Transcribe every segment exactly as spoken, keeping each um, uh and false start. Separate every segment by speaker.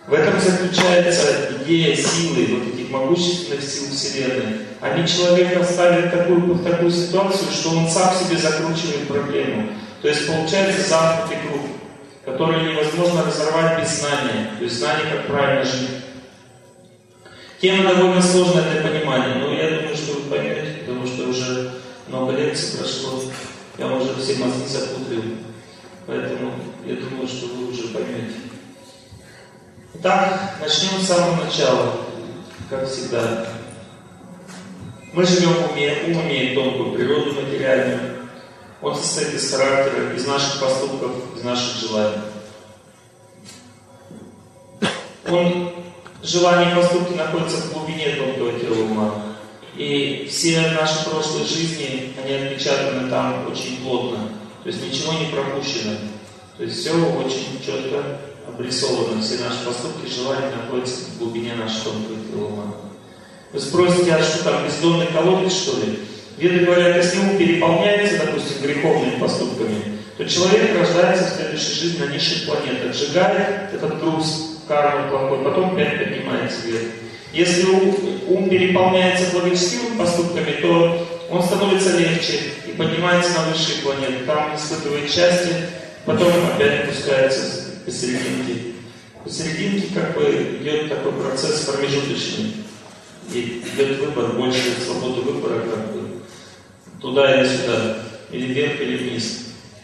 Speaker 1: В этом заключается идея силы, вот этих могущественных сил Вселенной. Они человека ставят в такую, в такую ситуацию, что он сам себе закручивает проблему. То есть получается замкнутый круг, который невозможно разорвать без знания. То есть знание, как правильно жить. Тема довольно сложная для понимания, но я думаю, что вы поймете, потому что уже много лекций прошло. Я уже все мозги запутаю. Поэтому я думаю, что вы уже поймете. Итак, начнем с самого начала, как всегда. Мы живем в уме, ум имеет тонкую природу материальную. Он состоит из характера, из наших поступков, из наших желаний. Он, желания и поступки находятся в глубине тонкого тела ума. И все наши прошлые жизни, они отпечатаны там очень плотно. То есть ничего не пропущено. То есть все очень четко обрисовано. Все наши поступки, желания находятся в глубине нашего тонкого тела ума. Вы спросите, а что там, бездонный колодец, что ли? Веды говорят, если ум переполняется, допустим, греховными поступками, то человек рождается в следующей жизни на низших планетах, сжигает этот груз кармы плохой, потом опять поднимается вверх. Если ум, ум переполняется благочестивыми поступками, то он становится легче и поднимается на высшие планеты. Там испытывает счастье, потом опять опускается посерединке. Посерединке как бы идет такой процесс промежуточный. И идет выбор, больше свободы выбора, как бы туда или сюда, или вверх, или вниз.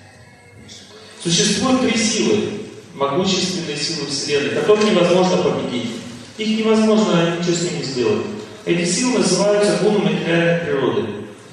Speaker 1: Существуют три силы, могущественные силы Вселенной, которые невозможно победить. Их невозможно ничего с ними сделать. Эти силы называются гуны материальной природы.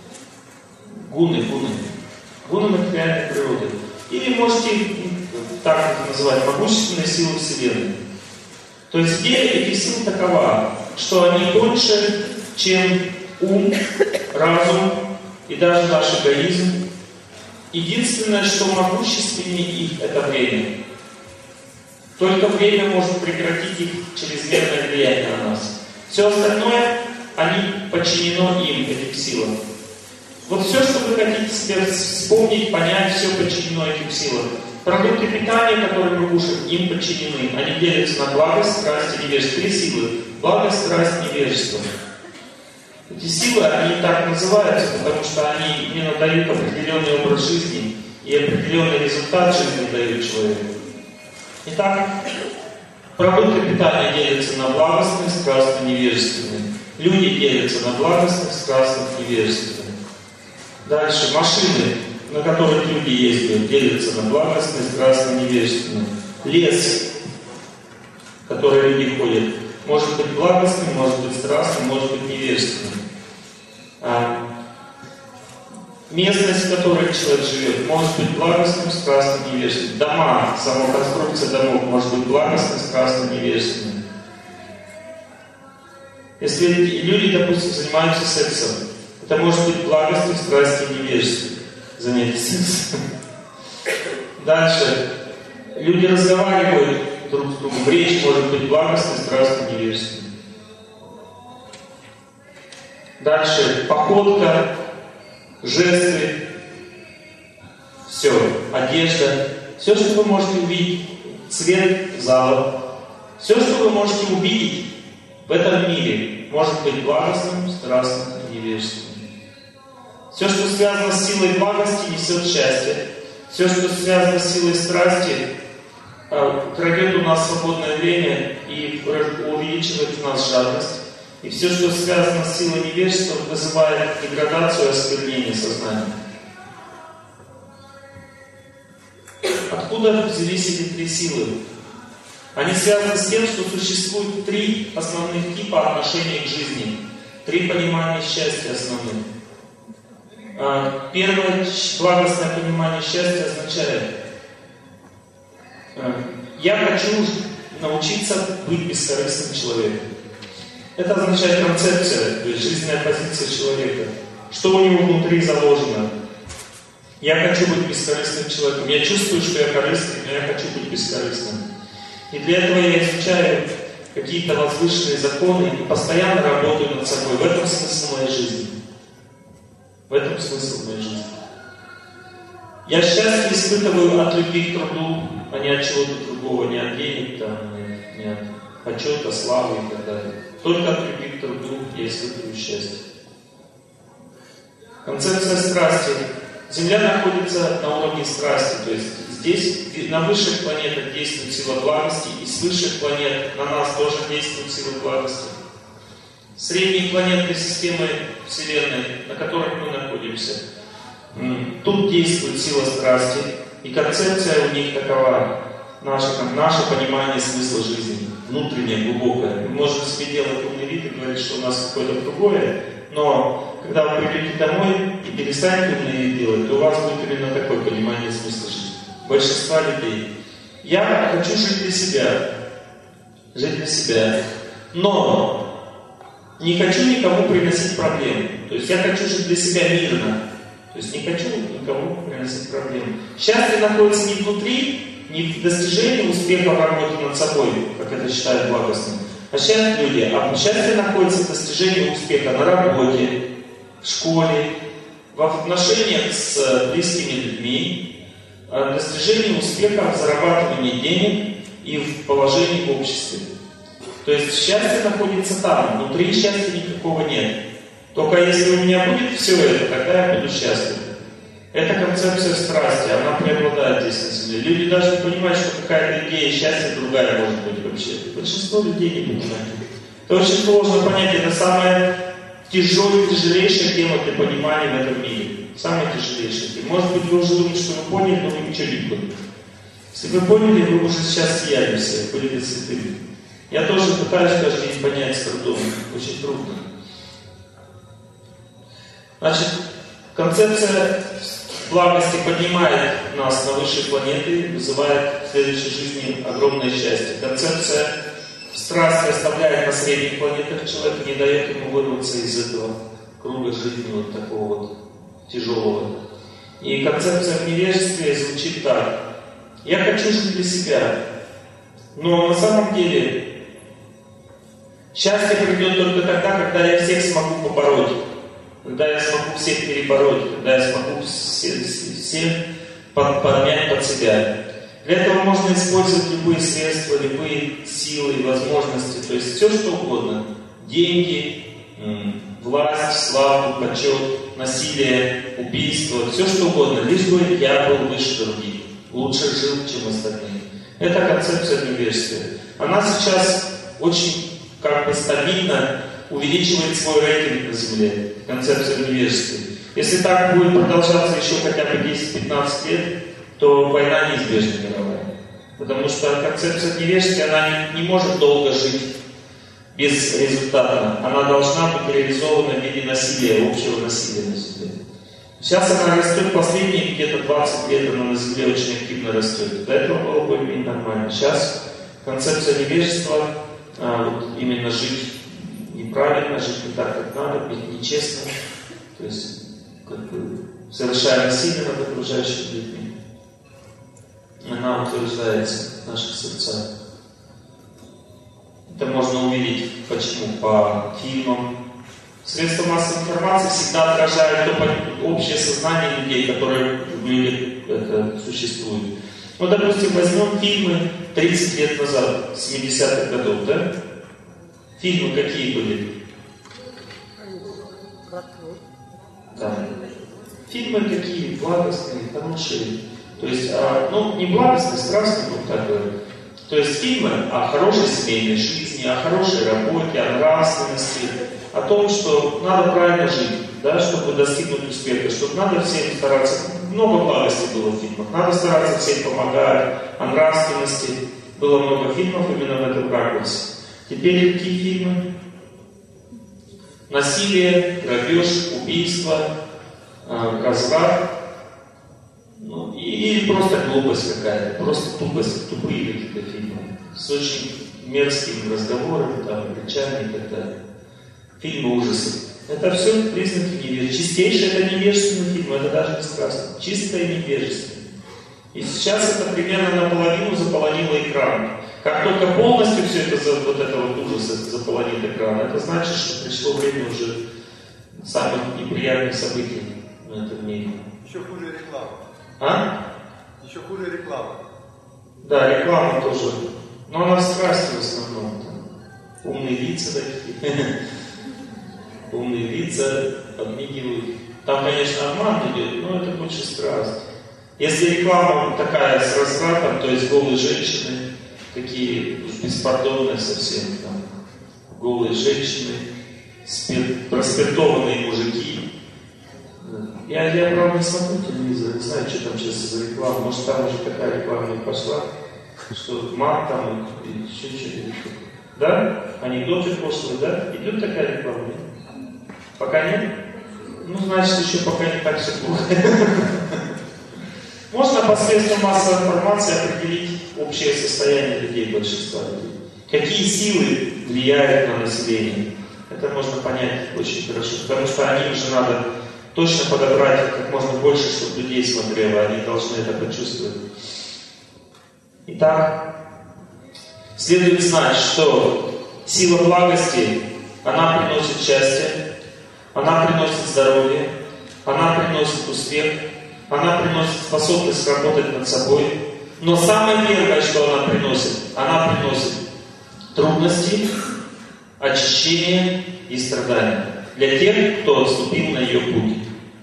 Speaker 1: Гуны, гуны. Гуны материальной природы. Или можете так это называть, могущественные силы Вселенной. То есть идея этих сил такова, что они тоньше, чем ум, разум и даже наш эгоизм. Единственное, что могущественнее их, это время. Только время может прекратить их чрезмерное влияние на нас. Все остальное, они подчинено им, этим силам. Вот все, что вы хотите себе вспомнить, понять, все подчинено этим силам. Продукты питания, которые мы кушаем, им подчинены. Они делятся на благость, страсть и невежество. Три силы. Благость, страсть, невежество. Эти силы, они так называются, потому что они именно дают определенный образ жизни и определенный результат жизни дают человеку. Итак, продукты питания делятся на благостные, страстные, невежественные. Люди делятся на благостных, страстных, невежественных. Дальше машины, на которых люди ездят, делятся на благостные, страстные, невежественные. Лес, в который люди ходят, может быть благостным, может быть страстным, может быть невежественным. А местность, в которой человек живет, может быть благостным, страстным, невежественным. Дома, сама конструкция домов может быть благостным, страстным, невежественным. Если люди, допустим, занимаются сексом, это может быть благостным, страстным, невежественным. Занятие сексом. Дальше. Люди разговаривают друг с другом. Речь может быть благостной, страстной, невежественной. Дальше. Походка, жесты, все. Одежда. Все, что вы можете увидеть. Цвет зала. Все, что вы можете увидеть в этом мире, может быть благостным, страстным и невежественным. Все, что связано с силой благости, несет счастье. Все, что связано с силой страсти, крадет у нас свободное время и увеличивает у нас жадность. И все, что связано с силой невежества, вызывает деградацию и осквернение сознания. Откуда взялись эти три силы? Они связаны с тем, что существует три основных типа отношения к жизни. Три понимания счастья основных. Первое благостное понимание счастья означает: я хочу научиться быть бескорыстным человеком. Это означает концепция, то есть жизненная позиция человека. Что у него внутри заложено? Я хочу быть бескорыстным человеком. Я чувствую, что я корыстный, но я хочу быть бескорыстным. И для этого я изучаю какие-то возвышенные законы и постоянно работаю над собой. В этом смысл моей жизни. В этом смысл моей жизни. Я счастье испытываю от любви к труду, а не от чего-то другого, не от денег, там, не, не от почета, славы и так далее. Только от любви к труду я испытываю счастье. Концепция страсти. Земля находится на уровне страсти, то есть здесь на высших планетах действует сила благости, и с высших планет на нас тоже действует сила благости. Средние планетные системы Вселенной, на которых мы находимся, тут действует сила страсти, и концепция у них такова, наше, наше понимание смысла жизни, внутреннее, глубокое. Мы можем себе делать умный вид и говорить, что у нас какое-то другое, но когда вы придете домой и перестанете умный вид делать, то у вас будет именно такое понимание смысла жизни. Большинство людей. Я хочу жить для себя, жить для себя, но не хочу никому приносить проблемы. То есть я хочу жить для себя мирно. То есть не хочу никому приносить проблемы. Счастье находится не внутри, не в достижении успеха в работе над собой, как это считают благостным, а счастье люди. А счастье находится в достижении успеха на работе, в школе, в отношениях с близкими людьми, в достижении успеха в зарабатывании денег и в положении в обществе. То есть счастье находится там, внутри счастья никакого нет. Только если у меня будет все это, тогда я буду счастлив. Это концепция страсти, она преобладает здесь на Земле. Люди даже не понимают, что какая-то идея счастья другая может быть вообще. Большинство людей не понимает. Это очень сложно понять, это самая тяжелая, тяжелейшая тема для понимания в этом мире. Самая тяжелейшая тема. Может быть, вы уже думаете, что вы поняли, но вы ничего не поняли. Если вы поняли, вы уже сейчас сияли все, были бы святыми. Я тоже пытаюсь каждый день понять с трудом. Очень трудно. Значит, концепция благости поднимает нас на высшие планеты, вызывает в следующей жизни огромное счастье. Концепция страсти оставляет на средних планетах человека, не дает ему вырваться из этого круга жизни вот такого вот тяжелого. И концепция в невежестве звучит так. Я хочу жить для себя, но на самом деле счастье придет только тогда, когда я всех смогу побороть. Когда я смогу всех перебороть, когда я смогу всех, всех под, поднять под себя. Для этого можно использовать любые средства, любые силы и возможности, то есть все что угодно. Деньги, власть, славу, почет, насилие, убийство, все что угодно, лишь бы я был выше других, лучше жил, чем остальные. Это концепция невежества. Она сейчас очень как бы стабильно увеличивает свой рейтинг на Земле, концепция невежества. Если так будет продолжаться еще хотя бы десять-пятнадцать лет, то война неизбежна мировая. Потому что концепция невежества, она не, не может долго жить без результата. Она должна быть реализована в виде насилия, общего насилия на Земле. Сейчас она растет последние где-то двадцать лет, она на Земле очень активно растет. До этого было более-менее нормально. Сейчас концепция невежества, а, вот именно жить неправильно, жить не так, как надо, быть нечестным, то есть как бы совершая насилие над окружающими людьми, она утверждается в наших сердцах. Это можно увидеть почему? По фильмам. Средства массовой информации всегда отражают то общее сознание людей, которые в мире это существует. Ну, допустим, возьмем фильмы тридцать лет назад, семидесятых годов, да? Фильмы какие были? Да. Фильмы какие? Благостные, хорошие. То есть, а, ну, не благостные, страстные, вот так говорю. То есть фильмы о хорошей семейной жизни, о хорошей работе, о нравственности, о том, что надо правильно жить, да, чтобы достигнуть успеха, чтобы надо всем стараться. Много благости было в фильмах. Надо стараться всем помогать, о нравственности. Было много фильмов именно в этом ракурсе. Теперь какие фильмы? Насилие, грабеж, убийство, э, разврат, ну, и, или просто глупость какая-то, просто тупость, тупые какие-то фильмы, с очень мерзкими разговорами, там, речами и так далее. Фильмы ужасов. Это все признаки невежества. Чистейшее это невежественный фильм, это даже не страстно. Чистое невежество. И сейчас это примерно наполовину заполонило экран. Как только полностью все это, вот это вот ужас заполонит экран, это значит, что пришло время уже самых неприятных событий в этом мире.
Speaker 2: Еще хуже реклама.
Speaker 1: А?
Speaker 2: Еще хуже реклама.
Speaker 1: Да, реклама тоже. Но она в страсти в основном. Умные лица такие. Умные лица подмигивают. Там, конечно, обман идет, но это больше страсть. Если реклама такая с развратом, то есть голые женщины, такие беспардонные совсем, там, голые женщины, спир... проспиртованные мужики. Я, я, правда, не смотрю телевизор, не знаю, что там сейчас за реклама. Может, там уже такая реклама и пошла, что мат там и еще что-то. Да? Анекдоты пошлые, да? Идет такая реклама? Пока нет? Ну, значит, еще пока не так все плохо. Можно посредством массовой информации определить общее состояние людей, большинства людей. Какие силы влияют на население? Это можно понять очень хорошо, потому что они уже надо точно подобрать как можно больше, чтобы людей смотрело, они должны это почувствовать. Итак, следует знать, что сила благости, она приносит счастье, она приносит здоровье, она приносит успех, она приносит способность работать над собой. Но самое первое, что она приносит, она приносит трудности, очищение и страдания для тех, кто вступил на ее путь.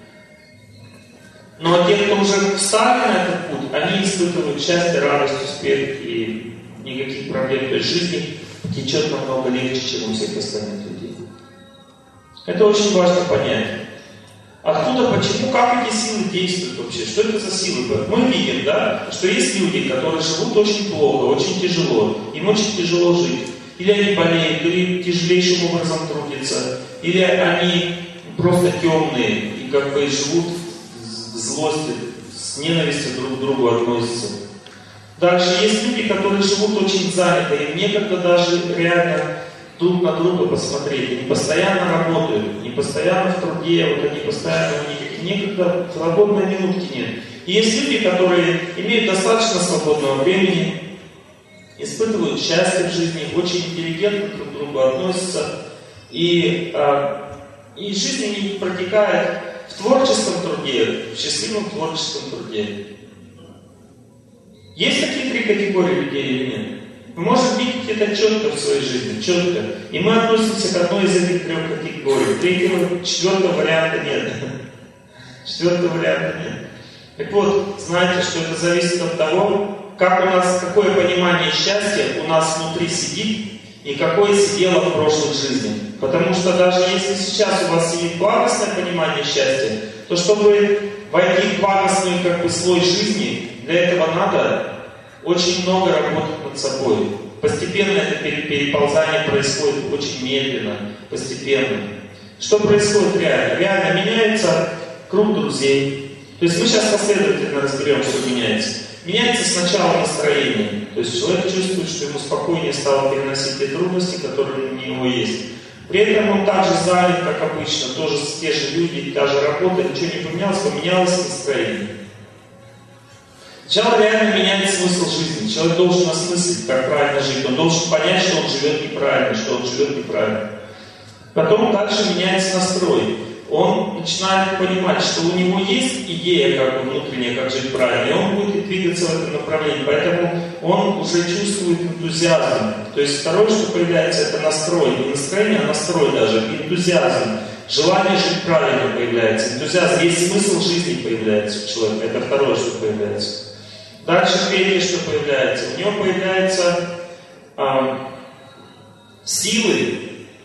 Speaker 1: Но те, кто уже встали на этот путь, они испытывают счастье, радость, успех и никаких проблем. То есть жизнь течет намного легче, чем у всех остальных людей. Это очень важно понять. Откуда, почему, как эти силы действуют вообще? Что это за силы? Мы видим, да, что есть люди, которые живут очень плохо, очень тяжело. Им очень тяжело жить. Или они болеют, или тяжелейшим образом трудятся, или они просто темные и как бы живут в злости, с ненавистью друг к другу относятся. Дальше есть люди, которые живут очень заняты, им некогда даже реально друг на друга посмотреть. Они постоянно работают, они постоянно в труде, вот они постоянно, у них некогда свободной минутки нет. И есть люди, которые имеют достаточно свободного времени, испытывают счастье в жизни, очень интеллигентно друг к другу относятся, и, э, и жизнь не протекает в творческом труде, в счастливом творческом труде. Есть такие три категории людей или нет? Мы можем видеть это четко в своей жизни, четко. И мы относимся к одной из этих трех категорий. Третьего, четвертого варианта нет. Четвертого варианта нет. Так вот, знаете, что это зависит от того, как у нас, какое понимание счастья у нас внутри сидит и какое сидело в прошлой жизни. Потому что даже если сейчас у вас сидит благостное понимание счастья, то чтобы войти в благостный как бы слой жизни, для этого надо очень много работать над собой. Постепенно это переползание происходит очень медленно, постепенно. Что происходит реально? Реально меняется круг друзей. То есть мы сейчас последовательно разберем, что меняется. Меняется сначала настроение. То есть человек чувствует, что ему спокойнее стало переносить те трудности, которые у него есть. При этом он также занят, как обычно, тоже те же люди, та же работа, ничего не поменялось, поменялось настроение. Сначала реально меняет смысл жизни. Человек должен осмыслить, как правильно жить. Он должен понять, что он живет неправильно, что он живет неправильно. Потом дальше меняется настрой. Он начинает понимать, что у него есть идея как бы внутренняя, как жить правильно, и он будет двигаться в этом направлении. Поэтому он уже чувствует энтузиазм. То есть второе, что появляется, это настрой. Не настроение, а настрой даже. Энтузиазм. Желание жить правильно появляется. Энтузиазм. Есть смысл жизни появляется у человека. Это второе, что появляется. Дальше третье, что появляется. У него появляются э, силы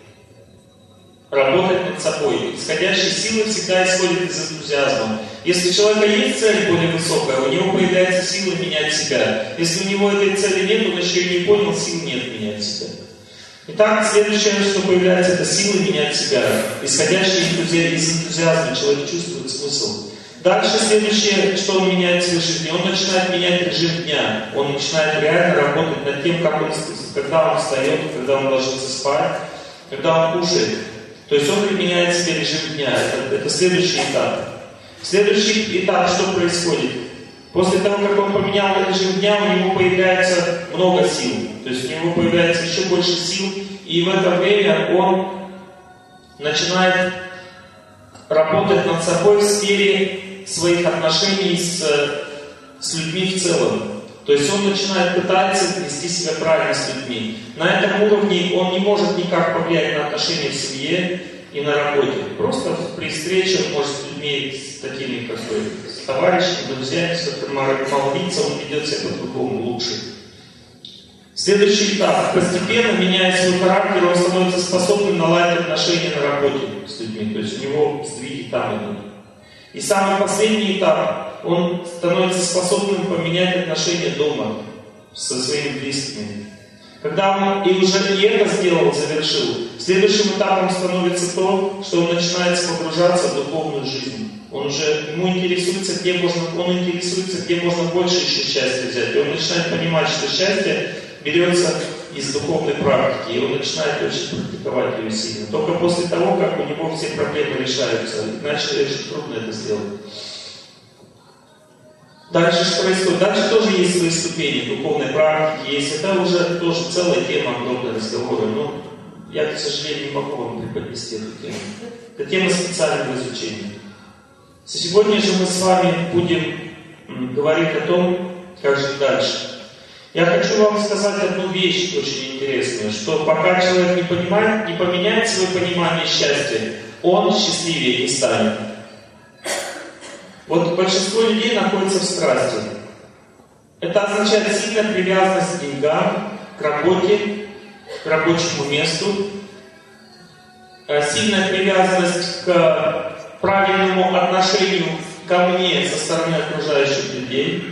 Speaker 1: работать над собой. Исходящие силы всегда исходят из энтузиазма. Если у человека есть цель более высокая, у него появляется сила менять себя. Если у него этой цели нет, он еще и не понял, сил нет менять себя. Итак, следующее, что появляется, это силы менять себя. Исходящие из энтузиазма, человек чувствует смысл. Дальше следующее, что он меняет в своей жизни, он начинает менять режим дня. Он начинает реально работать над тем, как он, когда он встает, когда он ложится спать, когда он кушает. То есть он меняет себе режим дня. Это, это следующий этап. Следующий этап, что происходит? После того, как он поменял режим дня, у него появляется много сил. То есть у него появляется еще больше сил. И в это время он начинает работать над собой в сфере своих отношений с, с людьми в целом. То есть он начинает пытаться вести себя правильно с людьми. На этом уровне он не может никак повлиять на отношения в семье и на работе. Просто при встрече он может с людьми, с такими, как бы, с товарищами, друзьями, с которыми мало видится, он ведет себя по-другому лучше. Следующий этап. Постепенно, меняя свой характер, он становится способным наладить отношения на работе с людьми. То есть у него сдвиги там идут. И самый последний этап. Он становится способным поменять отношения дома со своими близкими. Когда он и уже и это сделал, завершил, следующим этапом становится то, что он начинает погружаться в духовную жизнь. Он уже, ему интересуется, где можно, он интересуется, где можно больше еще счастья взять. И он начинает понимать, что счастье берется из духовной практики, и он начинает очень практиковать ее сильно. Только после того, как у него все проблемы решаются, иначе очень трудно это сделать. Дальше что происходит? Дальше тоже есть свои ступени духовной практики, есть. Это уже тоже целая тема огромного разговора. Но я, к сожалению, не могу вам преподнести эту тему. Это тема специального изучения. Сегодня же мы с вами будем говорить о том, как жить дальше. Я хочу вам сказать одну вещь очень интересную, что пока человек не понимает, не поменяет свое понимание счастья, он счастливее не станет. Вот большинство людей находится в страсти. Это означает сильная привязанность к деньгам, к работе, к рабочему месту, сильная привязанность к правильному отношению ко мне со стороны окружающих людей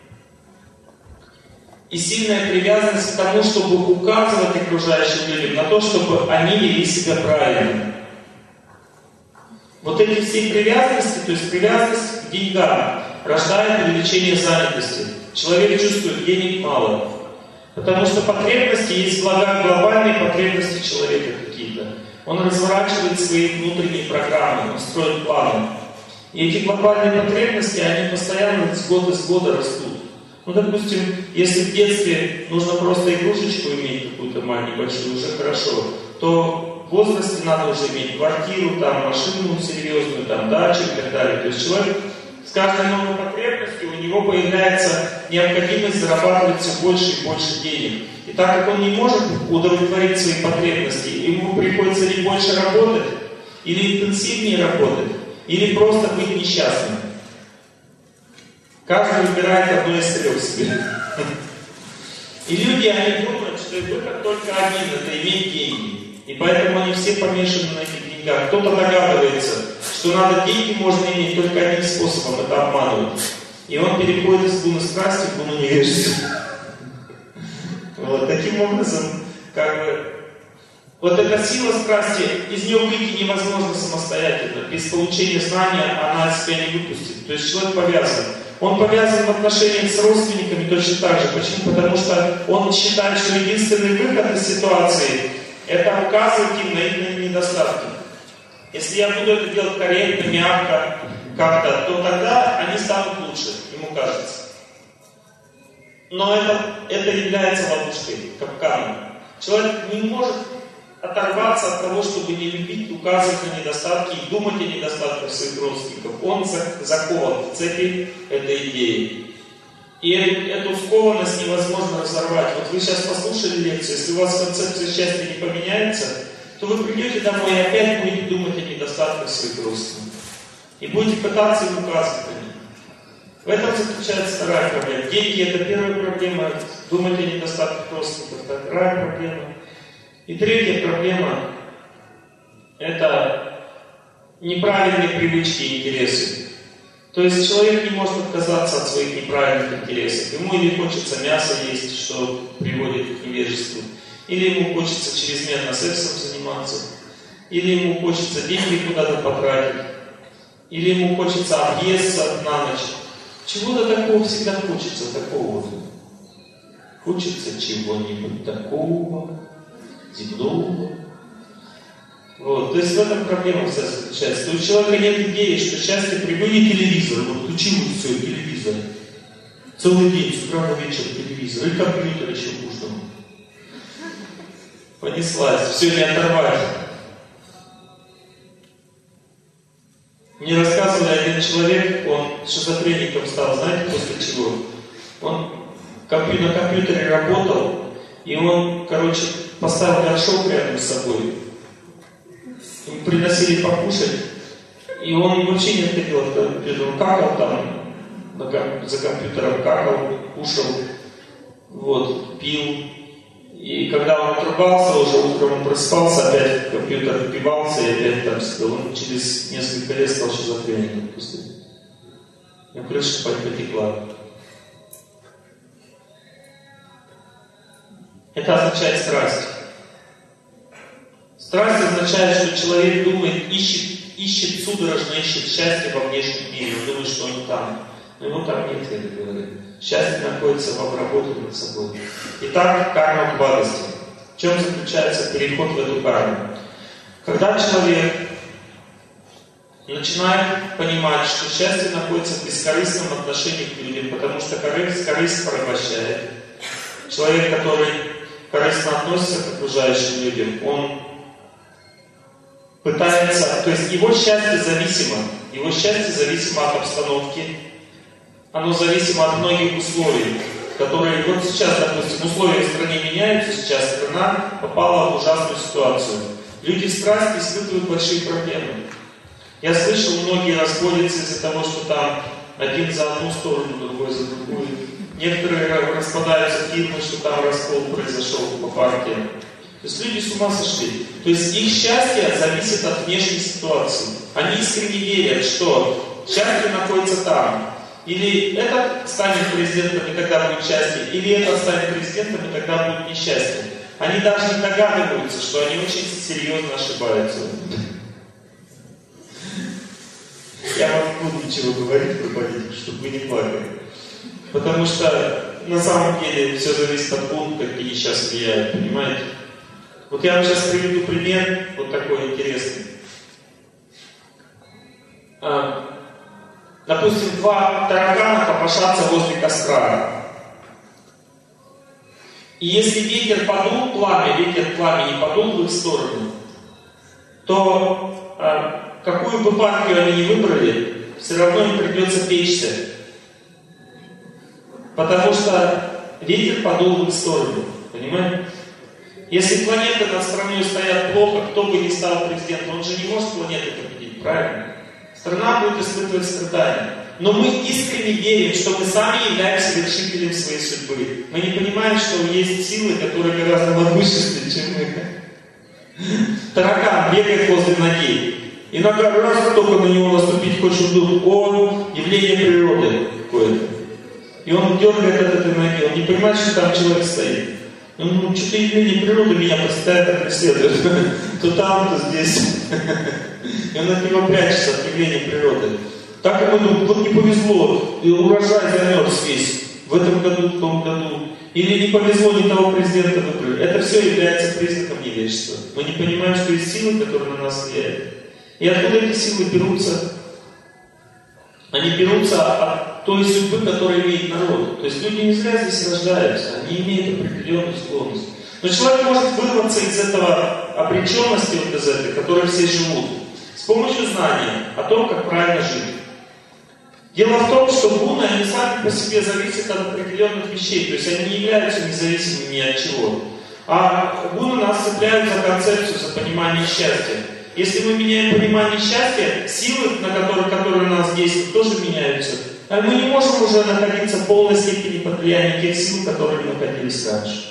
Speaker 1: и сильная привязанность к тому, чтобы указывать окружающим людям на то, чтобы они вели себя правильно. Вот эти все привязанности, то есть привязанность к деньгам, рождает увеличение занятости. Человек чувствует, денег мало. Потому что потребности есть блага, глобальные потребности человека какие-то. Он разворачивает свои внутренние программы, он строит планы. И эти глобальные потребности, они постоянно с года с года растут. Ну, допустим, если в детстве нужно просто игрушечку иметь какую-то маленькую, небольшую, уже хорошо, то в возрасте надо уже иметь квартиру, там, машину серьезную, там, дачу и так далее. То есть человек с каждой новой потребностью у него появляется необходимость зарабатывать все больше и больше денег. И так как он не может удовлетворить свои потребности, ему приходится или больше работать, или интенсивнее работать, или просто быть несчастным. Каждый выбирает одно из трех себе. И люди, они думают, что их выход только один, это иметь деньги. И поэтому они все помешаны на этих деньгах. Кто-то догадывается, что надо деньги можно иметь только одним способом, это обманывать. И он переходит из гуны страсти в гуну невежества. Вот, таким образом, как бы, вот эта сила страсти, из нее выйти невозможно самостоятельно. Без получения знания она себя не выпустит. То есть человек повязан. Он повязан в отношениях с родственниками точно так же. Почему? Потому что он считает, что единственный выход из ситуации — это указывать им на их недостатки. Если я буду это делать корректно, мягко, как-то, то тогда они станут лучше, ему кажется. Но это, это является ловушкой, капканом. Человек не может оторваться от того, чтобы не любить, указывать на недостатки и думать о недостатках своих родственников. Он закован в цепи этой идеи. И эту скованность невозможно разорвать. Вот вы сейчас послушали лекцию, если у вас концепция счастья не поменяется, то вы придете домой и опять будете думать о недостатках своих родственников. И будете пытаться им указывать на них. В этом заключается вторая проблема. Деньги — это первая проблема, думать о недостатках родственников — это вторая проблема. И третья проблема — это неправильные привычки и интересы. То есть человек не может отказаться от своих неправильных интересов. Ему или хочется мясо есть, что приводит к невежеству, или ему хочется чрезмерно сексом заниматься, или ему хочется деньги куда-то потратить, или ему хочется объесться на ночь. Чего-то такого всегда хочется, такого вот. Хочется чего-нибудь такого, земного. Вот. То есть в этом проблема вся заключается. То есть у человека нет идеи, что счастье прибыли телевизор. Вот включил все, телевизор. Целый день, с утра до вечера телевизор. И компьютер еще хуже. Понеслась, все не оторвать. Мне рассказывали один человек, он шизофреником стал, знаете, после чего? Он компью- на компьютере работал, и он, короче, поставил горшок рядом с собой. Ему приносили покушать, и он вообще не отходил от компьютера. Он какал там, за компьютером какал, кушал, вот, пил. И когда он отрубался, уже утром он просыпался, опять в компьютер впивался и опять там сидел. Он через несколько лет стал шизофреником после. И крыша потекла. Это означает страсть. Страсть означает, что человек думает, ищет, ищет судорожно, ищет счастье во внешнем мире. Он думает, что он там. Но его там нет, я это говорю. Счастье находится в обработке над собой. Итак, карма благости. В чем заключается переход в эту карму? Когда человек начинает понимать, что счастье находится в бескорыстном отношении к людям, потому что корысть, корысть порабощает. Человек, который корыстно относится к окружающим людям, он пытается, то есть его счастье зависимо, его счастье зависимо от обстановки, оно зависимо от многих условий, которые, вот сейчас, допустим, условия в стране меняются, сейчас страна попала в ужасную ситуацию. Люди в страсти испытывают большие проблемы. Я слышал, многие расходятся из-за того, что там один за одну сторону, другой за другую. Некоторые распадаются фирмы, что там раскол произошел по партиям. То есть люди с ума сошли. То есть их счастье зависит от внешней ситуации. Они искренне верят, что счастье находится там. Или этот станет президентом, и тогда будет счастье, или этот станет президентом, и тогда будет несчастье. Они даже не догадываются, что они очень серьезно ошибаются. Я вам не буду ничего говорить про политику, чтобы вы не плакали. Потому что на самом деле все зависит от пунктов, какие сейчас влияют, понимаете? Вот я вам сейчас приведу пример, вот такой интересный. Допустим, два таракана копошатся возле костра. И если ветер подул, пламя, ветер пламени подул в их сторону, то а, какую бы партию они ни выбрали, все равно им придется печься. Потому что ветер подул в их сторону. Понимаете? Если планеты над страной стоят плохо, кто бы ни стал президентом, он же не может планету победить, правильно? Страна будет испытывать страдания. Но мы искренне верим, что мы сами являемся вершителем своей судьбы. Мы не понимаем, что есть силы, которые гораздо могущественнее, чем мы. Таракан бегает возле ноги. Иногда раз только на него наступить хочет, думать, о, явление природы какое-то. И он дергает от этой ноги, он не понимает, что там человек стоит. Ну, что-то явление природы меня постоянно преследует. То там, то здесь. И он от него прячется, от явления природы. Так ему думают, вот не повезло, и урожай замерз весь в этом году, в том году. Или не повезло, не того президента выбрали. Это все является признаком невежества. Мы не понимаем, что есть силы, которые на нас влияют. И откуда эти силы берутся? Они берутся от той судьбы, которую имеет народ. То есть люди не зря здесь рождаются, они имеют определенную склонность. Но человек может вырваться из этого обреченности, вот из этой, в которой все живут, с помощью знания о том, как правильно жить. Дело в том, что гуны, они сами по себе зависят от определенных вещей, то есть они не являются независимыми ни от чего. А гуны нас цепляют за концепцию, за понимание счастья. Если мы меняем понимание счастья, силы, на которые, которые у нас действуют, тоже меняются. А мы не можем уже находиться в полной степени под влиянием тех сил, которые находились раньше.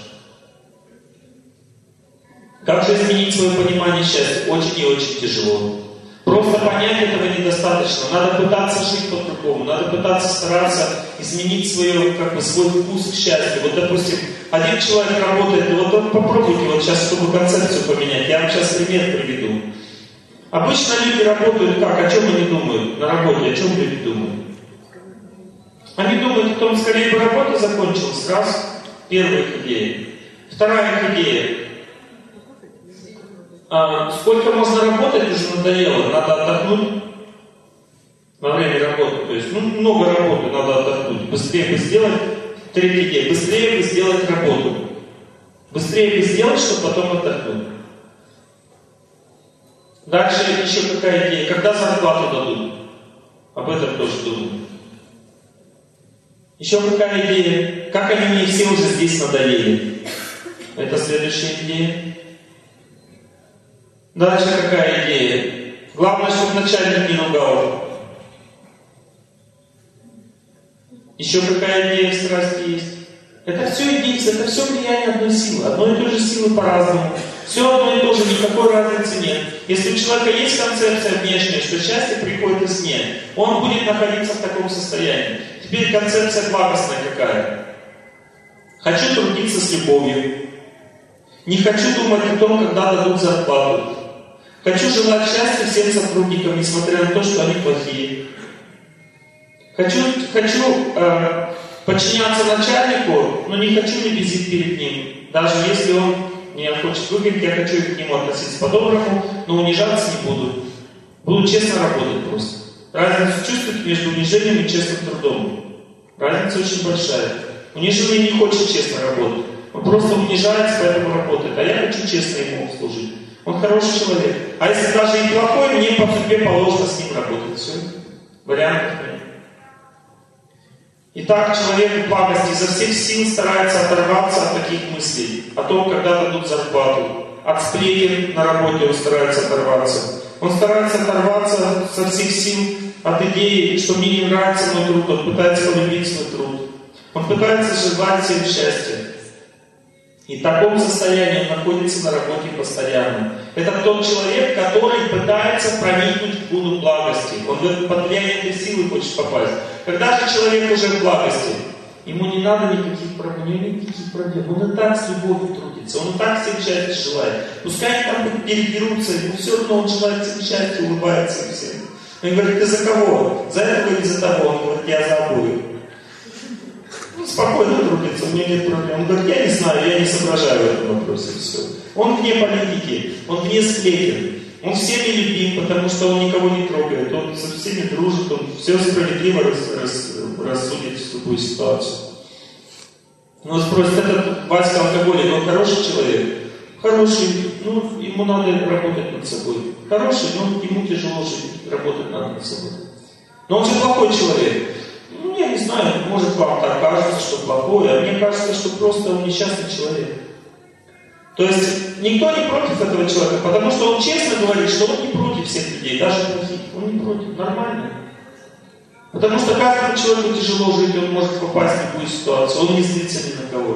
Speaker 1: Как же изменить свое понимание счастья? Очень и очень тяжело. Просто понять этого недостаточно. Надо пытаться жить по-другому. Надо пытаться стараться изменить свое, как бы, свой вкус к счастью. Вот, допустим, один человек работает, вот попробуйте вот сейчас, чтобы концепцию поменять. Я вам сейчас пример приведу. Обычно люди работают как? О чем они думают на работе? О чем люди думают? Они думают о том, скорее бы работа закончилась. Раз. Первая их идея. Вторая их идея. А, сколько можно работать, уже надоело. Надо отдохнуть во время работы. То есть, ну, много работы, надо отдохнуть. Быстрее бы сделать. Третья идея. Быстрее бы сделать работу. Быстрее бы сделать, чтобы потом отдохнуть. Дальше еще какая идея? Когда зарплату дадут? Об этом тоже думаю. Еще какая идея? Как они мне все уже здесь надоели? Это следующая идея. Дальше какая идея? Главное, чтобы начальник не ругал. Еще какая идея в страсти есть? Это все идеи, это все влияние одной силы. Одной и той же силы по-разному. Все одно и то же, никакой разницы нет. Если у человека есть концепция внешняя, что счастье приходит извне, он будет находиться в таком состоянии. Теперь концепция благостная какая? Хочу трудиться с любовью. Не хочу думать о том, когда дадут зарплату. Хочу желать счастья всем сотрудникам, несмотря на то, что они плохие. Хочу, хочу э, подчиняться начальнику, но не хочу не визит перед ним. Даже если он меня хочет выгонять, я хочу к нему относиться по-доброму, но унижаться не буду. Буду честно работать просто. Разницу чувствуете между унижением и честным трудом? Разница очень большая. Унижение не хочет честно работать. Он просто унижается, поэтому работает. А я хочу честно ему служить. Он хороший человек. А если даже и плохой, мне по судьбе положено с ним работать. Все. Вариантов нет. Итак, человек в благости изо всех сил старается оторваться от таких мыслей. О том, когда дадут зарплату. От сплетен на работе он старается оторваться. Он старается оторваться со всех сил от идеи, что мне не нравится мой труд. Он пытается полюбить свой труд. Он пытается желать всем счастья. И в таком состоянии он находится на работе постоянно. Это тот человек, который пытается проникнуть в гуну благости. Он под влияние этой силы хочет попасть. Когда же человек уже в благости, ему не надо никаких проблем, у него нет никаких проблем. Он и так с любовью трудится, он и так всем счастья желает. Пускай они там передерутся, ему все равно он желает всем счастья, улыбается всем. Он говорит, ты за кого? За этого или за того? Он говорит, я за обоих. Он спокойно трудится, у него нет проблем. Он говорит, я не знаю, я не соображаю в этом вопросе. Все. Он вне политики, он вне сплетен. Он всеми любим, потому что он никого не трогает. Он со всеми дружит, он все справедливо рас, рас, рассудит в любую ситуацию. Но спросит, этот Васька алкоголик, он хороший человек? Хороший, ну, ему надо работать над собой. Хороший, но ему тяжело жить, работать надо над собой. Но он же плохой человек. Ну, я не знаю, может вам так кажется, что плохой, а мне кажется, что просто он несчастный человек. То есть никто не против этого человека, потому что он честно говорит, что он не против всех людей, даже плохих. Он не против, нормально. Потому что каждому человеку тяжело жить, он может попасть в любую ситуацию, он не злится ни на кого.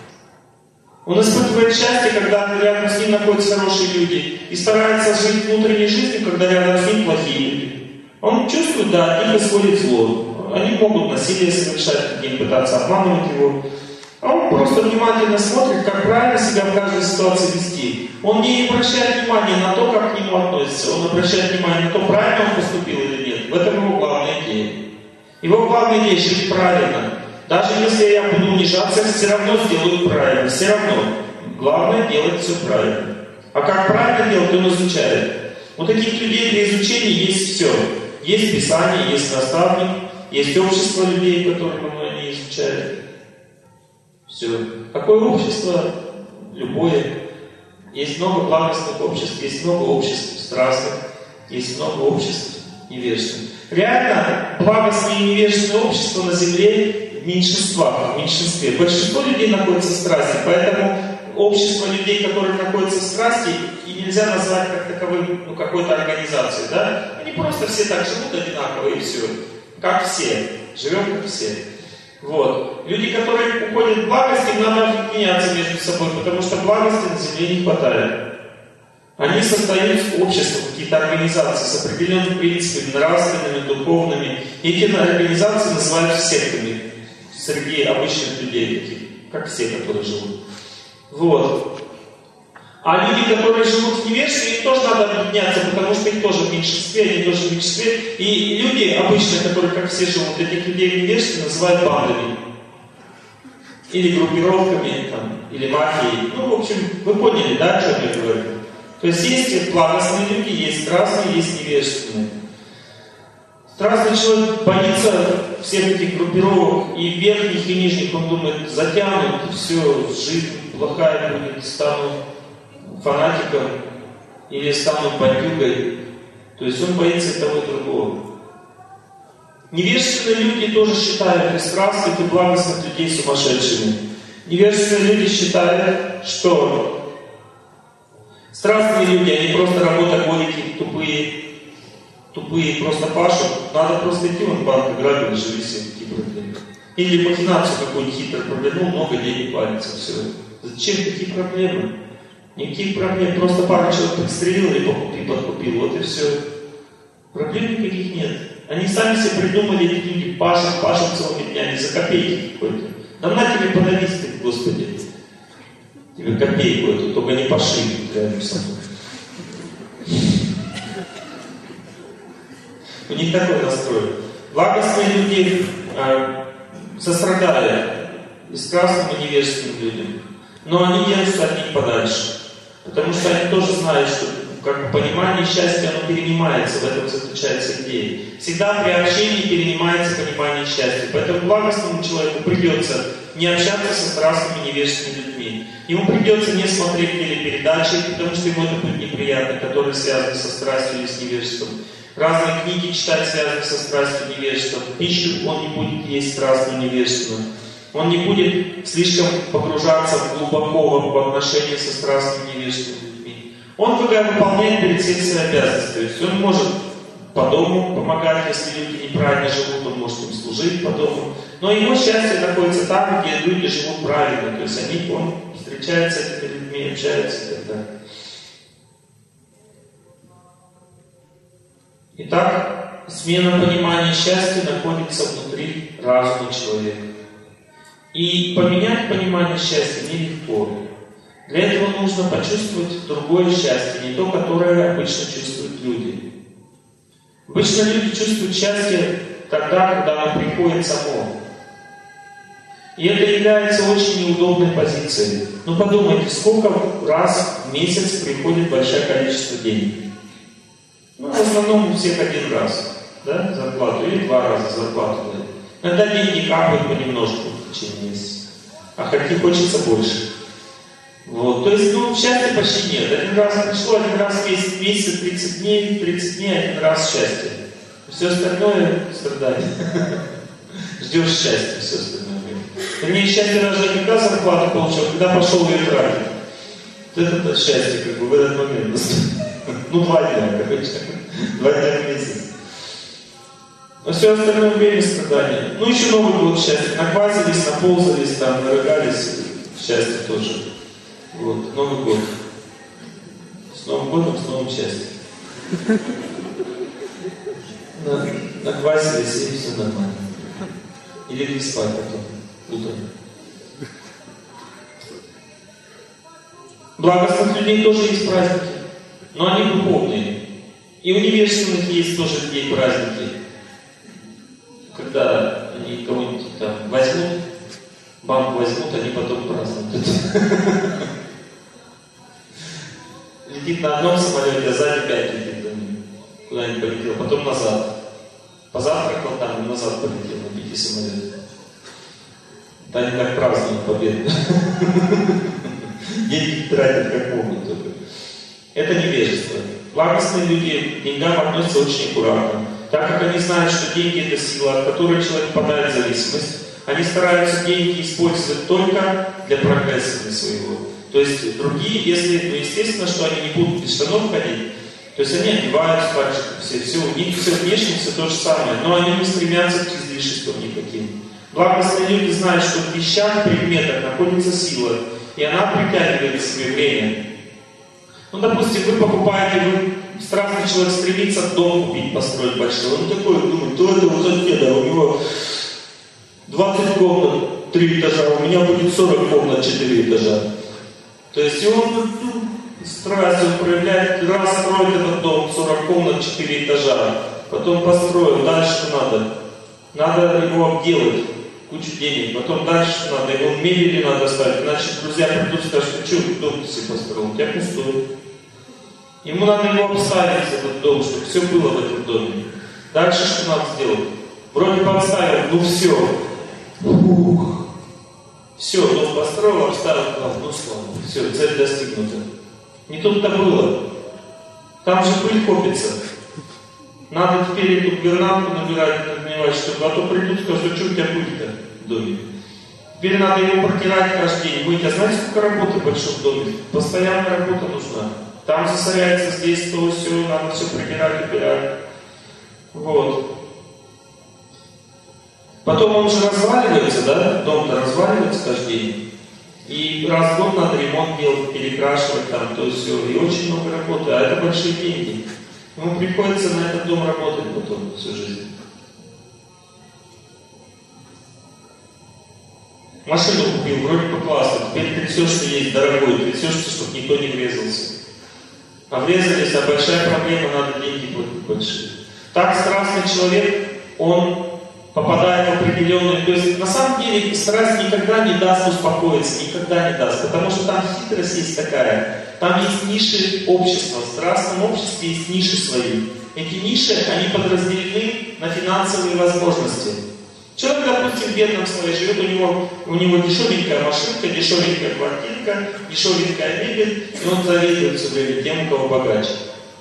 Speaker 1: Он испытывает счастье, когда рядом с ним находятся хорошие люди, и старается жить внутренней жизнью, когда рядом с ним плохие люди. Он чувствует, да, от них исходит зло. Они могут насилие совершать, над ним пытаться обманывать его. А он просто внимательно смотрит, как правильно себя в каждой ситуации вести. Он не обращает внимания на то, как к нему относятся. Он обращает внимание на то, правильно он поступил или нет. В этом его главная идея. Его главная идея — жить правильно. Даже если я буду унижаться, все равно сделаю правильно. Все равно. Главное — делать все правильно. А как правильно делать, он изучает. У таких людей для изучения есть все. Есть Писание, есть наставник, есть общество людей, которые они изучают. Все. Какое общество? Любое. Есть много благостных обществ, есть много обществ страстных, есть много обществ невежественных. Реально, благостные и невежественные общества на земле в меньшинствах, в меньшинстве. Большинство людей находится в страсти, поэтому общество людей, которые находятся в страсти, и нельзя назвать как таковым, ну, какой-то организацией, да? Они просто все так живут одинаково и все. Как все. Живем как все. Вот. Люди, которые уходят в благость, им надо объединяться между собой, потому что благости на земле не хватает. Они создают общество, какие-то организации с определенными принципами, нравственными, духовными. И эти организации называются сектами среди обычных людей, таких, как все, которые живут. Вот. А люди, которые живут в невежестве, им тоже надо объединяться, потому что их тоже в меньшинстве, они тоже в меньшинстве. И люди обычные, которые, как все живут, этих людей в невежестве называют бандами. Или группировками, там, или мафией. Ну, в общем, вы поняли, да, о чем я говорю? То есть есть благостные люди, есть страстные, есть невежественные. Страстный человек боится всех этих группировок, и верхних, и нижних, он думает, затянут, и все, жизнь плохая будет, стану фанатиком или стану бандюгой. То есть он боится того и другого. Невежественные люди тоже считают бесстрастных и благостных людей сумасшедшими. Невежественные люди считают, что страстные люди, они просто работоголики, тупые, тупые, просто пашут. Надо просто идти в банк, грабили, живи себе, какие проблемы. Или махинацию какую-нибудь хитро провернул, много денег парится, все. Зачем такие проблемы? Никаких проблем, просто пару человек подстрелил или покупил, подкупил, вот и все. Проблем никаких нет. Они сами себе придумали, эти люди пашут, пашут целыми днями за копейки какой-то. Да на тебе подавись ты, Господи. Тебе копейку эту, только не паши рядом со мной. У них такой настрой. Благостные люди э, сострадают бесстрастным и невежественным людям. Но они держатся от них подальше. Потому что они тоже знают, что как понимание счастья, оно перенимается, в этом заключается идея. Всегда при общении перенимается понимание счастья. Поэтому благостному человеку придется не общаться со страстными невежественными людьми. Ему придется не смотреть телепередачи, потому что ему это будет неприятно, которые связаны со страстью или с невежеством. Разные книги читать, связанные со страстью и невежеством. Пищу он не будет есть страстную невежественную. Он не будет слишком погружаться глубоко в отношения со страстными невежественными людьми. Он выполняет перед всем свои обязанности. То есть он может по дому помогать, если люди неправильно живут, он может им служить по дому. Но его счастье находится там, где люди живут правильно. То есть они, он встречается с этими людьми, общается и так далее. Итак, смена понимания счастья находится внутри разума человека. И поменять понимание счастья нелегко. Для этого нужно почувствовать другое счастье, не то, которое обычно чувствуют люди. Обычно люди чувствуют счастье тогда, когда оно приходит само. И это является очень неудобной позицией. Ну подумайте, сколько раз в месяц приходит большое количество денег? Ну, в основном у всех один раз, да, зарплату, или два раза зарплату дают. Иногда деньги капают понемножку в течение месяца, а хоть хочется больше. Вот. То есть, ну, счастья почти нет. Один раз пришло, один раз в месяц, месяц, тридцать дней, тридцать дней, один раз счастье. Все остальное страдание. Ждешь счастья все остальное время. Вернее, счастье даже не когда зарплату получил, когда пошел ее тратить. Вот это счастье, как бы, в этот момент. Ну, два дня, короче. Два дня в месяц. Но все остальное время страдания. Ну, еще Новый год счастья. Наквасились, наползались, там, нарыгались. Счастье тоже. Вот, Новый год. С Новым годом, с новым счастьем. Наквасились, и все нормально. И легли спать потом, утром. Благостных людей тоже есть праздники, но они духовные. И у невежественных есть тоже людей праздники. Когда они кого-нибудь там возьмут, банк возьмут, они потом празднуют. Летит на одном самолете, а сзади пять летит. Куда-нибудь полетел, потом назад. Позавтракал там и назад полетел на пяти самолете. Да они так празднуют победу. Деньги тратят как могут только. Это невежество. Благостные люди к деньгам относятся очень аккуратно. Так как они знают, что деньги это сила, от которой человек впадает в зависимость, они стараются деньги использовать только для прогресса своего. То есть другие, если, ну естественно, что они не будут без штанов ходить, то есть они одеваются так же, все, все, у них все внешне, все то же самое, но они не стремятся к излишествам никаким. Благостные люди знают, что в вещах, в предметах находится сила, и она притягивает к себе время. Ну, допустим, вы покупаете, вы, страстный человек стремится дом купить, построить большой. Он такой думает, то это у соседа, у него двадцать комнат, три этажа, у меня будет сорок комнат, четыре этажа. То есть он ну, страсть он проявляет, раз строит этот дом, сорок комнат, четыре этажа, потом построил, дальше что надо? Надо его обделать, кучу денег, потом дальше что надо? Его мебели надо ставить, иначе друзья придут и скажут, что дом ты себе построил, у тебя пустой. Ему надо его обставить, этот дом, чтобы все было в этом доме. Дальше что надо сделать? Вроде бы обставил, ну все. Ух. Все, дом построил, обставил, ну слава, все, цель достигнута. Не тут-то было. Там же пыль копится. Надо теперь эту гувернантку набирать, набивать, чтобы, а то придут, скажут, что у тебя будет-то в доме. Теперь надо его протирать каждый день. Будете, а знаете, сколько работы в большом доме? Постоянная работа нужна. Там засоряется, здесь то, все, надо все протирать, убирать. Вот. Потом он же разваливается, да? Дом-то разваливается каждый день. И раз в год надо ремонт делать, перекрашивать там, то все. И очень много работы, а это большие деньги. Ему приходится на этот дом работать потом всю жизнь. Машину купил, вроде бы классно, теперь трясешься есть, дорогой, трясешься, чтобы никто не врезался. А врезались, а большая проблема, надо деньги платить большие. Так страстный человек, он попадает в определенную... То есть на самом деле страсть никогда не даст успокоиться, никогда не даст, потому что там хитрость есть такая. Там есть ниши общества, в страстном обществе есть ниши свои. Эти ниши, они подразделены на финансовые возможности. Человек, допустим, в бедном слое живет, у него, у него дешевенькая машинка, дешевенькая квартирка, дешевенькая мебель, и он завидует все время тем, у кого богаче.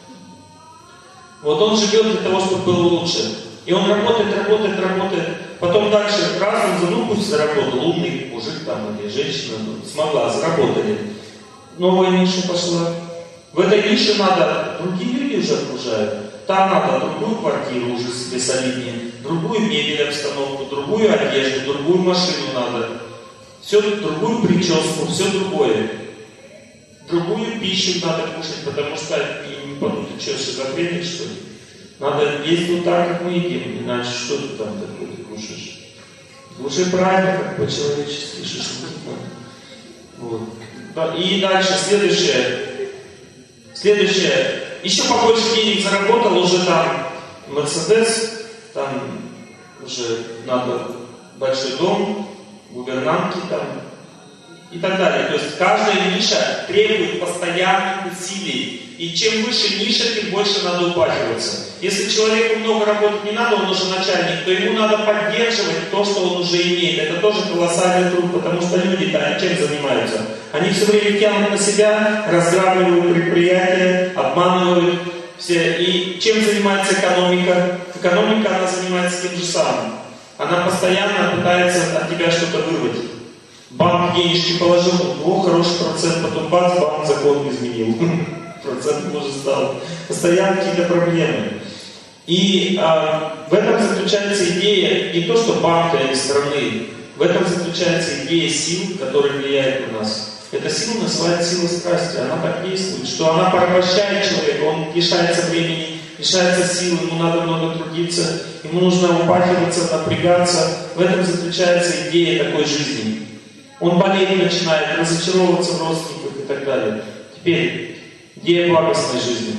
Speaker 1: Вот он живет для того, чтобы было лучше. И он работает, работает, работает. Потом дальше раз он ну пусть заработал, умный мужик там или женщина смогла, заработали. Новая ниша пошла. В этой нише надо, другие люди уже окружают. Там надо другую квартиру уже себе солиднее, другую мебель, обстановку, другую одежду, другую машину надо. Все, другую прическу, все другое. Другую пищу надо кушать, потому что не подумают, ты что, шизофреник, что ли? Надо есть вот так, как мы едим, иначе что ты там такое ты кушаешь? Лучше правильно, как по-человечески, шашлык. Вот. И дальше, следующее. Следующее. Еще побольше денег заработал, уже там Мерседес, там уже надо большой дом, гувернантки там и так далее. То есть каждая ниша требует постоянных усилий. И чем выше ниша, тем больше надо упахиваться. Если человеку много работать не надо, он уже начальник, то ему надо поддерживать то, что он уже имеет. Это тоже колоссальный труд, потому что люди-то они чем занимаются? Они все время тянут на себя, разграбливают предприятия, обманывают все. И чем занимается экономика? Экономика, она занимается тем же самым. Она постоянно пытается от тебя что-то вырвать. Банк денежки положил, о, хороший процент, потом бац, банк закон изменил. Процент уже стал. Постоянно какие-то проблемы. И а, в этом заключается идея не то, что банка или страны, в этом заключается идея сил, которая влияет на нас. Эта сила называется сила страсти. Она так действует, что она порабощает человека, он лишается времени, лишается сил, ему надо много трудиться, ему нужно упахиваться, напрягаться. В этом заключается идея такой жизни. Он болеть начинает, разочаровываться в родственниках и так далее. Теперь, идея благостной жизни.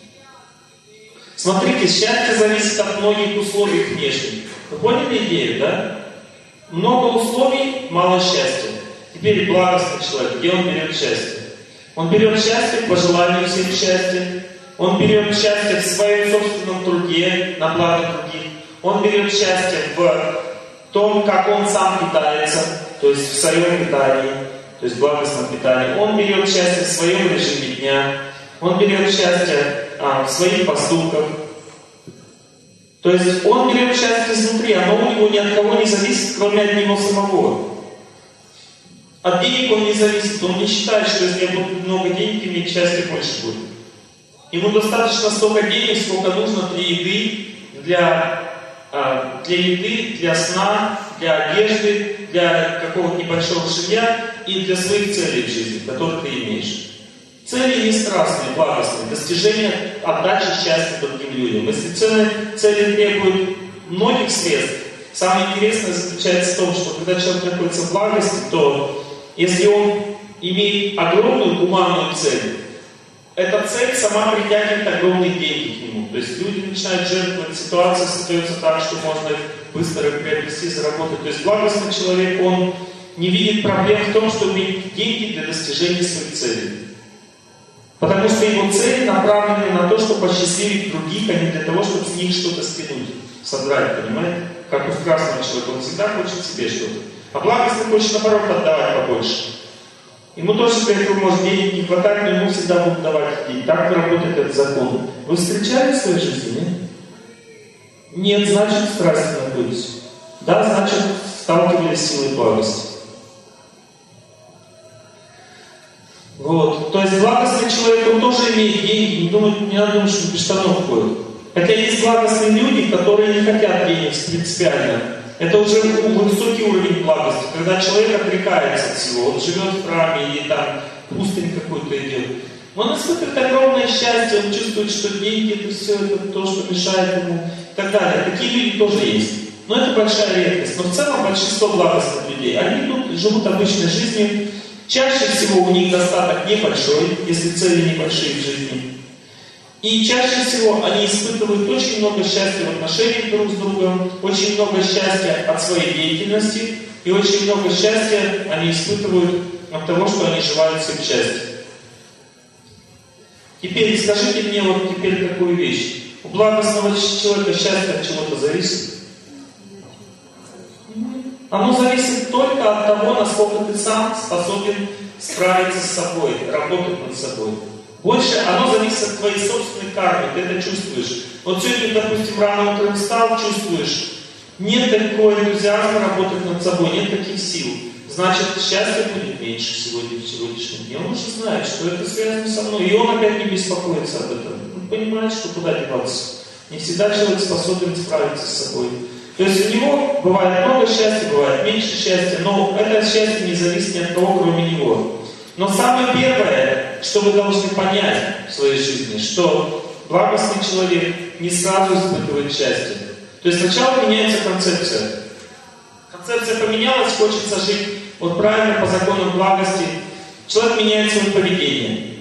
Speaker 1: Смотрите, счастье зависит от многих условий внешних. Вы поняли идею, да? Много условий, мало счастья. Теперь благостный человек, где он берет счастье? Он берет счастье по желанию всем счастья. Он берет счастье в своем собственном труде, на благо других. Он берет счастье в том, как он сам питается, то есть в своем питании, то есть в благостном питании. Он берет счастье в своем режиме дня. Он берет счастье а, в своих поступках. То есть он берет счастье изнутри, оно у него ни от кого не зависит, кроме от него самого. От денег он не зависит, он не считает, что если я буду много денег иметь, счастье больше будет. Ему достаточно столько денег, сколько нужно для еды, для, а, для еды, для сна, для одежды, для какого-то небольшого жилья и для своих целей в жизни, которые ты имеешь. Цели не страстные, благостные, достижение отдачи счастья другим людям. Если цели, цели требуют многих средств, самое интересное заключается в том, что когда человек находится в благости, то если он имеет огромную гуманную цель, эта цель сама притягивает огромные деньги к нему. То есть люди начинают жертвовать, ситуация создается так, что можно их быстро приобрести, заработать. То есть благостный человек, он не видит проблем в том, чтобы иметь деньги для достижения своих целей. Потому что его цели направлены на то, чтобы осчастливить других, а не для того, чтобы с них что-то стянуть, содрать, понимаете? Как у страстного человека, он всегда хочет себе что-то. А благостный хочет, наоборот, отдавать побольше. Ему тоже для этого может денег не хватать, но ему всегда будут давать деньги. Так работает этот закон. Вы встречали в своей жизни, нет? Нет, значит, в страсти находитесь. Да, значит, сталкивались с силой благости. Вот. То есть благостный человек, он тоже имеет деньги, не, думает, не надо думать, что без штанов ходит. Хотя есть благостные люди, которые не хотят денег принципиально. Это уже высокий уровень благости, когда человек отрекается от всего, он живет в храме или там пустынь какой-то идет. Он испытывает огромное счастье, он чувствует, что деньги это все, это то, что мешает ему и так далее. Такие люди тоже есть. Но это большая редкость. Но в целом большинство благостных людей, они идут, живут обычной жизнью. Чаще всего у них достаток небольшой, если цели небольшие в жизни. И чаще всего они испытывают очень много счастья в отношениях друг с другом, очень много счастья от своей деятельности, и очень много счастья они испытывают от того, что они желают всем счастья. Теперь скажите мне вот теперь такую вещь. У благостного человека счастье от чего-то зависит? Оно зависит только от того, насколько ты сам способен справиться с собой, работать над собой. Больше оно зависит от твоей собственной кармы, ты это чувствуешь. Вот сегодня, допустим, рано утром встал, чувствуешь, нет такого энтузиазма работать над собой, нет таких сил. Значит, счастье будет меньше сегодня, в сегодняшнем дне. Он уже знает, что это связано со мной, и он опять не беспокоится об этом. Он понимает, что куда деваться. Не всегда человек способен справиться с собой. То есть у него бывает много счастья, бывает меньше счастья, но это счастье не зависит ни от кого, кроме него. Но самое первое, что вы должны понять в своей жизни, что благостный человек не сразу испытывает счастье. То есть сначала меняется концепция. Концепция поменялась, хочется жить вот правильно по законам благости. Человек меняет свое поведение.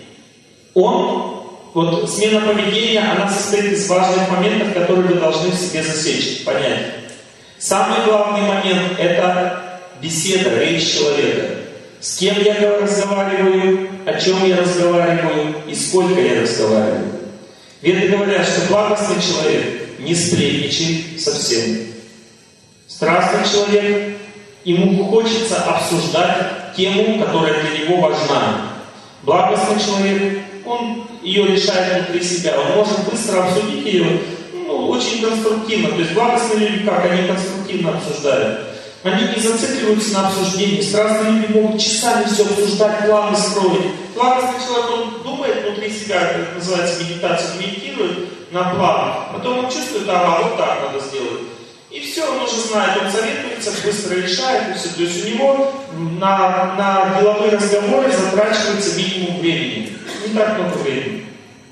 Speaker 1: Он, вот смена поведения, она состоит из важных моментов, которые вы должны в себе засечь, понять. Самый главный момент – это беседа, речь человека. С кем я разговариваю, о чем я разговариваю и сколько я разговариваю. Веды говорят, что благостный человек не сплетничает совсем. Страстный человек, ему хочется обсуждать тему, которая для него важна. Благостный человек, он ее решает внутри себя, он может быстро обсудить ее, ну, очень конструктивно. То есть благостные люди как? Они конструктивно обсуждают. Они не зацикливаются на обсуждении. Страстные люди могут часами все обсуждать, планы строить. Благостный человек, он думает внутри себя, это называется медитация, медитирует на план. Потом он чувствует, ага, вот так надо сделать. И все, он уже знает, он советуется, быстро решает, и все. То есть у него на, на деловые разговоры затрачивается минимум времени. Не так много времени.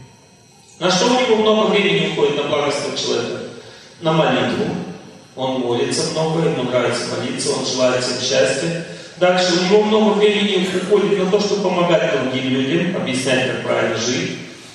Speaker 1: На что у него много времени уходит на благостного человека? На молитву. Он молится много, ему нравится молиться, он желает всем счастья. Дальше у него много времени уходит на то, чтобы помогать другим людям, объяснять, как правильно жить.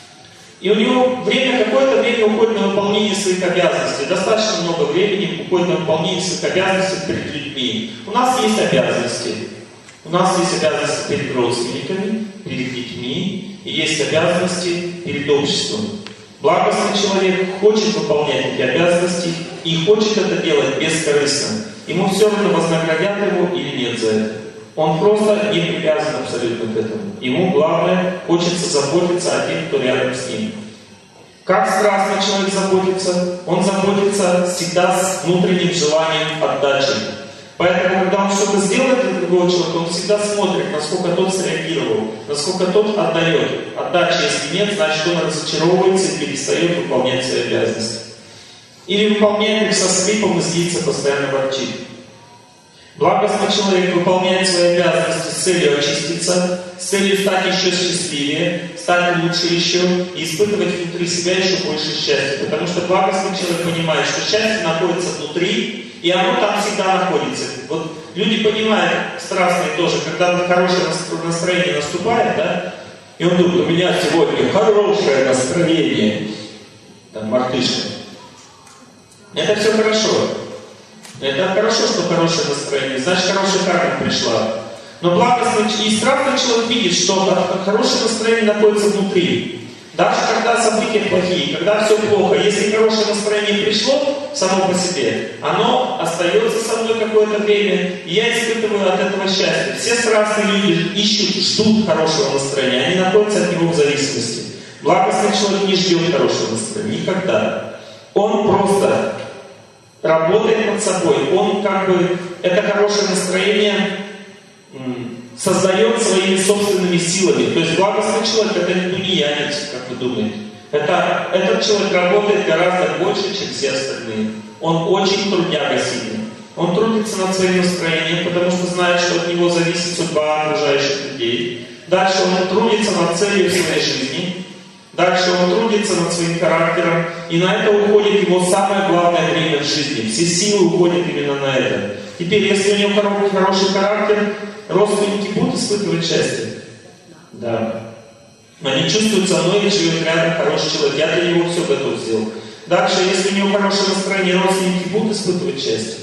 Speaker 1: И у него время, какое-то время уходит на выполнение своих обязанностей. Достаточно много времени уходит на выполнение своих обязанностей перед людьми. У нас есть обязанности. У нас есть обязанности перед родственниками, перед детьми, и есть обязанности перед обществом. Благостный человек хочет выполнять эти обязанности и хочет это делать бескорыстно. Ему все равно, вознаградят его или нет за это. Он просто не привязан абсолютно к этому. Ему главное, хочется заботиться о тех, кто рядом с ним. Как страстный человек заботится? Он заботится всегда с внутренним желанием отдачи. Поэтому, когда он что-то сделает для другого человека, он всегда смотрит, насколько тот среагировал, насколько тот отдает. Отдачи, если нет, значит, он разочаровывается и перестает выполнять свои обязанности. Или выполняет их со скрипом и злится, постоянно ворчит. Благостный человек выполняет свои обязанности с целью очиститься, с целью стать еще счастливее, стать лучше еще и испытывать внутри себя еще больше счастья. Потому что благостный человек понимает, что счастье находится внутри, и оно там всегда находится. Вот люди понимают, страстные тоже, когда хорошее настроение наступает, да, и он думает, у меня сегодня хорошее настроение, там, мартышка. Это все хорошо. Это хорошо, что хорошее настроение, значит, хорошая карма пришла. Но благостный и страстный человек видит, что хорошее настроение находится внутри. Даже когда события плохие, когда все плохо, если хорошее настроение пришло само по себе, оно остается со мной какое-то время, и я испытываю от этого счастье. Все страстные люди ищут, ждут хорошего настроения, они находятся от него в зависимости. Благостный человек не ждет хорошего настроения, никогда. Он просто работает над собой, он как бы это хорошее настроение создает своими собственными силами. То есть благостный человек это не тунеядец, как вы думаете. Это, этот человек работает гораздо больше, чем все остальные. Он очень трудяга сильный. Он трудится над своим настроением, потому что знает, что от него зависит судьба окружающих людей. Дальше он трудится над целью своей жизни. Дальше он трудится над своим характером. И на это уходит его самое главное время в жизни. Все силы уходят именно на это. Теперь, если у него хороший характер, родственники будут испытывать счастье? Да. Они чувствуют со мной, живет рядом хороший человек. Я для него все готов сделать. Дальше, если у него хорошее настроение, родственники будут испытывать счастье?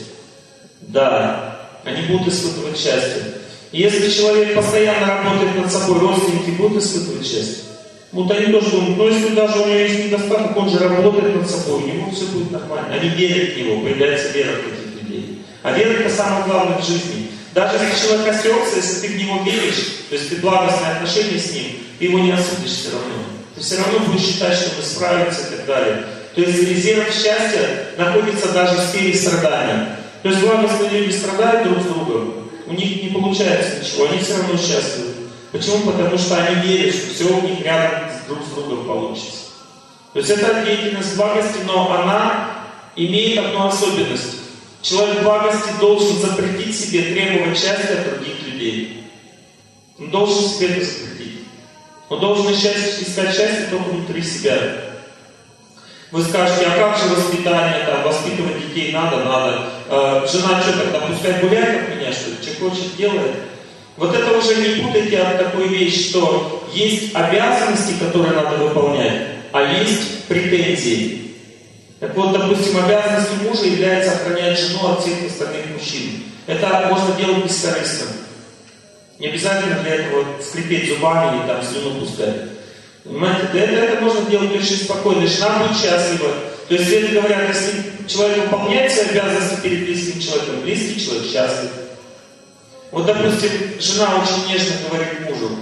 Speaker 1: Да. Они будут испытывать счастье. И если человек постоянно работает над собой, родственники будут испытывать счастье? Вот они тоже думают, ну если даже у него есть недостаток, он же работает над собой, у него все будет нормально. Они верят в него, появляется вера в таких людей. А вера это самое главное в жизни. Даже если человек осекся, если ты в него веришь, то есть ты благостные отношения с ним, ты его не осудишь все равно. Ты все равно будешь считать, что мы справимся и так далее. То есть резерв счастья находится даже в сфере страдания. То есть благостные люди страдают друг с другом, у них не получается ничего, они все равно счастливы. Почему? Потому что они верят, что все у них рядом друг с другом получится. То есть это деятельность благости, но она имеет одну особенность. Человек благости должен запретить себе требовать счастья от других людей. Он должен себе это запретить. Он должен счастье, искать счастье только внутри себя. Вы скажете, а как же воспитание, там, воспитывать детей надо, надо. Э, жена что тогда, пускай гуляет от меня, что ли, что хочет, делает. Вот это уже не путайте от такой вещи, что есть обязанности, которые надо выполнять, а есть претензии. Так вот, допустим, обязанностью мужа является охранять жену от всех остальных мужчин. Это можно делать бескорыстно. Не обязательно для этого скрипеть зубами или там слюну пускать. Понимаете, для этого это можно делать очень спокойно. Жена будет счастлива. То есть, если говорят, если человек выполняет свои обязанности перед близким человеком, близкий человек счастлив. Вот, допустим, жена очень нежно говорит мужу: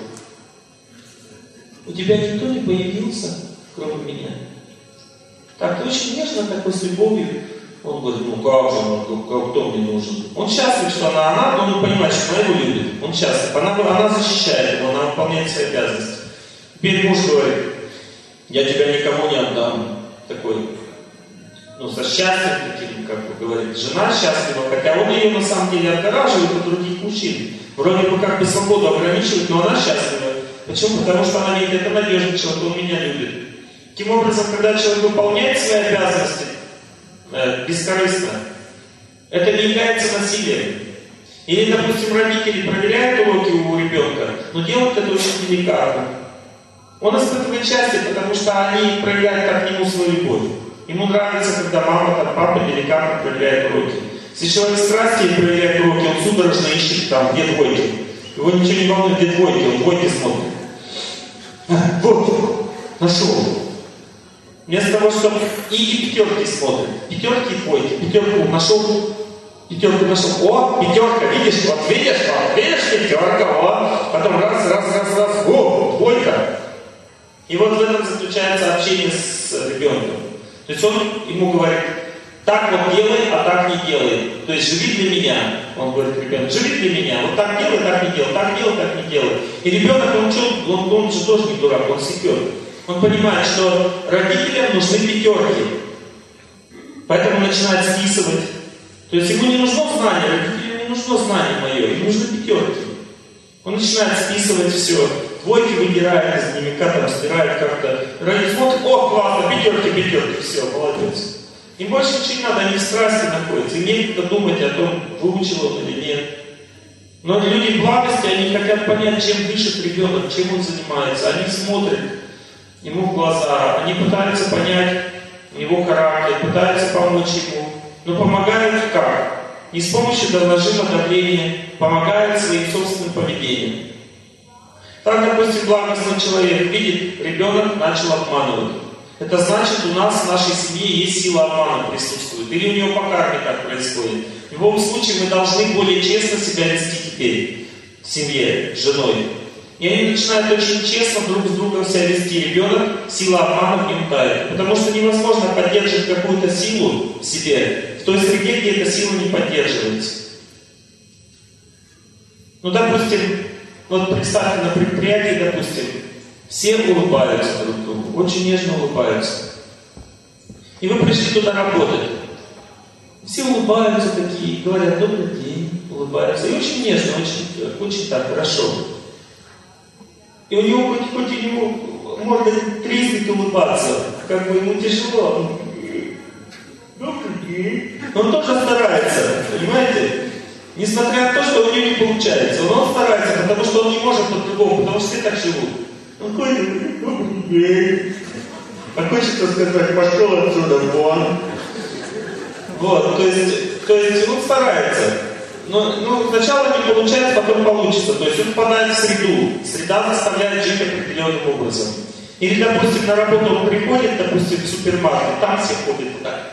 Speaker 1: у тебя никто не появился, кроме меня. Так, ты очень нежно, такой с любовью. Он говорит, ну как же, ну, кто мне нужен? Он счастлив, что она, она, но он понимает, что она его любит. Он счастлив, она, она защищает его, она выполняет свои обязанности. Теперь муж говорит, я тебя никому не отдам. Такой, ну, со счастьем таким, как бы говорит. Жена счастлива, хотя он ее на самом деле отгораживает от других мужчин. Вроде бы как бы свободу ограничивает, но она счастлива. Почему? Потому что она видит, это надежный человек, он меня любит. Таким образом, когда человек выполняет свои обязанности э, бескорыстно, это не является насилием. Или, допустим, родители проверяют уроки у ребенка, но делают это очень деликатно. Он испытывает счастье, потому что они проявляют к нему свою любовь. Ему нравится, когда мама, там, папа деликатно проверяет уроки. Если человек страсти проверяет уроки, он судорожно ищет там, где двойки. Его ничего не волнует, где двойки, он двойки смотрит. Вот, нашел. Вместо того, чтобы и, и пятерки смотрит. Пятерки и двойки. Пятерку нашел, пятерку нашел. О, пятерка, видишь, вот видишь, вот, видишь, пятерка, вот. Потом раз, раз, раз, раз, о, двойка. И вот в этом заключается общение с ребенком. То есть он ему говорит, так вот делай, а так не делай. То есть живи для меня. Он говорит ребенку, живи для меня. Вот так делай, так не делай, так делай, так не делай. И ребенок, он, что, он, он же тоже не дурак, он секет. Он понимает, что родителям нужны пятерки. Поэтому начинает списывать. То есть ему не нужно знание, родителям не нужно знание мое, ему нужны пятерки. Он начинает списывать все. Двойки выдирает из дневника, там стирает как-то. Родитель смотрит, о, классно, пятерки, пятерки, все, молодец. Им больше ничего не надо, они в страсти находятся. Им некогда думать о том, выучил он или нет. Но люди в благости, они хотят понять, чем дышит ребенок, чем он занимается. Они смотрят ему в глаза, они пытаются понять его характер, пытаются помочь ему. Но помогают как? Не с помощью нажима давления, помогают своим собственным поведением. Так, допустим, благостный человек видит, ребенок начал обманывать. Это значит, у нас в нашей семье есть сила обмана присутствует. Или у него по карме так происходит. В любом случае, мы должны более честно себя вести теперь в семье, с женой. И они начинают очень честно друг с другом себя вести. Ребенок, сила обмана в нем тает. Потому что невозможно поддерживать какую-то силу в себе в той среде, где эта сила не поддерживается. Ну, допустим, вот представьте на предприятии, допустим, все улыбаются друг другу, очень нежно улыбаются. И вы пришли туда работать. Все улыбаются такие, говорят «добрый день», улыбаются. И очень нежно, очень, очень так хорошо. И у него, хоть, хоть у него можно трезвить улыбаться, как бы ему тяжело. Добрый день. Но он тоже старается, понимаете? Несмотря на то, что у него не получается. Но он старается, потому что он не может по-другому, потому что все так живут. Он ходит, добрый день. А хочется сказать, пошел отсюда, вон. Вот, то есть, то есть он старается. Но ну, сначала не получается, потом получится. То есть он попадает в среду. Среда заставляет жить определенным образом. Или, допустим, на работу он приходит, допустим, в супермаркет, там все ходят так.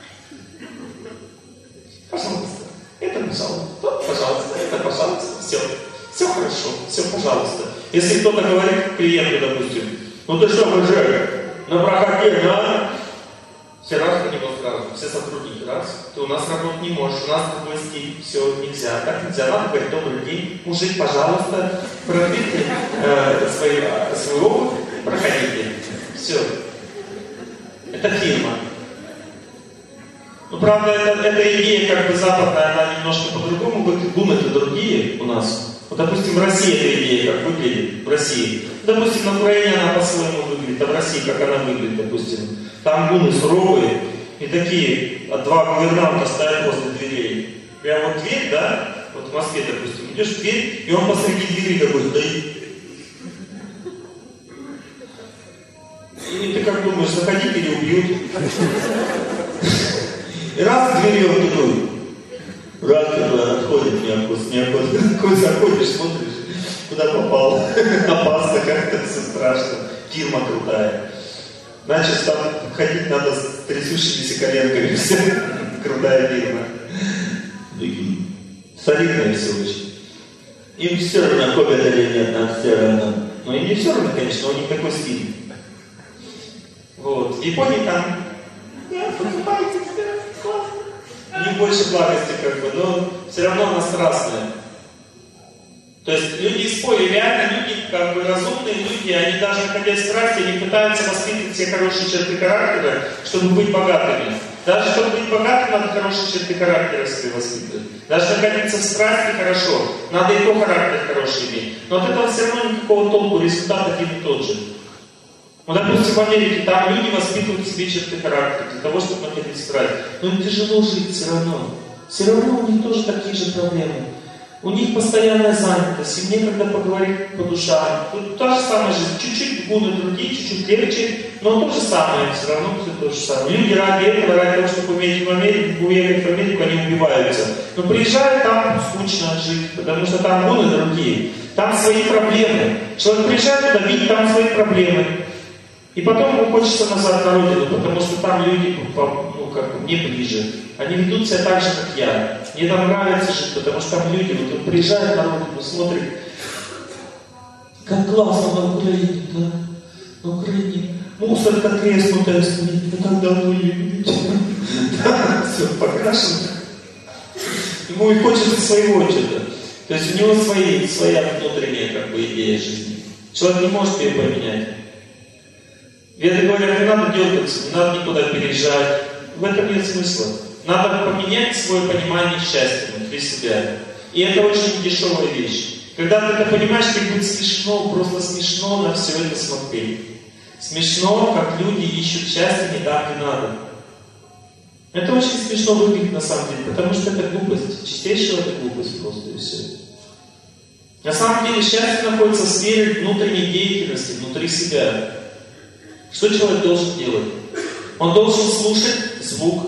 Speaker 1: Пожалуйста, это пожалуйста, то, пожалуйста, это пожалуйста, все. Все хорошо, все пожалуйста. Если кто-то говорит клиенту, допустим, ну ты что, мужик, на проходе, да? Все раз на него сразу, все сотрудники, раз. Ты у нас работать не можешь, у нас другой стиль, все, нельзя. Так нельзя, надо говорить добрый день, мужик, пожалуйста, проходите э, свои, свой опыт, проходите. Все. Это фирма. Ну, правда, это, эта идея как бы западная, она немножко по-другому выглядит. Гумы-то другие у нас. Вот, допустим, в России эта идея как выглядит, в России. Допустим, на Украине она по-своему выглядит, а в России как она выглядит, допустим. Там гуны суровые, и такие, а два гувернанта стоят возле дверей. Прямо вот дверь, да, вот в Москве, допустим, идешь в дверь, и он посреди двери такой стоит. И ты как думаешь, заходить или убьют? И раз в двери он такой, раз туда отходит, неохот, неохот. Хоть заходишь, смотришь, куда попал. Опасно, как-то все страшно. Фирма крутая. Значит, там ходить надо с трясущимися коленками. Крутая фирма. Солидная все очень. Им все равно, ходят или нет, нам все равно. Но им не все равно, конечно, у них такой стиль. Вот. В Японии там не больше благости, как бы, но все равно она страстная. То есть люди из поля, реально люди, как бы разумные люди, они даже находя в страсти, они пытаются воспитывать все хорошие черты характера, чтобы быть богатыми. Даже чтобы быть богатым, надо хорошие черты характера себе воспитывать. Даже находиться в страсти хорошо, надо и то характер хороший иметь. Но от этого все равно никакого толку, результат один и тот же. Ну, допустим, в Америке там люди воспитывают в себе черты характера для того, чтобы находить страсть. Но им тяжело жить все равно. Все равно у них тоже такие же проблемы. У них постоянная занятость, им некогда поговорить по душам. Тут та же самая жизнь, чуть-чуть гуны другие, чуть-чуть легче, но то же самое, все равно все то же самое. Люди ради этого, ради того, чтобы уметь в Америку, уехать в Америку, они убиваются. Но приезжают, там скучно жить, потому что там гуны другие, там свои проблемы. Человек приезжает туда, видит там свои проблемы. И потом ему хочется назад на родину, потому что там люди, ну, как бы, мне ближе. Они ведут себя так же, как я. Мне там нравится жить, потому что там люди, вот он приезжает на родину, смотрит, как классно на Украине, да? На Украине мусорка треснутая стоит, я так давно ее не видел. Да, все, покрашено. Ему и хочется своего что-то. То есть у него свои, своя внутренняя, как бы, идея жизни. Человек не может ее поменять. Веды говорят, не надо дергаться, не надо никуда переезжать. В этом нет смысла. Надо поменять свое понимание счастья внутри себя. И это очень дешевая вещь. Когда ты это понимаешь, тебе будет смешно, просто смешно на все это смотреть. Смешно, как люди ищут счастье не там, где надо. Это очень смешно выглядит на самом деле, потому что это глупость. Чистейшая это глупость просто, и все. На самом деле счастье находится в сфере внутренней деятельности, внутри себя. Что человек должен делать? Он должен слушать звук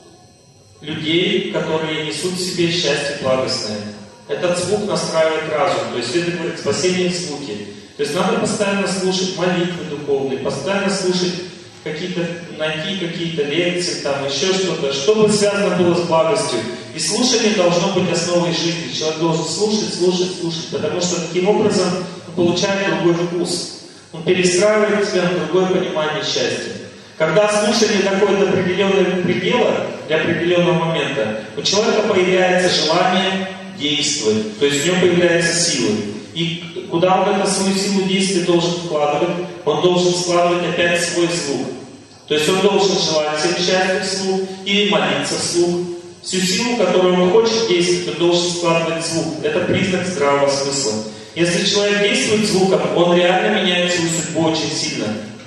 Speaker 1: людей, которые несут в себе счастье благостное. Этот звук настраивает разум. То есть это говорит спасение в звуке. То есть надо постоянно слушать молитвы духовные, постоянно слушать какие-то, найти какие-то лекции, там еще что-то, чтобы связано было с благостью. И слушание должно быть основой жизни. Человек должен слушать, слушать, слушать, потому что таким образом он получает другой вкус. Он перестраивает себя на другое понимание счастья. Когда слушание доходит до определенного предела, для определенного момента, у человека появляется желание действовать, то есть в нем появляются силы. И куда он эту свою силу действия должен вкладывать? Он должен складывать опять свой звук. То есть он должен желать всем счастья вслух или молиться вслух. Всю силу, которую он хочет действовать, он должен складывать звук. Это признак здравого смысла. Если человек действует звуком, он реально меняет свою судьбу очень сильно.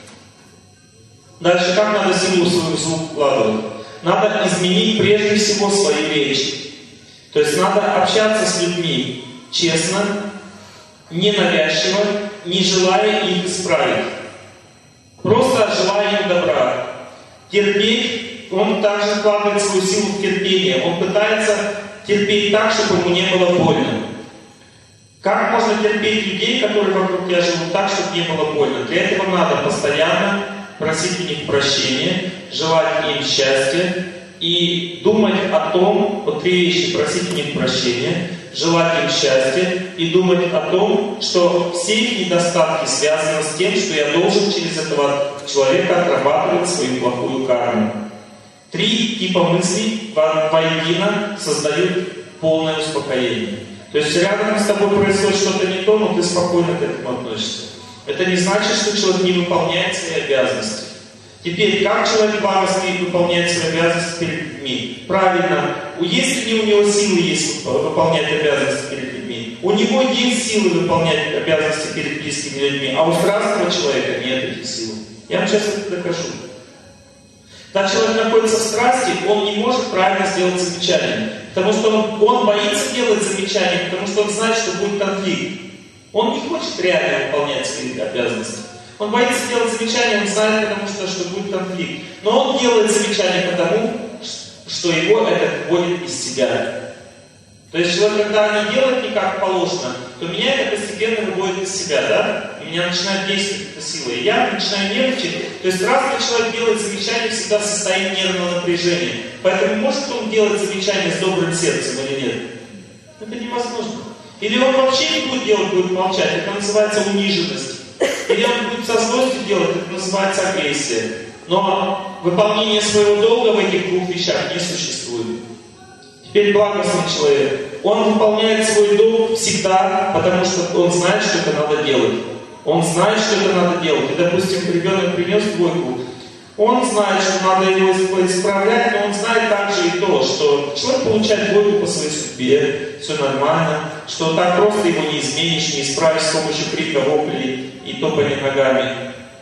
Speaker 1: Дальше, как надо силу в свой звук вкладывать? Надо изменить прежде всего свои речи. То есть надо общаться с людьми честно, ненавязчиво, не желая их исправить. Просто желая им добра. Терпеть, он также вкладывает свою силу в терпение. Он пытается терпеть так, чтобы ему не было больно. Как можно терпеть людей, которые вокруг тебя живут, так, чтобы не было больно? Для этого надо постоянно просить у них прощения, желать им счастья и думать о том, вот три вещи: просить у них прощения, желать им счастья и думать о том, что все их недостатки связаны с тем, что я должен через этого человека отрабатывать свою плохую карму. Три типа мыслей воедино создают полное успокоение. То есть рядом с тобой происходит что-то не то, но ты спокойно к этому относишься. Это не значит, что человек не выполняет свои обязанности. Теперь, как человек благостный выполняет свои обязанности перед людьми? Правильно, если не у него силы есть выполнять обязанности перед людьми, у него есть силы выполнять обязанности перед близкими людьми, а у страстного человека нет этих сил. Я вам сейчас это докажу. Когда человек находится в страсти, он не может правильно сделать замечание. Потому что он, он боится делать замечания, потому что он знает, что будет конфликт. Он не хочет реально выполнять свои обязанности. Он боится делать замечания, он знает, потому что, что будет конфликт. Но он делает замечания потому, что его это вводит из себя. То есть человек, когда не делает не как положено, то меня это постепенно выводит из себя, да? И меня начинает действовать эта сила. И я начинаю нервничать. То есть разный человек делает замечания всегда в состоянии нервного напряжения. Поэтому может он делать замечания с добрым сердцем или нет? Это невозможно. Или он вообще не будет делать, будет молчать. Это называется униженность. Или он будет со злостью делать, это называется агрессия. Но выполнение своего долга в этих двух вещах не существует. Теперь благостный человек. Он выполняет свой долг всегда, потому что он знает, что это надо делать. Он знает, что это надо делать. И, допустим, ребенок принес двойку. Он знает, что надо его исправлять, но он знает также и то, что человек получает двойку по своей судьбе, все нормально, что так просто его не изменишь, не исправишь с помощью крика, воплей и топания ногами.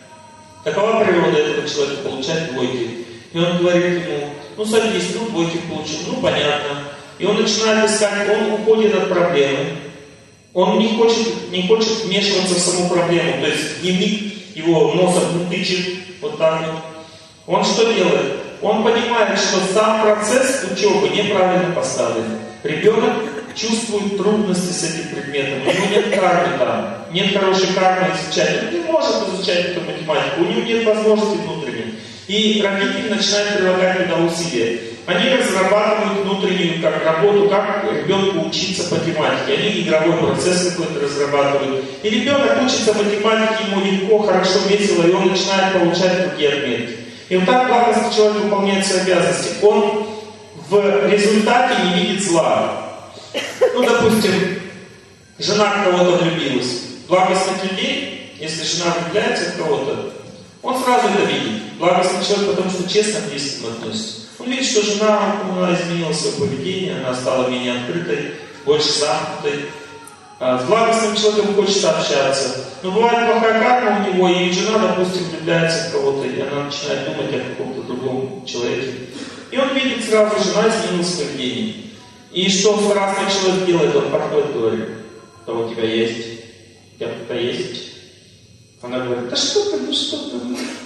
Speaker 1: Такова природа этого человека, получать двойки. И он говорит ему: ну садись, ну двойки получил, ну понятно. И он начинает искать, он уходит от проблемы. Он не хочет, не хочет вмешиваться в саму проблему. То есть дневник его носом тычет вот так вот. Он что делает? Он понимает, что сам процесс учебы неправильно поставлен. Ребенок чувствует трудности с этим предметом. У него нет кармы там, нет хорошей кармы изучать. Он не может изучать эту математику, у него нет возможности внутренней. И родители начинают прилагать туда усилия. Они разрабатывают внутреннюю как работу, как ребенку учиться математике. Они игровой процесс какой-то разрабатывают. И ребенок учится математике, ему легко, хорошо, весело, и он начинает получать другие отметки. И вот так благостный человек выполняет свои обязанности. Он в результате не видит зла. Ну, допустим, жена в кого-то влюбилась. Благостных людей, если жена влюбляется в кого-то, он сразу это видит. Благостный человек, потому что честно к близким относится. Он видит, что жена она изменила свое поведение, она стала менее открытой, больше замкнутой. С благостным человеком хочется общаться. Но бывает плохая карма у него, и жена, допустим, влюбляется в кого-то, и она начинает думать о каком-то другом человеке. И он видит сразу, жена изменила свое поведение. И что страстный человек делает? Он подходит и говорит: а у тебя есть? У тебя кто-то есть? Она говорит: да что ты, ну что ты,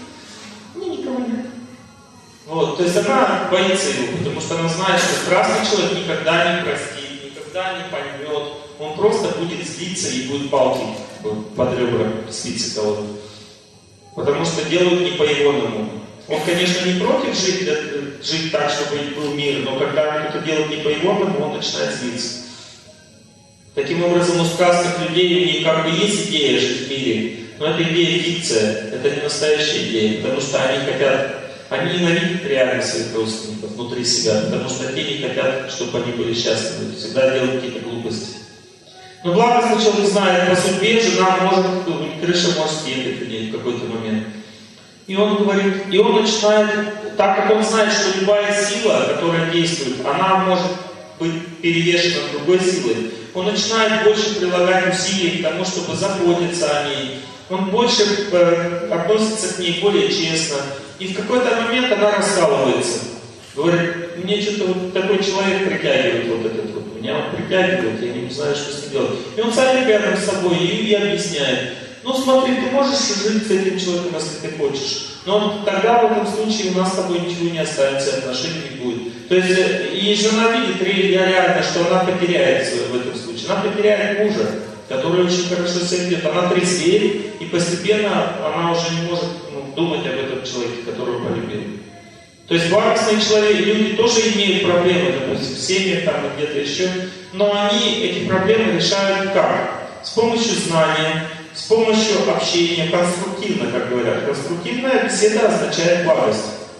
Speaker 1: ну никого нет. Вот, то есть она боится его, потому что она знает, что страстный человек никогда не простит, никогда не поймет. Он просто будет злиться и будет палки под ребра спиться кого-то. Потому что делают не по-егонному. Он, конечно, не против жить, жить так, чтобы был мир, но когда кто-то делает не по-егонному, он начинает злиться. Таким образом, у сказных людей у них как бы есть идея жить в мире, но это идея фикция, это не настоящая идея, потому что они хотят, они ненавидят реально своих родственников внутри себя, потому что те не хотят, чтобы они были счастливы, всегда делают какие-то глупости. Но благостный человек знает, по судьбе жена может, крыша может съехать в ней в какой-то момент. И он говорит, и он начинает, так как он знает, что любая сила, которая действует, она может быть перевешена другой силой, он начинает больше прилагать усилий к тому, чтобы заботиться о ней. Он больше э, относится к ней более честно. И в какой-то момент она раскалывается. Говорит, мне что-то вот такой человек притягивает вот этот вот. Меня он притягивает, я не знаю, что с ним делать. И он садится рядом с собой и, и объясняет. Ну смотри, ты можешь жить с этим человеком, если ты хочешь. Но тогда в этом случае у нас с тобой ничего не останется, отношений не будет. То есть и жена видит реально, что она потеряет в этом случае. Она потеряет мужа, который очень хорошо себя ведет. Она трезвеет, и постепенно она уже не может ну, думать об этом человеке, которого полюбила. То есть благостные человеки, люди тоже имеют проблемы, допустим, в семьях там и где-то еще, но они эти проблемы решают как? С помощью знания, с помощью общения, конструктивно, как говорят. Конструктивная беседа означает благость.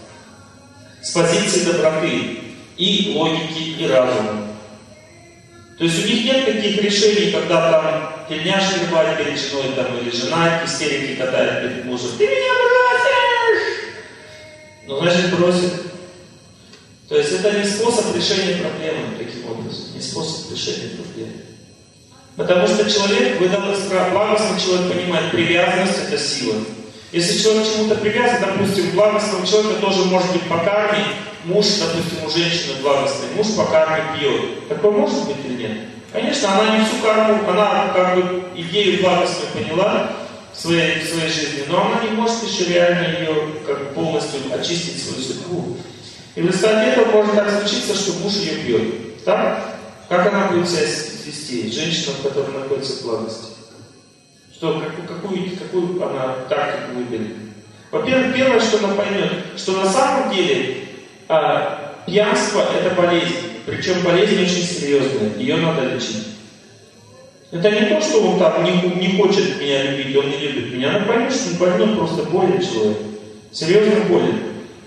Speaker 1: С позиции доброты и логики, и разума. То есть у них нет таких решений, когда там тельняшки рвать перед женой, там, или жена истерики катает перед мужем. Ты меня бросишь! Ну, значит, бросит. То есть это не способ решения проблемы, таким образом. Не способ решения проблемы. Потому что человек, благостный человек понимает, привязанность — это сила. Если человек к чему-то привязан, допустим, благостного человека тоже может быть по карме, муж, допустим, у женщины благостный, муж по карме пьет. Такое может быть или нет? Конечно, она не всю карму, она как бы идею благостную поняла в своей, в своей жизни, но она не может еще реально ее как бы полностью очистить свою судьбу. И в результате этого может так случиться, что муж ее пьет. Так? Как она будет себя вести? Женщина, которая находится в благости. Что, какую, какую она тактику выберет? Во-первых, первое, что она поймет, что на самом деле а, пьянство — это болезнь. Причем болезнь очень серьезная. Ее надо лечить. Это не то, что он там не, не хочет меня любить, он не любит меня. Она поймет, что он больной, просто болен человек. Серьезно болен.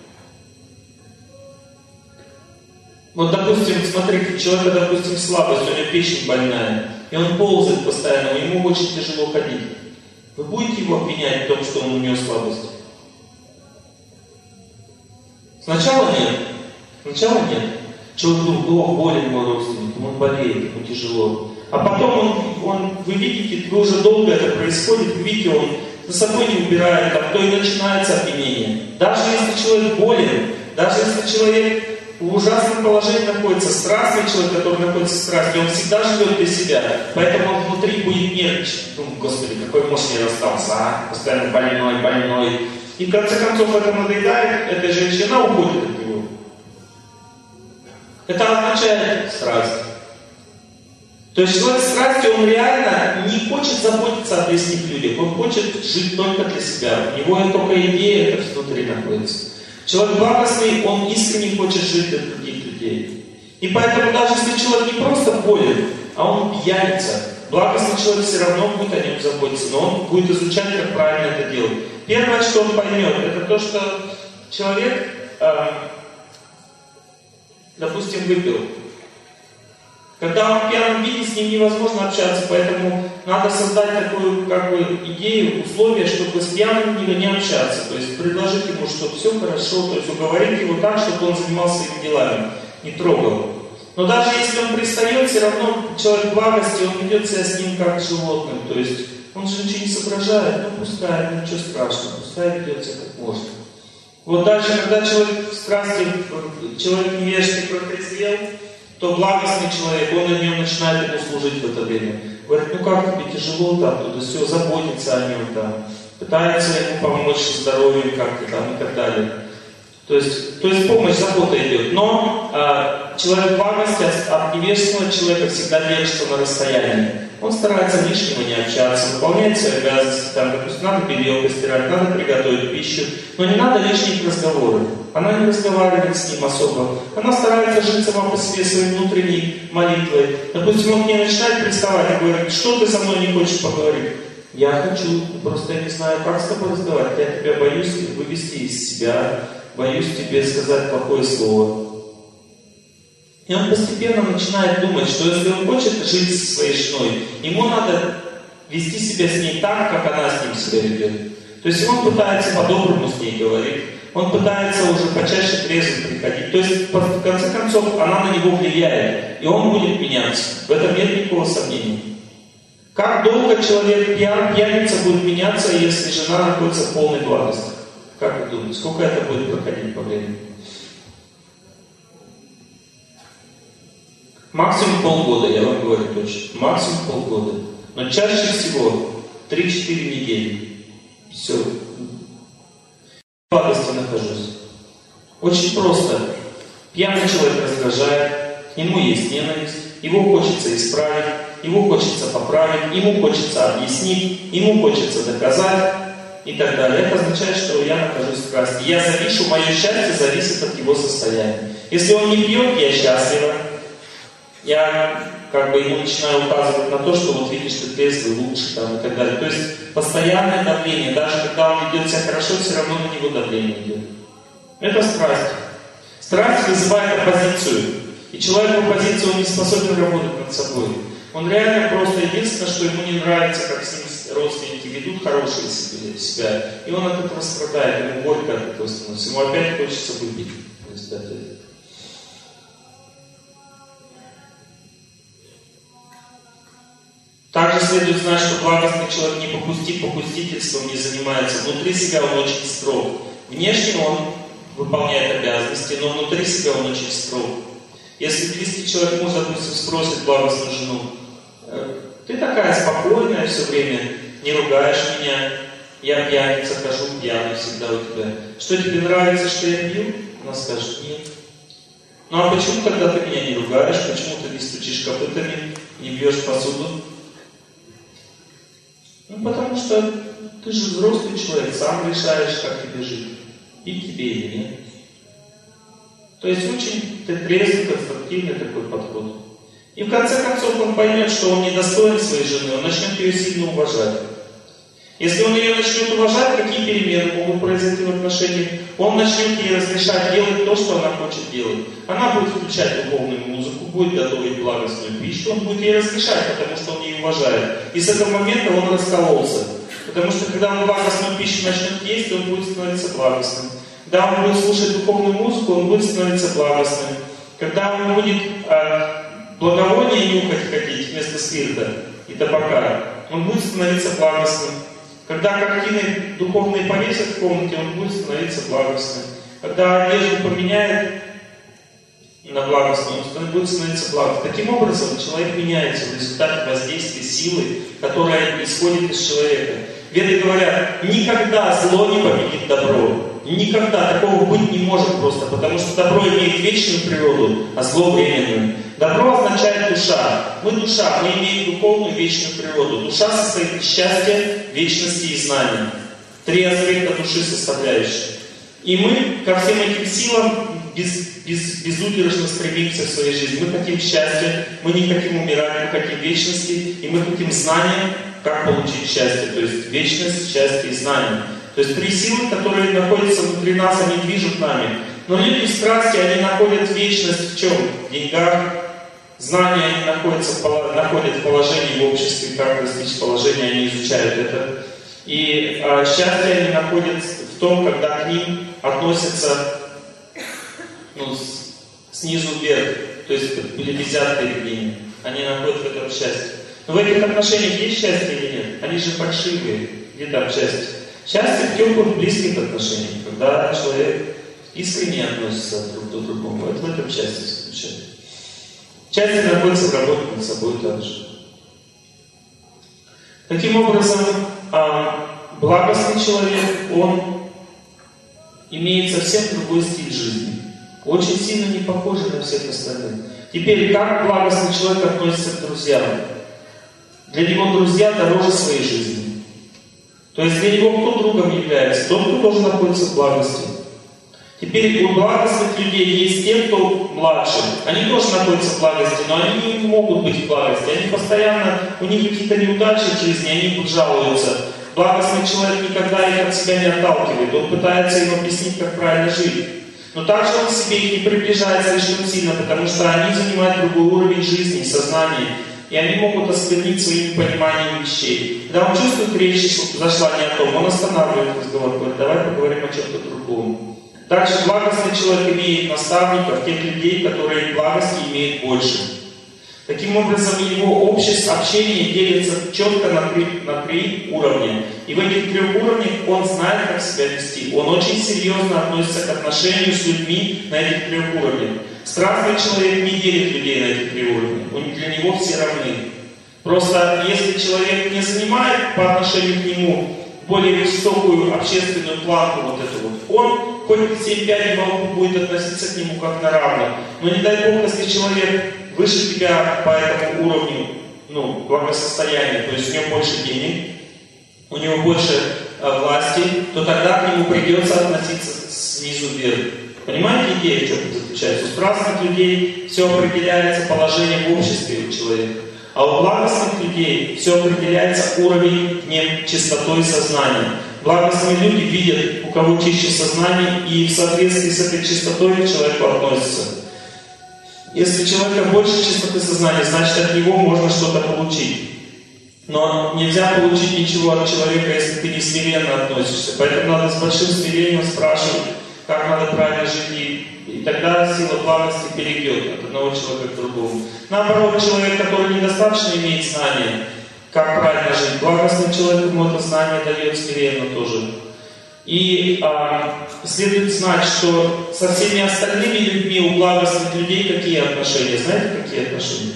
Speaker 1: Вот, допустим, смотрите, человека, допустим, слабость, у него печень больная, и он ползает постоянно, ему очень тяжело ходить. Вы будете его обвинять в том, что он у него слабость? Сначала нет. Сначала нет. Человек думает, о, болен мой родственник, он болеет, ему тяжело. А потом он, он, вы видите, вы уже долго это происходит, вы видите, он за собой не убирает, там, то и начинается обвинение. Даже если человек болен, даже если человек в ужасном положении находится, страстный человек, который находится в страсти, он всегда живет для себя, поэтому он внутри будет нервничать. Думаю, Господи, какой муж не расстался, а? Постоянно больной, больной. И в конце концов это надоедает, эта женщина уходит от него. Это означает страсть. То есть человек с страстью, он реально не хочет заботиться о близких людях, он хочет жить только для себя. У него только идея это внутри находится. Человек благостный, он искренне хочет жить для других людей. И поэтому даже если человек не просто болен, а он пьяница, благостный человек все равно будет о нем заботиться, но он будет изучать, как правильно это делать. Первое, что он поймет, это то, что человек, э, допустим, выпил. Когда он в пьяном виде, с ним невозможно общаться, поэтому надо создать такую как бы идею, условия, чтобы с пьяным не, не общаться. То есть предложить ему, что все хорошо, то есть уговорить его так, чтобы он занимался своими делами, не трогал. Но даже если он пристает, все равно человек благости, он ведет себя с ним как с животным. То есть он же ничего не соображает, ну пускай, ну ничего страшного, пускай ведет себя как может. Вот дальше, когда человек в страсти, человек невежественный протрезвел, то благостный человек, он на нем начинает ему служить в это время. Говорит, ну как тебе тяжело там, туда все, заботится о нем там, пытается ему помочь со здоровьем как-то там и так далее. То есть, то есть помощь, забота идет. Но э, человек благости от невежественного человека всегда держится на расстоянии. Он старается лишнего не общаться, выполняет свои обязанности, там, допустим, надо белье постирать, надо приготовить пищу, но не надо лишних разговоров. Она не разговаривает с ним особо. Она старается жить сама по себе своей внутренней молитвой. Допустим, он к ней начинает приставать и говорит: что ты со мной не хочешь поговорить? Я хочу, просто я не знаю, как с тобой разговаривать. Я тебя боюсь вывести из себя, боюсь тебе сказать плохое слово. И он постепенно начинает думать, что если он хочет жить со своей женой, ему надо вести себя с ней так, как она с ним себя ведет. То есть он пытается по-доброму с ней говорить, он пытается уже почаще трезвым приходить. То есть, в конце концов, она на него влияет, и он будет меняться. В этом нет никакого сомнения. Как долго человек пьян, пьяница будет меняться, если жена находится в полной благости? Как вы думаете, сколько это будет проходить по времени? Максимум полгода, я вам говорю точно. Максимум полгода. Но чаще всего три-четыре недели. Все. В благости нахожусь. Очень просто. Пьяный человек раздражает, к нему есть ненависть, его хочется исправить, его хочется поправить, ему хочется объяснить, ему хочется доказать и так далее. Это означает, что я нахожусь в страсти. Я завишу, мое счастье зависит от его состояния. Если он не пьет, я счастлива. Я как бы ему начинаю указывать на то, что вот видишь, ты трезвый, лучше там и так далее. То есть постоянное давление, даже когда он ведет себя хорошо, все равно на него давление идет. Это страсть. Страсть вызывает оппозицию. И человек в оппозиции, он не способен работать над собой. Он реально просто единственное, что ему не нравится, как с ним родственники ведут хорошие себя. И он от этого страдает, ему горько от этого становится. Ему опять хочется выпить. То есть, это... Также следует знать, что благостный человек не попустит, попустительством не занимается. Внутри себя он очень строг. Внешне он выполняет обязанности, но внутри себя он очень строг. Если близкий человек, муж, допустим, спросит благостную жену: ты такая спокойная все время, не ругаешь меня, я пьяница, хожу пьяный всегда у тебя. Что, тебе нравится, что я пью? Она скажет: нет. Ну а почему тогда ты меня не ругаешь? Почему ты не стучишь копытами, не бьешь посуду? Ну потому что ты же взрослый человек, сам решаешь, как тебе жить. И тебе, или нет. То есть очень трезвый, конструктивный такой подход. И в конце концов он поймет, что он недостоин своей жены, он начнет ее сильно уважать. Если он ее начнет уважать, какие перемены могут произойти в отношениях? Он начнет ей разрешать делать то, что она хочет делать. Она будет включать духовную музыку, будет готовить благостную пищу, он будет ей разрешать, потому что он ее уважает. И с этого момента он раскололся. Потому что когда он благостную пищу начнет есть, он будет становиться благостным. Когда он будет слушать духовную музыку, он будет становиться благостным. Когда он будет э, благовоние нюхать хотеть вместо спирта и табака, он будет становиться благостным. Когда картины духовные повесят в комнате, он будет становиться благостным. Когда одежду поменяет на благостную, он будет становиться благостным. Таким образом, человек меняется в результате воздействия силы, которая исходит из человека. Веды говорят: никогда зло не победит добро. Никогда такого быть не может просто, потому что добро имеет вечную природу, а зло временную. Добро означает душа. Мы душа, мы имеем духовную вечную природу. Душа состоит из счастья, вечности и знания. Три аспекта души составляющие. И мы ко всем этим силам без, без, безудержно стремимся в своей жизни. Мы хотим счастья, мы не хотим умирать, мы хотим вечности, и мы хотим знания, как получить счастье. То есть вечность, счастье и знание. То есть три силы, которые находятся внутри нас, они движут нами. Но люди в страсти, они находят вечность в чем? В деньгах. Знания они находятся, находят в положении в обществе, как достичь положения, они изучают это. И а, счастье они находят в том, когда к ним относятся ну, с, снизу вверх, то есть были висят перед ними. Они находят в этом счастье. Но в этих отношениях есть счастье или нет? Они же фальшивые. Где там счастье? Счастье в теплых, близких отношениях, когда человек искренне относится друг к другому. Вот в этом счастье заключается. Счастье находится в работе над собой также. Таким образом, благостный человек, он имеет совсем другой стиль жизни. Очень сильно не похожий на всех остальных. Теперь, как благостный человек относится к друзьям? Для него друзья дороже своей жизни. То есть для него кто другом является? Тот, кто тоже находится в благости. Теперь у благостных людей есть те, кто младше. Они тоже находятся в благости, но они не могут быть в благости. Они постоянно, у них какие-то неудачи в жизни, они будут жалуются. Благостный человек никогда их от себя не отталкивает. Он пытается им объяснить, как правильно жить. Но также он к себе их не приближает слишком сильно, потому что они занимают другой уровень жизни, сознания. И они могут осквернить своим пониманием вещей. Когда он чувствует, речь зашла не о том, он останавливает разговор, говорит, давай поговорим о чем-то другом. Также благостный человек имеет наставников, тех людей, которые благости имеют больше. Таким образом, его общество, общение делится четко на три, на три уровня. И в этих трех уровнях он знает, как себя вести. Он очень серьезно относится к отношению с людьми на этих трех уровнях. Страстный человек не делит людей на эти три уровня. Для него все равны. Просто если человек не занимает по отношению к нему более высокую общественную планку, вот эту вот, он хоть семь пядей во лбу будет относиться к нему как на равных. Но не дай Бог, если человек выше тебя по этому уровню, ну, благосостояния, то есть у него больше денег, у него больше э, власти, то тогда к нему придется относиться снизу вверх. Понимаете идея, в чем это заключается? У страстных людей все определяется положением в обществе у человека. А у благостных людей все определяется уровень в нем чистотой сознания. Благостные люди видят, у кого чище сознание, и в соответствии с этой чистотой к человеку относятся. Если у человека больше чистоты сознания, значит от него можно что-то получить. Но нельзя получить ничего от человека, если ты не смиренно относишься. Поэтому надо с большим смирением спрашивать, как надо правильно жить, и, и тогда сила благости перейдет от одного человека к другому. Наоборот, человек, который недостаточно имеет знания, как правильно жить, благостный человек ему это знание дает смиренно тоже. И а, следует знать, что со всеми остальными людьми, у благостных людей какие отношения? Знаете, какие отношения?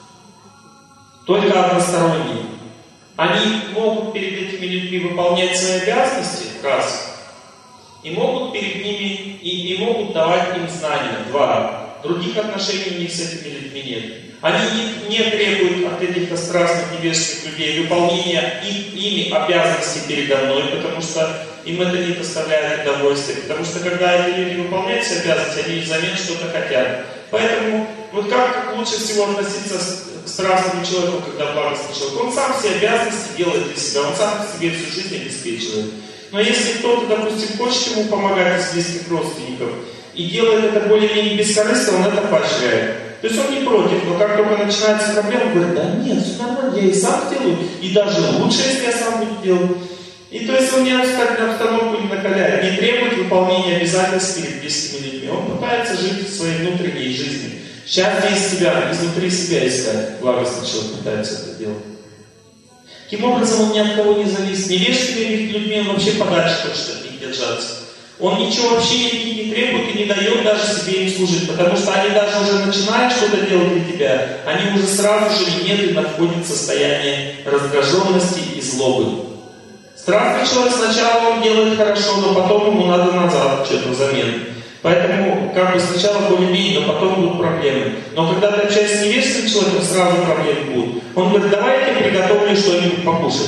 Speaker 1: Только односторонние. Они могут перед этими людьми выполнять свои обязанности, раз, и могут перед ними, и, и могут давать им знания, два. Других отношений у них с этими людьми нет. Они не, не требуют от этих страстных невежественных людей выполнения их, ими обязанностей передо мной, потому что им это не доставляет удовольствия. Потому что когда эти люди выполняют свои обязанности, они взамен что-то хотят. Поэтому, вот как лучше всего относиться к страстному человеку, когда благостный человек? Он сам все обязанности делает для себя, он сам себе всю жизнь обеспечивает. Но если кто-то, допустим, хочет ему помогать из близких родственников и делает это более-менее бескорыстно, он это поощряет. То есть он не против, но как только начинается проблема, он говорит, да нет, все нормально, я и сам сделаю, и даже лучше, если я сам буду делать. И то есть он не обстановку не накаляет, не требует выполнения обязательств перед близкими людьми. Он пытается жить в своей внутренней жизни. Счастье из себя, изнутри себя искать. Благостный человек пытается это делать. Таким образом, он ни от кого не зависит. Невежественными людьми он вообще подальше хочет от них держаться. Он ничего вообще не, не требует и не дает даже себе им служить, потому что они даже уже начинают что-то делать для тебя, они уже сразу же немедленно входят в состояние раздраженности и злобы. Страстный человек сначала он делает хорошо, но потом ему надо назад что-то взамен. Поэтому как бы сначала более-менее, но потом будут проблемы. Но когда ты общаешься с невежественным человеком, сразу проблемы будут. Он говорит, давай я тебе приготовлю что-нибудь покушать.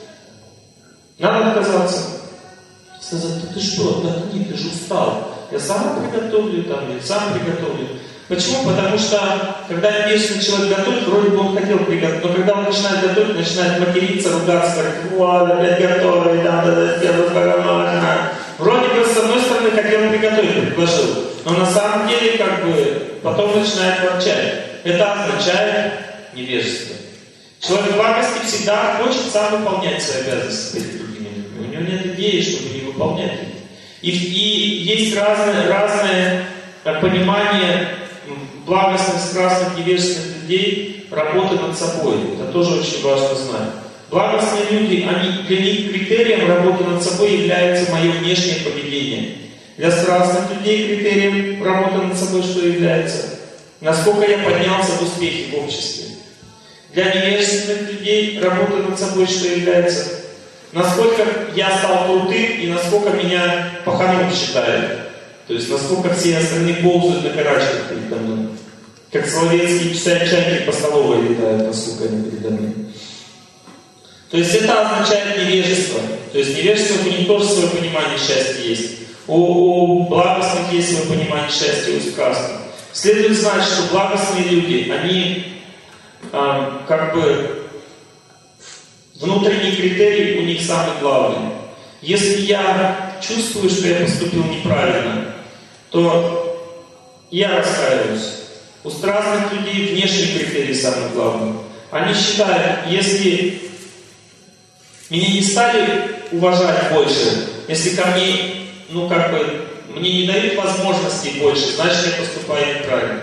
Speaker 1: Надо отказаться. Сказать, да ты что, отдохни, ты же устал. Я сам приготовлю, там, я сам приготовлю. Почему? Потому что, когда невежественный человек готовит, вроде бы он хотел приготовить, но когда он начинает готовить, начинает материться, ругаться, говорит, вот, опять готовить, надо сделать погано. Вроде бы, с одной стороны, хотел приготовить, предложил, но на самом деле, как бы, потом начинает ворчать. Это означает невежество. Человек благости всегда хочет сам выполнять свои обязанности перед другими людьми. У него нет идеи, чтобы не выполнять их. И, и есть разное, разное понимание благостных, страстных, невежественных людей работы над собой. Это тоже очень важно знать. Благостные люди, они, для них критерием работы над собой является мое внешнее поведение. Для страстных людей критерием работы над собой что является? Насколько я поднялся в успехе в обществе. Для невежественных людей работа над собой что является? насколько я стал крутым и насколько меня паханом считают. То есть насколько все остальные ползают на карачках передо мной. Как соловецкие чайки по столовой летают, насколько они передо мной. То есть это означает невежество. То есть невежество, у них тоже свое понимание счастья есть. У, у благостных есть свое понимание счастья, у страстных. Следует знать, что благостные люди, они э, как бы внутренний критерий у них самый главный. Если я чувствую, что я поступил неправильно, то я раскаиваюсь. У страстных людей внешний критерий самый главный. Они считают, если меня не стали уважать больше, если ко мне, ну как бы, мне не дают возможностей больше, значит я поступаю неправильно.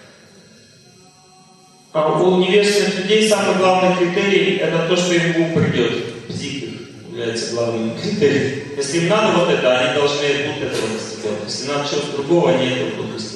Speaker 1: А у невежественных людей самый главный критерий — это то, что им в ум придет. Бзик является главным критерием. Если им надо вот это, они должны вот этого достигать. Если надо чего-то другого, они этого будут достигать.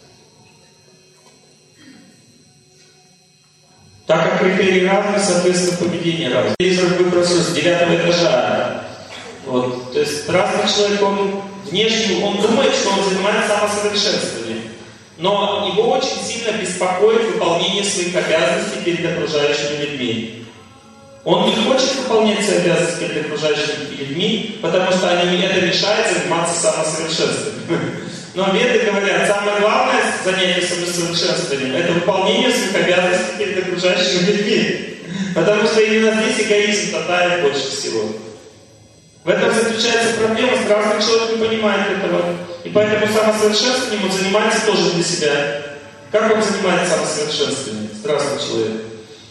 Speaker 1: Так как критерии разные, соответственно, поведение разное. Телевизор выбросил с девятого этажа. Вот. То есть разный человек, он внешне, он думает, что он занимается самосовершенствованием. Но его очень сильно беспокоит выполнение своих обязанностей перед окружающими людьми. Он не хочет выполнять свои обязанности перед окружающими людьми, потому что они, это мешает заниматься самосовершенствованием. Но веды говорят, самое главное занятие самосовершенствованием — это выполнение своих обязанностей перед окружающими людьми. Потому что именно здесь эгоизм татарит больше всего. В этом заключается проблема, страстный человек не понимает этого. И поэтому самосовершенствованием он занимается тоже для себя. Как он занимается самосовершенствованием, страстный человек?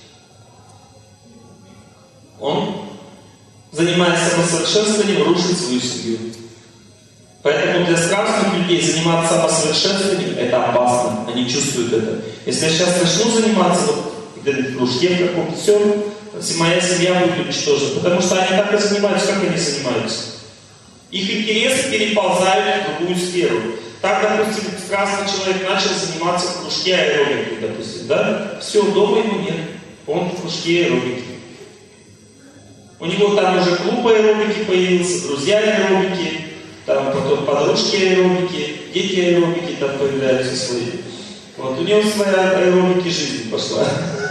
Speaker 1: Он, занимаясь самосовершенствованием, рушит свою семью. Поэтому для страстных людей заниматься самосовершенствованием — это опасно. Они чувствуют это. Если я сейчас начну заниматься вот, в кружке в каком-то, все, моя семья будет уничтожена. Потому что они так и занимаются, как они занимаются. Их интересы переползают в другую сферу. Так, допустим, страстный человек начал заниматься в кружке аэробики, допустим, да? Все, дома ему нет. Он в кружке аэробики. У него там уже клуб аэробики появился, друзья аэробики, там потом подружки аэробики, дети аэробики там появляются свои. Вот, у него своя аэробики жизнь пошла.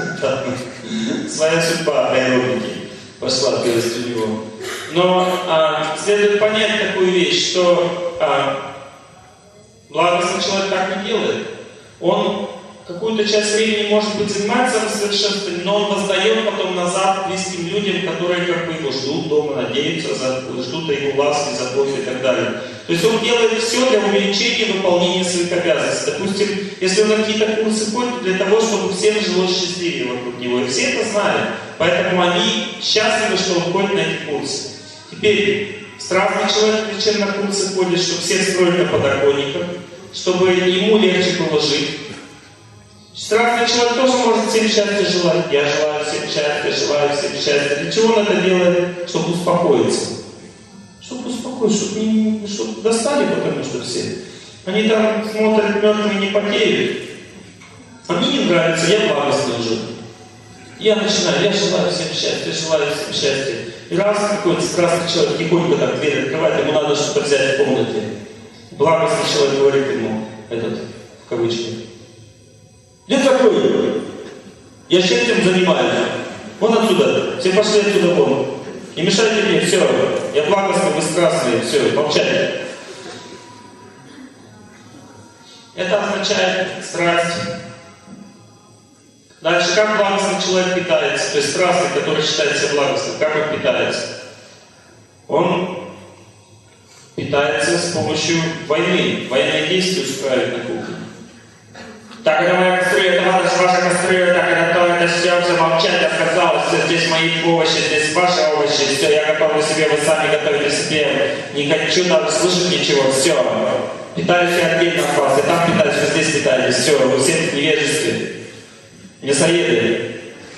Speaker 1: Своя судьба аэробики пошла, то есть у него. Но а, следует понять такую вещь, что а, благостный человек так не делает. Он какую-то часть времени, может быть, занимается самосовершенствованием, но он воздает потом назад близким людям, которые как бы его ждут дома, надеются, ждут его ласки, заботы и так далее. То есть он делает все для увеличения выполнения своих обязанностей. Допустим, если он на какие-то курсы ходит, для того, чтобы всем жилось счастливее вокруг него. И все это знают. Поэтому они счастливы, что он ходит на эти курсы. Теперь, страстный человек зачем на курсы ходит, чтобы все строить на подоконниках, чтобы ему легче было жить. Страстный человек тоже может всем счастья желать. Я желаю всем счастья, желаю всем счастья. Для чего он это делает? Чтобы успокоиться. Чтобы успокоиться, чтобы, не, чтобы достали, потому что все. Они там смотрят, мертвые не потеют. А мне не нравится, я благостный уже. Я начинаю, я желаю всем счастья, желаю всем счастья. И раз какой-то страстный человек тихонько так дверь открывает, ему надо что-то взять в комнате. Благостный человек говорит ему, этот, в кавычках: "Где такой? Я этим занимаюсь. Вон отсюда. Все пошли отсюда вон. Не мешайте мне, все. Я благостный, вы страстные, все, молчайте". Это означает страсть. Дальше, как благостный человек питается? То есть страстный, который считается благостным, как он питается? Он питается с помощью войны. Военные действия устраивает на кухне. Так, это моя кастрюля, это ваша кастрюля, так, это то, это все, все, молчать, я сказал, все, здесь мои овощи, здесь ваши овощи, все, я готовлю себе, вы сами готовите себе, не хочу даже слышать ничего, все. Питаюсь я отдельно от вас, я там питаюсь, вы здесь питаетесь, все, вы все в невежестве. Мясоеды.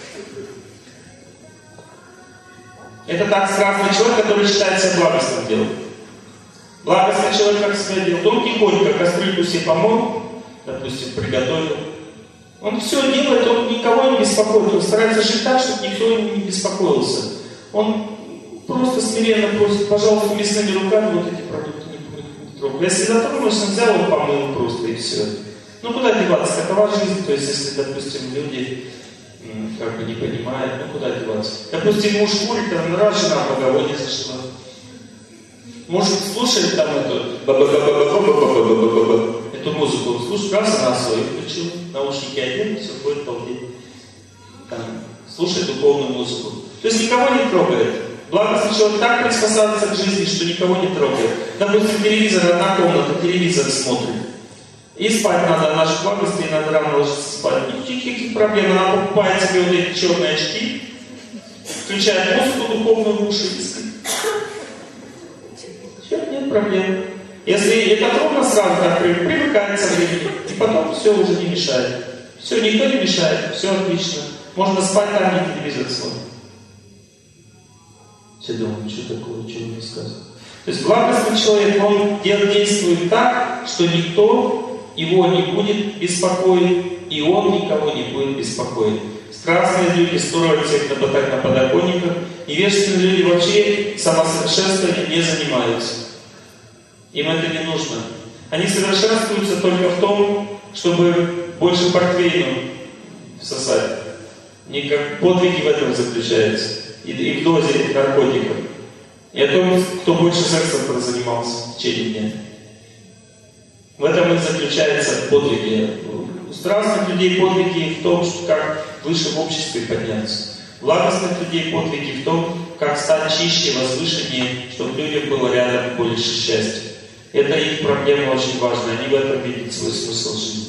Speaker 1: Это так страстный человек, который считает себя благостным делом. Благостный человек как себя делает? Он тихонько кастрюльку себе помыл, допустим, приготовил. Он все делает, он никого не беспокоит. Он старается жить так, чтобы никто не беспокоился. Он просто смиренно просит, пожалуйста, мясными руками вот эти продукты не, не трогай. Если дотронулся, взял, он помыл просто и все. Ну куда деваться, такова жизнь, то есть если, допустим, люди как бы не понимают, ну куда деваться. Допустим, муж курит, там раз жена в огороде зашла. Муж слушает там эту, эту музыку, он слушает, раз она свою включил, наушники одел, все, ходит балдеть. Там, слушает духовную музыку. То есть никого не трогает. Благостный человек так приспосабливается к жизни, что никого не трогает. Допустим, телевизор, одна комната, телевизор смотрит. И спать надо, наша благость, и надо рано ложиться спать. Никаких проблем. Она покупает себе вот эти черные очки, включает музыку духовную в уши и спит. Все, нет проблем. Если это трудно сразу, так привыкает со временем, и потом все уже не мешает. Все, никто не мешает, все отлично. Можно спать там, не телевизор смотрит. Все думают, что такое, чего не сказано. То есть благостный человек, он действует так, что никто его не будет беспокоить, и он никого не будет беспокоить. Страстные люди строят всех на подоконниках, невежественные люди вообще самосовершенствованием не занимаются. Им это не нужно. Они совершенствуются только в том, чтобы больше портвейну всосать. Не как подвиги в этом заключаются. И, и в дозе наркотиков. И о том, кто больше сексом занимался в течение дня. В этом и заключается подвиги. У страстных людей подвиги в том, что как выше в обществе подняться. У благостных людей подвиги в том, как стать чище, возвышеннее, чтобы людям было рядом больше счастья. Это их проблема очень важная. Они в этом видят свой смысл жизни.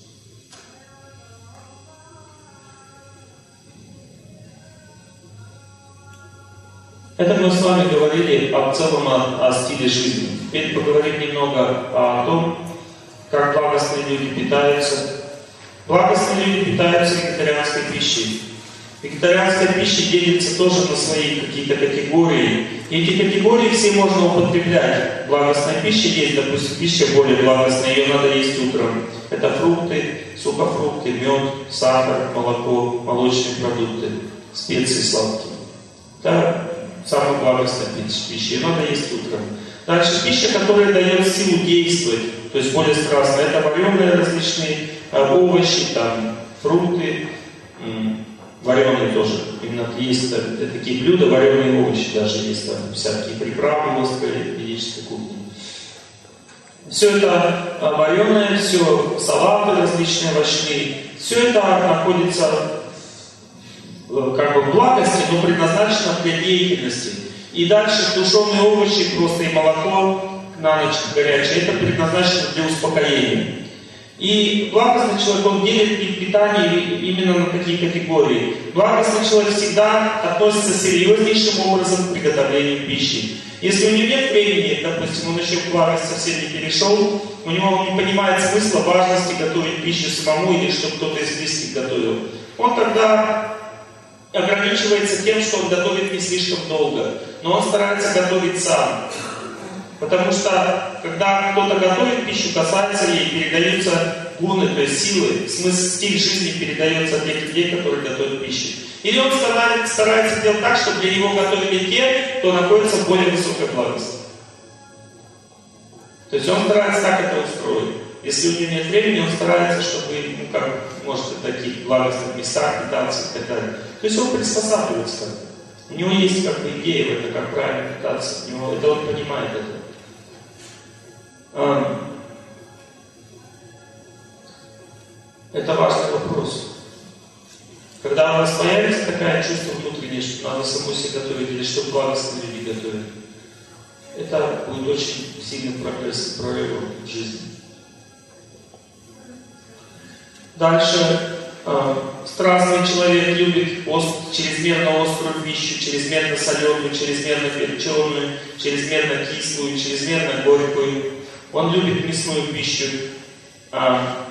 Speaker 1: Это мы с вами говорили о целом о, о стиле жизни. Теперь поговорим немного о том, как благостные люди питаются. Благостные люди питаются вегетарианской пищей. Вегетарианская пища делится тоже на свои какие-то категории. И эти категории все можно употреблять. Благостная пища есть, допустим, пища более благостная, ее надо есть утром. Это фрукты, сухофрукты, мед, сахар, молоко, молочные продукты, специи сладкие. Это самая благостная пища, ее надо есть утром. Дальше пища, которая дает силу действовать, то есть более страстная. Это вареные различные овощи, там, фрукты, вареные тоже. Именно есть это, такие блюда, вареные овощи даже есть, там всякие приправы острые ведической кухни. Все это вареное, все салаты различные овощные, все это находится как бы в благости, но предназначено для деятельности. И дальше тушеные овощи, просто и молоко на ночь горячее, это предназначено для успокоения. И благостный человек, он делит питание именно на такие категории. Благостный человек всегда относится серьезнейшим образом к приготовлению пищи. Если у него нет времени, допустим, он еще в благость совсем не перешел, у него он не понимает смысла, важности готовить пищу самому или чтобы кто-то из близких готовил, он тогда ограничивается тем, что он готовит не слишком долго, но он старается готовить сам. Потому что, когда кто-то готовит пищу, касается ей, передаются гуны, то есть силы, смысл, стиль жизни передается от тех людей, которые готовят пищу. Или он старается, старается делать так, чтобы для него готовили те, кто находится в более высокой благости. То есть он старается так это устроить. Если у него нет времени, он старается, чтобы, ну как, может, в таких благостных местах питаться и так далее. То есть он приспосабливается. У него есть как бы идея в это, как правильно питаться. У него, это он понимает это. Это важный вопрос. Когда у нас появится такое чувство внутреннее, что надо саму себе готовить, или что благостные люди готовят, это будет очень сильный прогресс и прорыв в жизни. Дальше. Страстный человек любит ост, чрезмерно острую пищу, чрезмерно соленую, чрезмерно перченую, чрезмерно кислую, чрезмерно горькую. Он любит мясную пищу. А,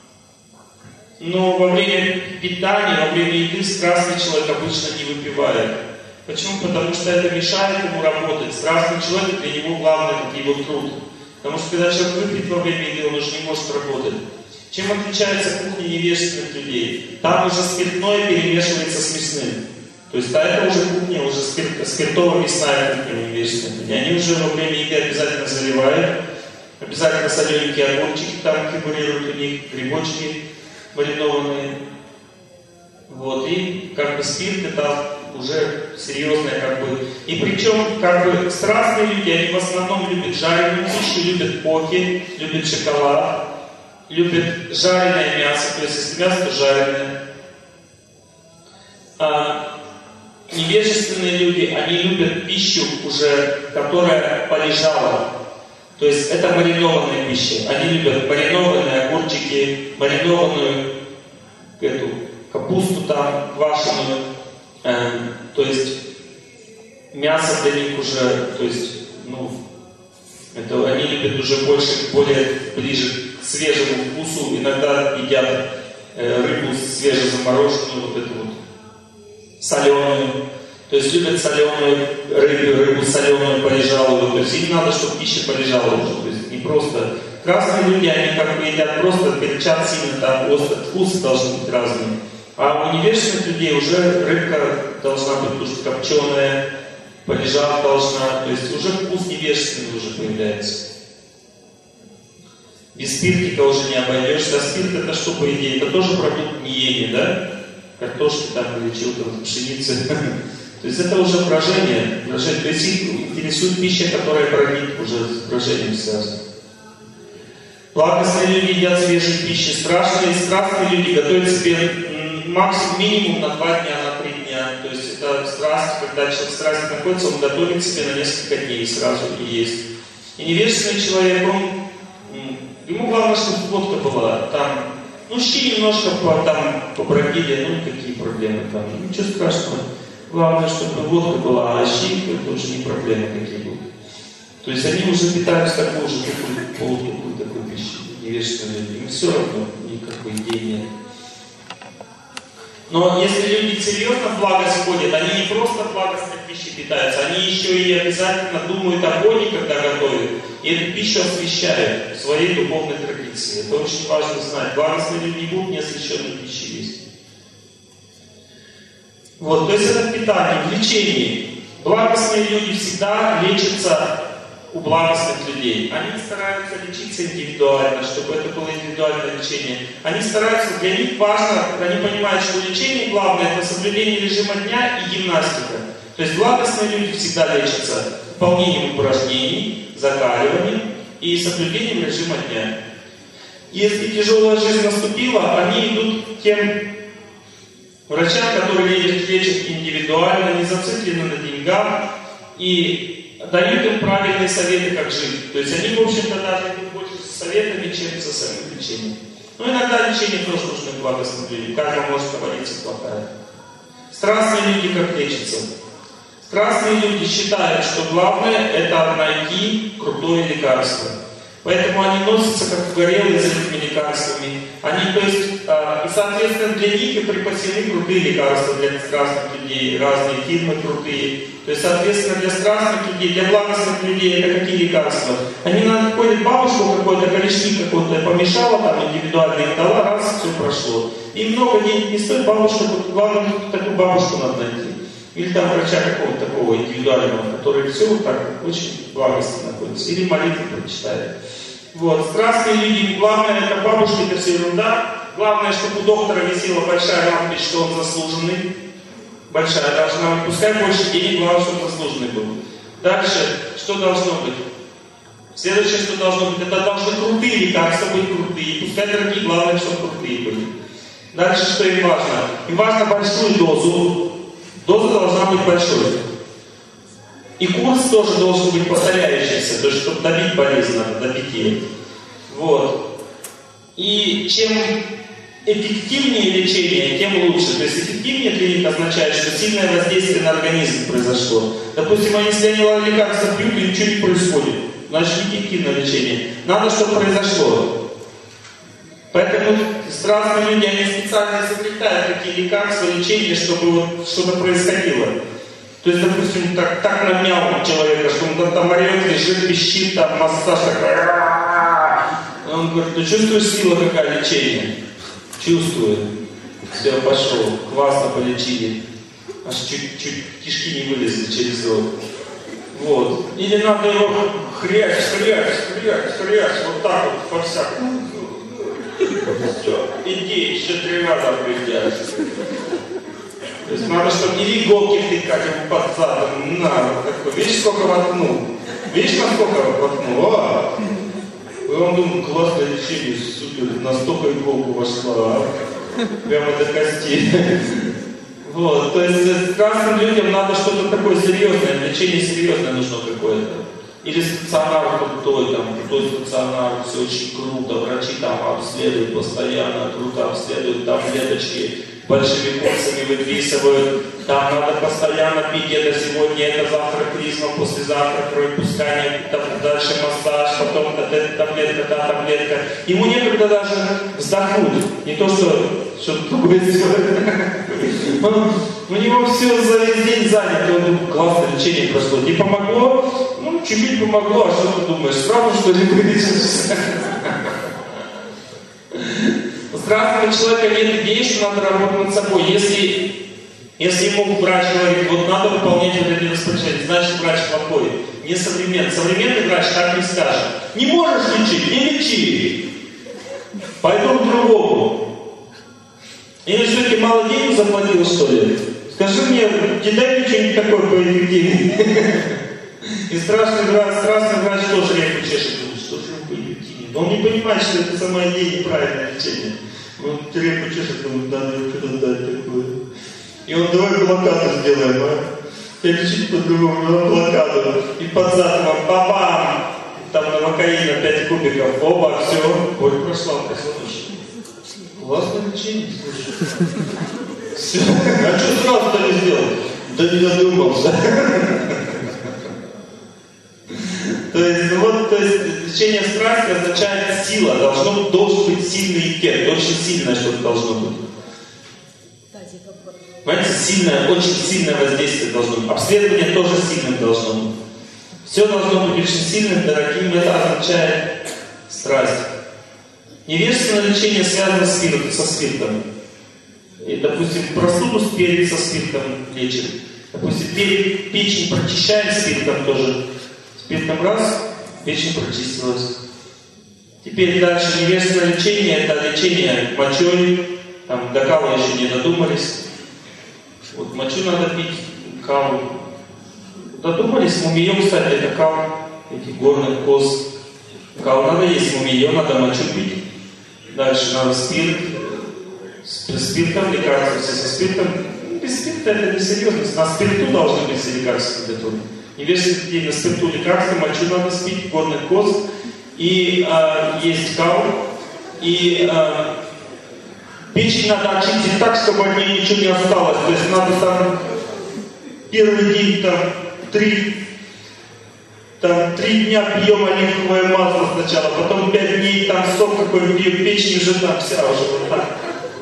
Speaker 1: но во время питания, во время еды страстный человек обычно не выпивает. Почему? Потому что это мешает ему работать. Страстный человек, для него главное это его труд. Потому что когда человек выпьет во время еды, он уже не может работать. Чем отличается кухня невежественных людей? Там уже спиртное перемешивается с мясным. То есть, а это уже кухня, уже спирт, спиртово-мясная кухня университета. Они уже во время еды обязательно заливают, обязательно солененькие огурчики там фигурируют у них, грибочки маринованные. Вот, и как бы спирт это уже серьезное как бы. И причем как бы страстные люди, они в основном любят жареную пищу, любят поки, любят шоколад, любят жареное мясо, то есть если мясо, то жареное. А невежественные люди, они любят пищу уже, которая полежала. То есть это маринованная пища. Они любят маринованные огурчики, маринованную эту капусту там, квашеную. Э, то есть мясо для них уже, то есть, ну, это они любят уже больше, более ближе к свежему вкусу. Иногда едят э, рыбу свежезамороженную, вот эту вот соленую. То есть любят соленую рыбу, рыбу соленую полежалую. То есть им надо, чтобы пища полежала уже. То есть не просто. Красные люди, они как бы едят просто, перчат сильно, там вкусы должны быть разные. А у невежественных людей уже рыбка должна быть уже копченая, полежать должна. То есть уже вкус невежественный уже появляется. Без спиртика уже не обойдешься. А спирт это что, по идее? Это тоже продукт неения, да? Картошки там или чего-то, пшеницы. То есть это уже брожение. брожение. То есть их интересует пища, которая бродит уже с брожением связана. Благостные люди едят свежие пищи. Страшные, страстные люди готовят себе максимум, минимум на два дня, на три дня. То есть это страсть, когда человек в страсти находится, он готовит себе на несколько дней сразу и есть. И невежественный человек, он, ему главное, чтобы водка была. Там, ну, щи немножко по, там, побродили, ну, какие проблемы там, ничего страшного. Главное, чтобы водка была, а щи, это уже не проблемы какие будут. То есть они уже питаются такой же, такой, полутухой такой пищей, невежественные люди. Им все равно, никакой идеи нет. Но если люди серьезно в благость ходят, они не просто благостной пищей питаются, они еще и обязательно думают о Боге, когда готовят. И эту пищу освящают в своей духовной традиции. Это очень важно знать. Благостные люди не будут неосвященной пищей есть. Вот, то есть это в питании, в лечении. Благостные люди всегда лечатся у благостных людей. Они стараются лечиться индивидуально, чтобы это было индивидуальное лечение. Они стараются, для них важно, они понимают, что лечение главное это соблюдение режима дня и гимнастика. То есть благостные люди всегда лечатся выполнением упражнений, закаливанием и соблюдением режима дня. Если тяжелая жизнь наступила, они идут к тем врачам, которые лечат индивидуально, не зациклены на деньгах и дают им правильные советы, как жить. То есть они, в общем-то, даже идут больше со советами, чем со самим лечением. Но иногда лечение тоже нужно благостным людям. Карма может говориться плохая. Страстные люди как лечатся? Страстные люди считают, что главное это найти крутое лекарство. Поэтому они носятся как угорелые за этими лекарствами. Они, то есть, э, и соответственно для них и припасены крутые лекарства для страстных людей, разные фирмы крутые. То есть, соответственно, для страстных людей, для благостных людей это какие лекарства? Они находят бабушку какой-то, корешки какой-то помешала, там индивидуально им дала, раз, все прошло. И много денег не стоит, бабушка, главное, такую бабушку надо найти. Или там врача какого-то такого индивидуального, который все вот так очень благостно находится. Или молитву прочитает. Вот. Страстные люди, главное, это бабушки, это все ерунда. Главное, чтобы у доктора висела большая надпись, что он заслуженный. Большая должна быть. Пускай больше денег, главное, чтобы заслуженный был. Дальше, что должно быть? Следующее, что должно быть, это должны крутые лекарства быть крутые. Пускай дорогие, главное, чтобы крутые были. Дальше, что им важно? Им важно большую дозу. Доза должна быть большой. И курс тоже должен быть повторяющийся, то есть, чтобы добить болезнь, надо добить ее. Вот. И чем эффективнее лечение, тем лучше. То есть эффективнее для них означает, что сильное воздействие на организм произошло. Допустим, если они лекарства пьют, и ничего не происходит. Значит, неэффективное лечение. Надо, чтобы произошло. Поэтому страстные люди, они специально изобретают такие лекарства, лечения, чтобы вот что-то происходило. То есть, допустим, так, так намял человека, что он там орет, лежит, пищит, там массаж такой. Он говорит, ну чувствуешь, сила какая лечение? Чувствую. Все, пошел. Классно полечили. аж чуть-чуть кишки не вылезли через рот. Вот. Или надо его хрясь, хрясь, хрясь, хрясь, вот так вот по всякому. Все, иди, еще три раза придешь. То есть надо, чтобы не иголки втыкать ему под задом. На, вот такой. Видишь, сколько воткнул? Видишь, насколько воткнул? А! И он думает, классное лечение, супер, настолько иголку вошла, а? Прямо до костей. Вот, то есть красным людям надо что-то такое серьезное, лечение серьезное нужно какое-то. Или стационар крутой, там, крутой стационар, все очень круто, врачи там обследуют постоянно, круто обследуют, там таблеточки большими порциями выписывают, там надо постоянно пить это сегодня, это завтра призма, послезавтра кровопускание, дальше массаж, потом эта таблетка, та таблетка. Ему некогда даже вздохнуть, не то что что-то другое сделать. У него все за весь день занято, он думает, классное лечение прошло. Не помогло? Ну, чуть-чуть помогло, а что ты думаешь, сразу что ли вылечишься? У здравого человека нет идеи, что надо работать над собой. Если, если ему врач говорит, вот надо выполнять вот эти распоряжения, значит врач плохой. Не современный. Современный врач так не скажет. Не можешь лечить, не лечи. Пойду к другому. Или что, тебе мало денег заплатил, что ли? Скажи мне, не дай мне что-нибудь такое поэффективнее. И страшный врач, страшный врач тоже репу чешет. Что же он поэффективнее? Он не понимает, что это самая идея неправильное лечение. Он репу чешет, думает, надо что-то дать такое. И он, давай блокаду сделаем, а? Я лечить по-другому, надо блокаду. И под зад вам, бабам! Там новокаина пять кубиков, оба, все, боль прошла, красоточка. Классное лечение, слушай. Все. А что сразу-то не сделал? Да не додумался. То есть, вот, то есть, лечение страсти означает сила. Должно, должен быть сильный эффект. Очень сильное что-то должно быть. Понимаете, сильное, очень сильное воздействие должно быть. Обследование тоже сильным должно быть. Все должно быть очень сильным, дорогим. Это означает страсть. Невежественное лечение связано с спиртом, со спиртом. И, допустим, простуду перец со спиртом лечит. Допустим, печень прочищаем спиртом тоже. Спиртом раз, печень прочистилась. Теперь дальше невежественное лечение, это лечение мочой. Там до кавы еще не додумались. Вот мочу надо пить, каву. Додумались, мумиё, кстати, это кава, этих горных коз. Каву надо есть, мумиё, надо мочу пить. Дальше надо спирт. С спиртом лекарства, все со спиртом. Без спирта это несерьезно. На спирту должны быть все лекарства приготовлены. Невежественных людей на спирту лекарства, мочу надо спить, горных коз. И э, есть каву. И э, печень надо очистить так, чтобы от нее ничего не осталось. То есть надо там первый день там три, там, три дня пьем оливковое масло сначала, потом пять дней там сок какой-нибудь пьем, печень уже там вся уже вот так.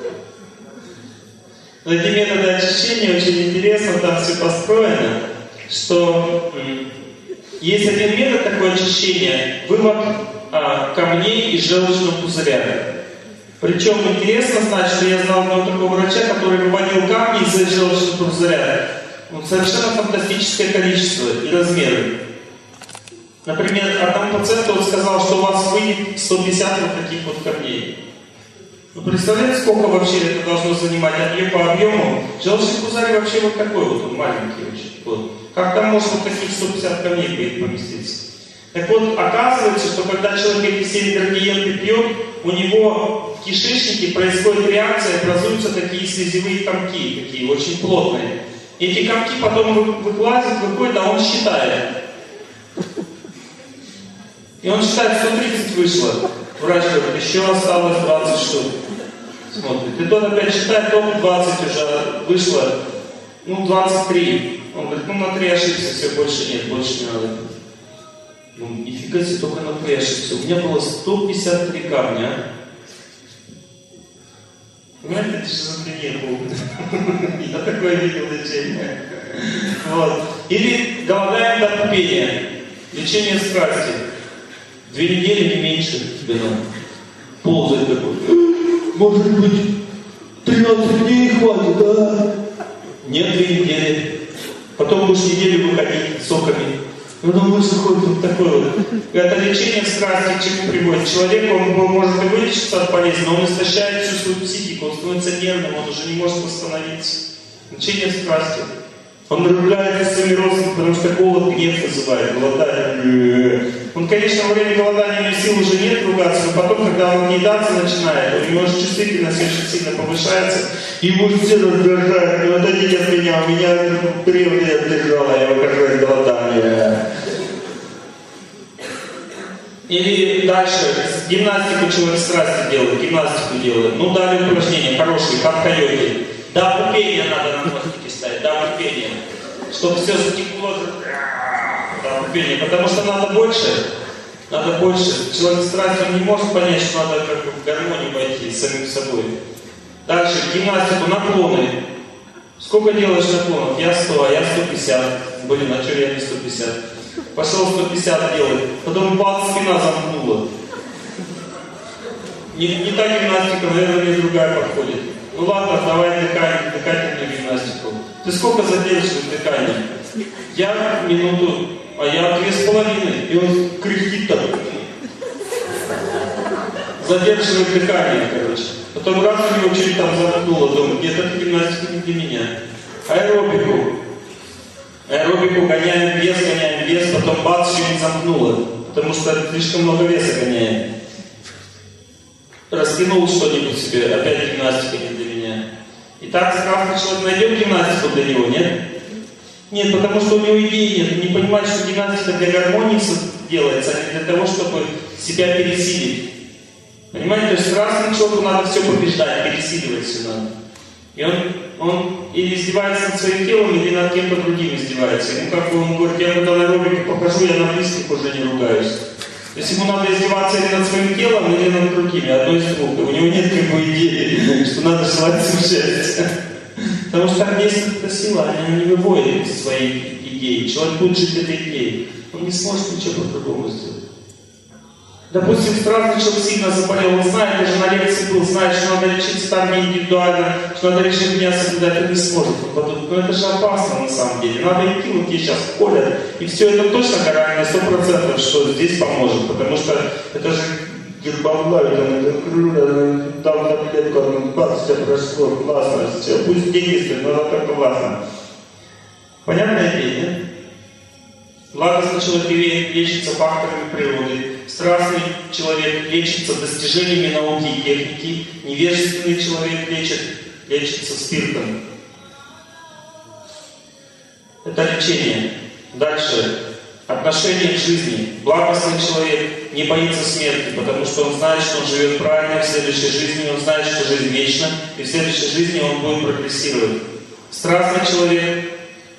Speaker 1: Но эти методы очищения очень интересно, там все построено, что м- есть один метод такое очищения, вывод а, камней из желчного пузыря. Причем интересно знать, что я знал одного такого врача, который выводил камни из желчного пузыря. Вот совершенно фантастическое количество и размеры. Например, одному пациенту он сказал, что у вас выйдет сто пятьдесят вот таких вот камней. Вы представляете, сколько вообще это должно занимать объем по объему? Желчный пузырь вообще вот такой вот, он маленький очень. Вот. Как там может вот таких сто пятьдесят камней поместиться? Так вот, оказывается, что когда человек эти все ингредиенты пьет, у него в кишечнике происходит реакция, образуются такие слезевые комки, такие очень плотные. Эти комки потом выкладывают, выходят, а он считает. И он считает, сто тридцать вышло. Врач говорит, еще осталось двадцать штук. Смотрит. И тот опять считает, только двадцать уже вышло. Ну, двадцать три. Он говорит, ну на три ошибся, все, больше нет, больше не надо. Ну, нифига себе, только на три ошибся. У меня было сто пятьдесят три камня. Понимаете, это шизофрения полная. Я такое видел лечение. Вот. Или голодаем до тупения. Лечение страсти. Две недели, не меньше тебе надо. Ползать такой. Может быть, тринадцать дней хватит, да? Нет, две недели. Потом будешь неделю выходить соками. Ну, думаю, выходит вот такое вот. Это лечение страсти к чему приводит. Человек, он может и вылечиться от болезни, но он истощает всю свою психику, он становится нервным, он уже не может восстановиться. Лечение страсти. Он разрушается своими родственниками, потому что голод гнев вызывает, голодание. Он, конечно, во время голодания у него сил уже нет ругаться, но потом, когда он наедаться начинает, у него же чувствительность очень сильно повышается, и его все раздражают, не отойдите от меня, у меня древняя держала, я выхожу из голодания. Или дальше, гимнастику человек страсти делает, гимнастику делает, ну дали упражнения хорошие, как койоти. Да, пупение надо на хвостике ставить, да, пупение. Чтобы все затекло, да, пупение. Потому что надо больше, надо больше. Человек страсти не может понять, что надо как бы в гармонию войти с самим собой. Дальше, гимнастику, наклоны. Сколько делаешь наклонов? Я сто, а я сто пятьдесят. Блин, а что я не сто пятьдесят? Пошел сто пятьдесят делать. Потом бац, спина замкнула. Не, не та гимнастика, наверное, мне другая подходит. Ну ладно, давай дыхание, дыхательную гимнастику. Ты сколько задерживаешь дыхание? Я минуту, а я две с половиной. И он кряхтит так. Задерживает дыхание, короче. Потом раз у него чуть там замкнуло, думаю, нет, эта гимнастика не для меня. Аэробику. Аэробику гоняем вес, гоняем вес, потом бац, еще не замкнуло. Потому что слишком много веса гоняем. Раскинул что-нибудь себе, опять гимнастика не для меня. И так страстный человек найдет гимнастику для него, нет? Нет, потому что у него идеи нет, не понимает, что гимнастика для гармонии делается, а не для того, чтобы себя пересилить. Понимаете, то есть страстному человеку надо все побеждать, пересиливать все надо. И он, он или издевается над своим телом, или над кем-то другим издевается. Ему как бы он говорит, я когда на аэробике покажу, я на близких уже не ругаюсь. То есть ему надо издеваться или над своим телом, или над другими, одной из двух. У него нет как бы идеи, что надо желать счастья. Потому что так действует эта сила, она не выводит из своей идеи. Человек будет жить этой идеей. Он не сможет ничего по-другому сделать. Допустим, страстный человек сильно заболел, он знает, даже на лекции был, знает, что надо лечиться там не индивидуально, что надо режим дня соблюдать, он не сможет. Он подумает, ну это же опасно на самом деле. Надо идти, вот тебе сейчас колят. И все это точно гарантия сто процентов, что здесь поможет. Потому что это же гербовлавит, он дал таблетку, он бац, все прошло, классно, все, пусть деньги стоят, но это только классно. Понятная идея, нет? Благостный человек лечится факторами природы. Страстный человек лечится достижениями науки и техники. Невежественный человек лечит, лечится спиртом. Это лечение. Дальше. Отношение к жизни. Благостный человек не боится смерти, потому что он знает, что он живет правильно, в следующей жизни он знает, что жизнь вечна, и в следующей жизни он будет прогрессировать. Страстный человек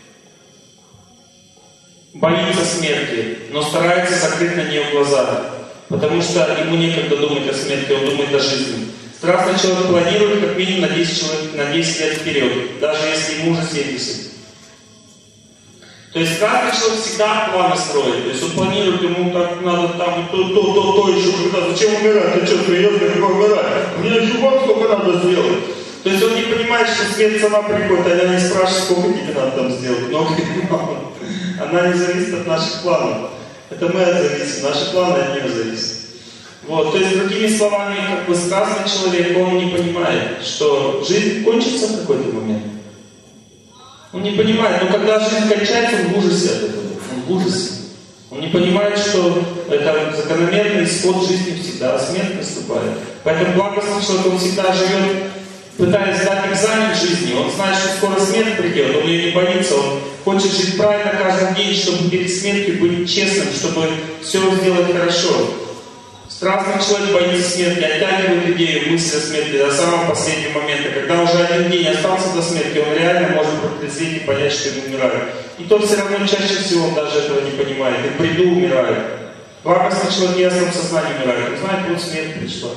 Speaker 1: боится смерти, но старается закрыть на нее глаза, потому что ему некогда думать о смерти, он думает о жизни. Страстный человек планирует как минимум на десять, человек, на десять лет вперед, даже если ему уже семьдесят. То есть страстный человек всегда планы строит, то есть он планирует, ему так надо там то, то, то, то еще, когда зачем умирать, ты что, приезжай, как умирать, мне еще вот сколько надо сделать. То есть он не понимает, что смерть сама приходит, а она не спрашивает, сколько тебе надо там сделать, много или мало. Она не зависит от наших планов. Это мы зависим, наши планы от нее зависят. Вот, то есть, другими словами, как бы страстный человек, он не понимает, что жизнь кончится в какой-то момент. Он не понимает, но когда жизнь кончается, он в ужасе от этого. Он в ужасе. Он не понимает, что это закономерный исход жизни всегда, а смерть наступает. Поэтому благостный человек, он всегда живет, пытаясь сдать экзамен в жизни. Он знает, что скоро смерть придет, он ее не боится, он хочет жить правильно каждый день, чтобы перед смертью быть честным, чтобы все сделать хорошо. Страстный человек боится смерти, оттягивает идею, мысли о смерти до самого последнего момента. Когда уже один день остался до смерти, он реально может протрезветь и понять, что ему умирает. И то все равно чаще всего он даже этого не понимает, и в бреду умирает. Благостный человек в ясном сознании умирает, он знает, вот смерть пришла.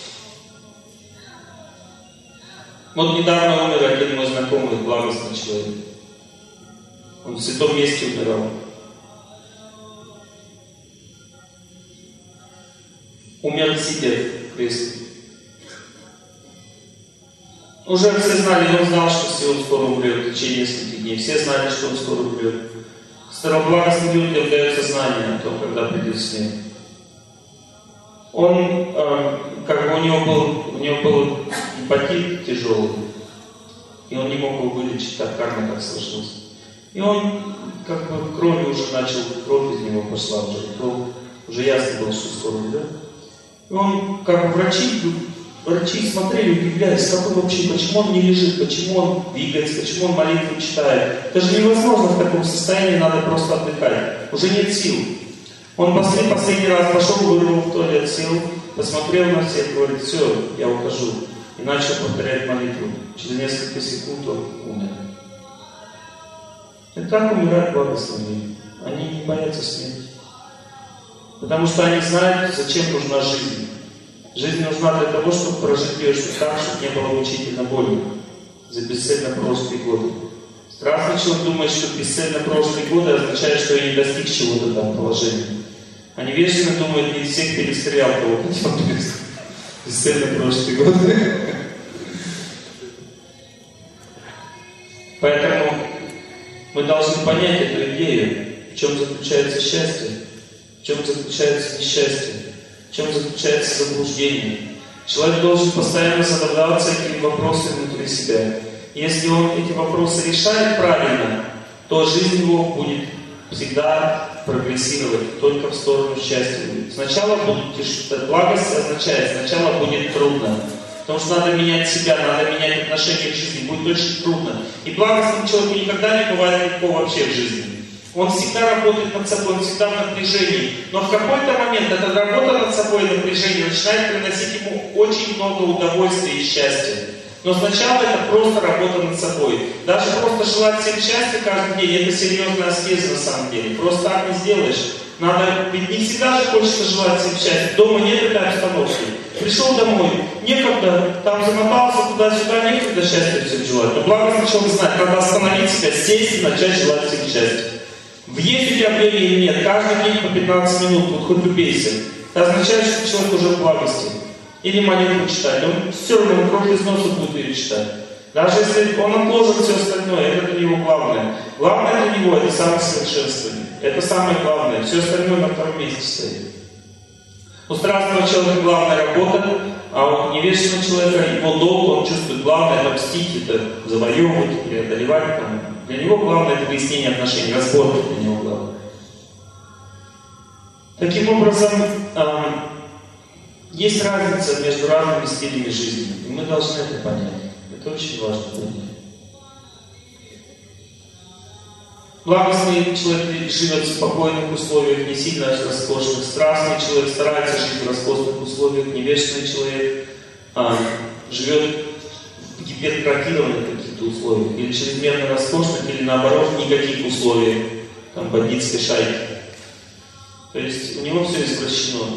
Speaker 1: Вот недавно умер один мой знакомый, благостный человек. Он в святом месте умирал. Умер сидя в кресле. Уже все знали, он знал, что все он скоро умрет в течение нескольких дней. Все знали, что он скоро умрет. Староблагостным людям дается знание о том, когда придет смерть. Он, э, как бы у него был, у него был гепатит тяжелый, и он не мог его вылечить, так карма так сложилась. И он, как бы, кровью уже начал, кровь из него пошла уже, кровь, уже ясно было, что скоро умрет. И он, как бы, врачи, врачи смотрели, удивлялись, как он вообще, почему он не лежит, почему он двигается, почему он молитву читает. Это же невозможно в таком состоянии, надо просто отдыхать. Уже нет сил. Он последний, последний раз пошел, вырвал в туалет, сел, посмотрел на всех, говорит, все, я ухожу. И начал повторять молитву. Через несколько секунд он умер. И так умирают благословения. Они не боятся смерти. Потому что они знают, зачем нужна жизнь. Жизнь нужна для того, чтобы прожить ее так, чтобы не было мучительно больно за бесцельно прошлые годы. Страстный человек думает, что бесцельно прошлые годы означает, что я не достиг чего-то там положения. А невежественно думает, не всех перестрелял, кого хотел бесцельно прошлые годы. Поэтому мы должны понять эту идею, в чем заключается счастье, в чем заключается несчастье, в чем заключается заблуждение. Человек должен постоянно задаваться этими вопросами внутри себя. Если он эти вопросы решает правильно, то жизнь его будет всегда прогрессировать только в сторону счастья. Сначала будет, благость означает, сначала будет трудно. Потому что надо менять себя, надо менять отношение к жизни. Будет очень трудно. И благостному человеку никогда не бывает легко вообще в жизни. Он всегда работает над собой, он всегда в напряжении. Но в какой-то момент эта работа над собой и напряжение начинает приносить ему очень много удовольствия и счастья. Но сначала это просто работа над собой. Даже просто желать всем счастья каждый день, это серьезная аскеза на самом деле. Просто так не сделаешь. Надо, ведь не всегда же хочется желать всем счастья. Дома нет этой обстановки. Пришел домой, некогда, там замотался туда-сюда, некогда счастья всем желать. Но благостный человек знает, надо остановить себя, сесть и начать желать всем счастья. Есть у тебя время или нет, каждый день по пятнадцать минут, вот хоть убейся. Это означает, что человек уже в благости. Или молитву читать, он все равно он кровь из носа будет ее читать. Даже если он отложит все остальное, это для него главное. Главное для него это самосовершенствование. Это самое главное. Все остальное на втором месте стоит. У страстного человека главная работа, а у невежественного человека его долг, он чувствует главное, это мстить, это завоевывать, преодолевать. Там. Для него главное это выяснение отношений, разборки для него главное. Таким образом, эм, есть разница между разными стилями жизни, и мы должны это понять. Это очень важно понять. Благостный человек живет в спокойных условиях, не сильно роскошных. Страстный человек старается жить в роскошных условиях. Невежественный человек а, живет в гипертрофированных каких-то условиях. Или чрезмерно роскошных, или наоборот никаких условиях. Там бандитской шайки. То есть у него все извращено.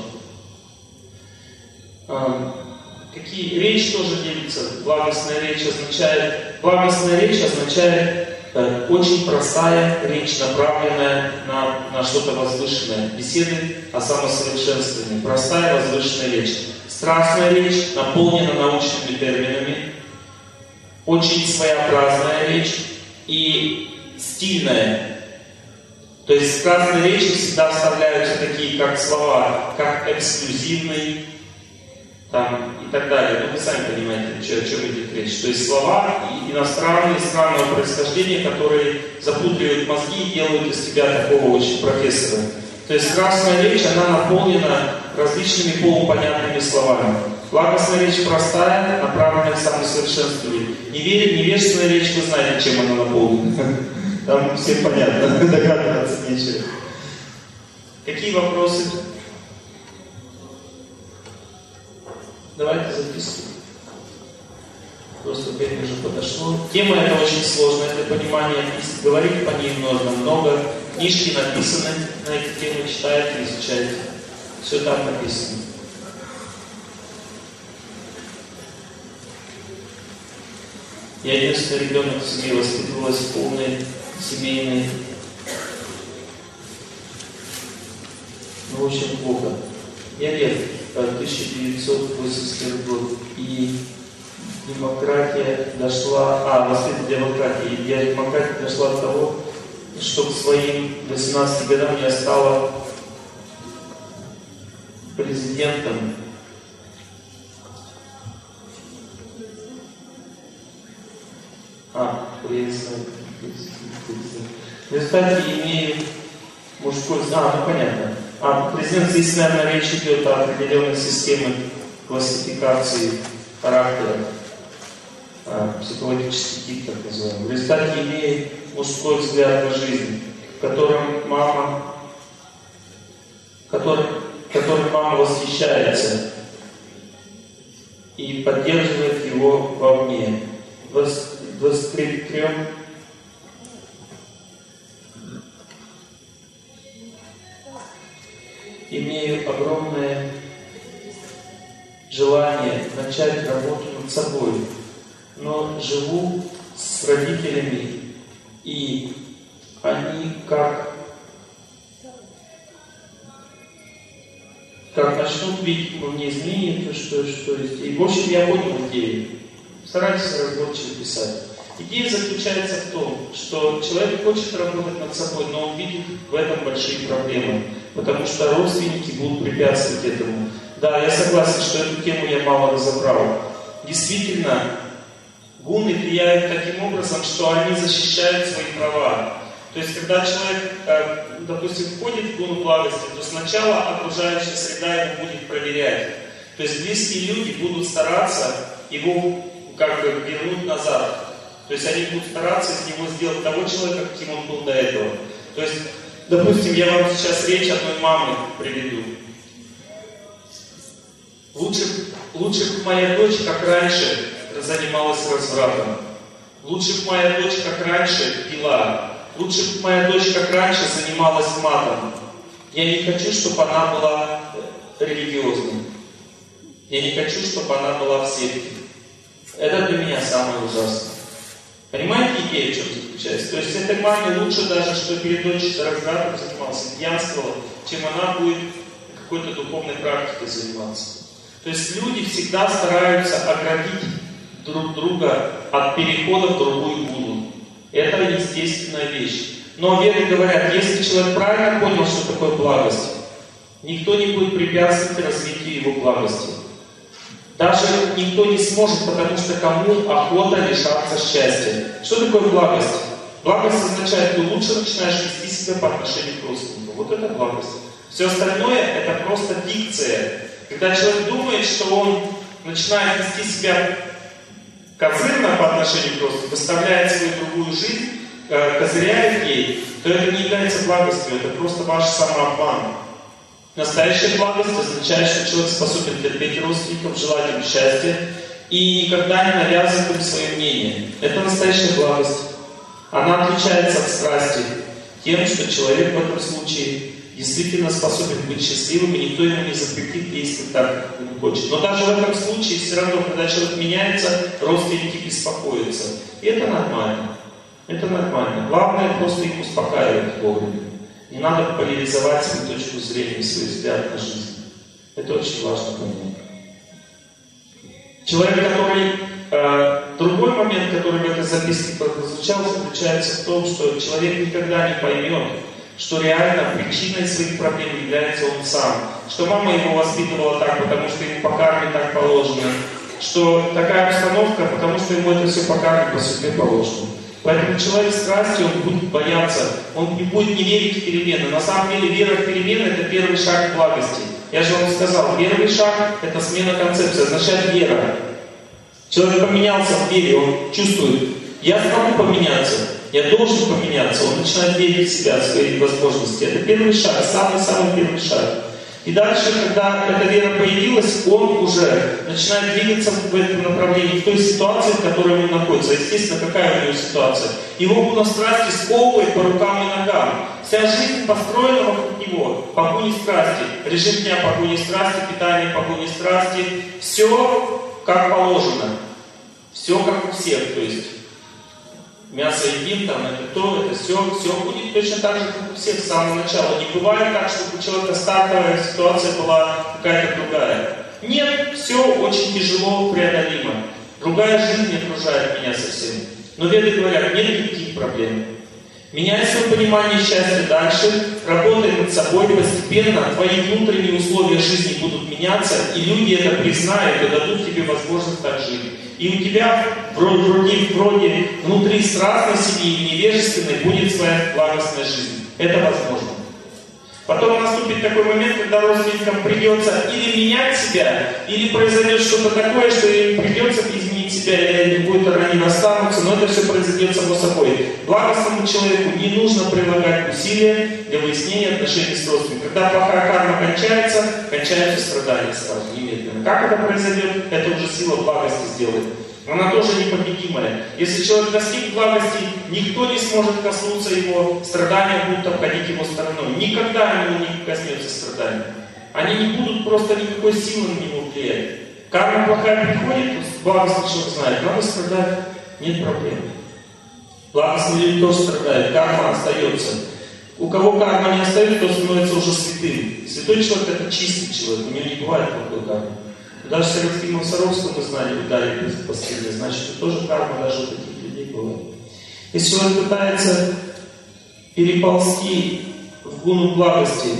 Speaker 1: А, какие, речь тоже делится. Благостная речь означает... Благостная речь означает... Очень простая речь, направленная на, на что-то возвышенное. Беседы о самосовершенствовании. Простая возвышенная речь. Страстная речь наполнена научными терминами. Очень своеобразная речь и стильная. То есть в страстной речи всегда вставляются такие как слова, как эксклюзивный, там, и так далее. Ну, вы сами понимаете, о чем идет речь. То есть слова иностранные, странного происхождения, которые запутывают мозги и делают из тебя такого очень профессора. То есть страстная речь, она наполнена различными полупонятными словами. Благостная речь простая, направленная к самосовершенствованию. Невежественная речь, вы знаете, чем она наполнена. Там всем понятно, догадываться нечего. Какие вопросы? Давайте записываем. Просто время уже подошло. Тема эта очень сложная для понимания. Говорить по ней нужно много. Книжки написаны на эту тему, читайте, изучайте. Все там написано. Я единственный ребенок в семье, воспитывалась в полной семейной. Ну, очень плохо. Я лет тысяча девятьсот восемьдесят первый год. И демократия дошла, а, воспитание демократии, я демократия дошла до того, что к своим восемнадцати годам я стала президентом. А, президент. В результате имею мужской... А, ну понятно. А, президент, здесь, наверное, речь идет о определенной системе классификации характера, а, психологический тип, так называемый. В результате имеет мужской взгляд на жизнь, в котором мама, которым, которым мама восхищается и поддерживает его вовне. двадцать трём имею огромное желание начать работу над собой, но живу с родителями, и они как, как начнут видеть во мне изменения, то что, что есть. И в общем я понял идею. Старайтесь разборчиво писать. Идея заключается в том, что человек хочет работать над собой, но он видит в этом большие проблемы, потому что родственники будут препятствовать этому. Да, я согласен, что эту тему я мало разобрал. Действительно, гуны влияют таким образом, что они защищают свои права. То есть, когда человек, допустим, входит в гуну благости, то сначала окружающая среда его будет проверять. То есть, близкие люди будут стараться его как бы вернуть назад. То есть они будут стараться из него сделать того человека, каким он был до этого. То есть, допустим, я вам сейчас речь одной мамы приведу. Лучше, лучше бы моя дочь, как раньше, занималась развратом. Лучше бы моя дочь, как раньше, пила. Лучше бы моя дочь, как раньше, занималась матом. Я не хочу, чтобы она была религиозной. Я не хочу, чтобы она была в секте. Это для меня самое ужасное. Понимаете идею, в чем заключается? То есть этой маме лучше даже, что перед дочерью развратом занималась, пьянствовала, чем она будет какой-то духовной практикой заниматься. То есть люди всегда стараются оградить друг друга от перехода в другую гуну. Это естественная вещь. Но веды говорят, если человек правильно понял, что такое благость, никто не будет препятствовать развитию его благости. Даже никто не сможет, потому что кому охота лишаться счастья. Что такое благость? Благость означает, ты лучше начинаешь вести себя по отношению к родственнику. Вот это благость. Все остальное это просто дикция. Когда человек думает, что он начинает вести себя козырно по отношению к родственнику, выставляет свою другую жизнь, козыряет ей, то это не является благостью, это просто ваш самообман. Настоящая благость означает, что человек способен терпеть родственников, желать им счастья и никогда не навязывает им свое мнение. Это настоящая благость. Она отличается от страсти тем, что человек в этом случае действительно способен быть счастливым, и никто ему не запретит действовать так, как он хочет. Но даже в этом случае, все равно, когда человек меняется, родственники беспокоятся. И это нормально. Это нормально. Главное просто их успокаивать вовремя. Не надо поляризовать свою точку зрения, свой взгляд на жизнь. Это очень важно понять. Человек, который... Э, другой момент, который в этой записке прозвучал, заключается в том, что человек никогда не поймет, что реально причиной своих проблем является он сам. Что мама его воспитывала так, потому что ему по карме так положено. Что такая обстановка, потому что ему это все по карме, по судьбе положено. Поэтому человек с страстью, он будет бояться, он не будет не верить в перемены. На самом деле вера в перемены – это первый шаг к благости. Я же вам сказал, первый шаг – это смена концепции, означает вера. Человек поменялся в вере, он чувствует, я смогу поменяться, я должен поменяться, он начинает верить в себя, в свои возможности. Это первый шаг, самый-самый первый шаг. И дальше, когда эта вера появилась, он уже начинает двигаться в этом направлении, в той ситуации, в которой он находится. Естественно, какая у него ситуация? Его гуна страсти сковывает по рукам и ногам. Вся жизнь построена вокруг него. Погони страсти. Режим дня погони страсти, питание погони страсти. Все как положено. Все как у всех. То есть мясо едим, там это то, это все, все будет точно так же, как у всех с самого начала. Не бывает так, чтобы у человека стартовая ситуация была какая-то другая. Нет, все очень тяжело преодолимо. Другая жизнь окружает меня совсем. Но веды говорят, нет никаких проблем. Меняй свое понимание счастья дальше, работай над собой постепенно, твои внутренние условия жизни будут меняться, и люди это признают и дадут тебе возможность так жить. И у тебя вроде, вроде, вроде внутри страстной семьи и невежественной будет своя благостная жизнь. Это возможно. Потом наступит такой момент, когда родственникам придется или менять себя, или произойдет что-то такое, что им придется изменить себя, или будет они расстанутся, но это все произойдет само собой. Благостному человеку не нужно прилагать усилия для выяснения отношений с родственниками. Когда плохая карма кончается, кончаются страдания сразу, немедленно. Как это произойдет, это уже сила благости сделает. Она тоже непобедимая. Если человек достиг благости, никто не сможет коснуться его, страдания будут обходить его стороной. Никогда ему не коснется страдания. Они не будут просто никакой силы на него влиять. Карма плохая приходит, благостный человек знает, надо страдать, нет проблем. Благостные люди тоже страдают, карма остается. У кого карма не остается, тот становится уже святым. Святой человек — это чистый человек, у него не бывает плохой кармы. Даже Серафима Саровского мы знали, видали последнее, значит, это тоже карма даже у таких людей бывает. Если человек пытается переползти в гуну благости,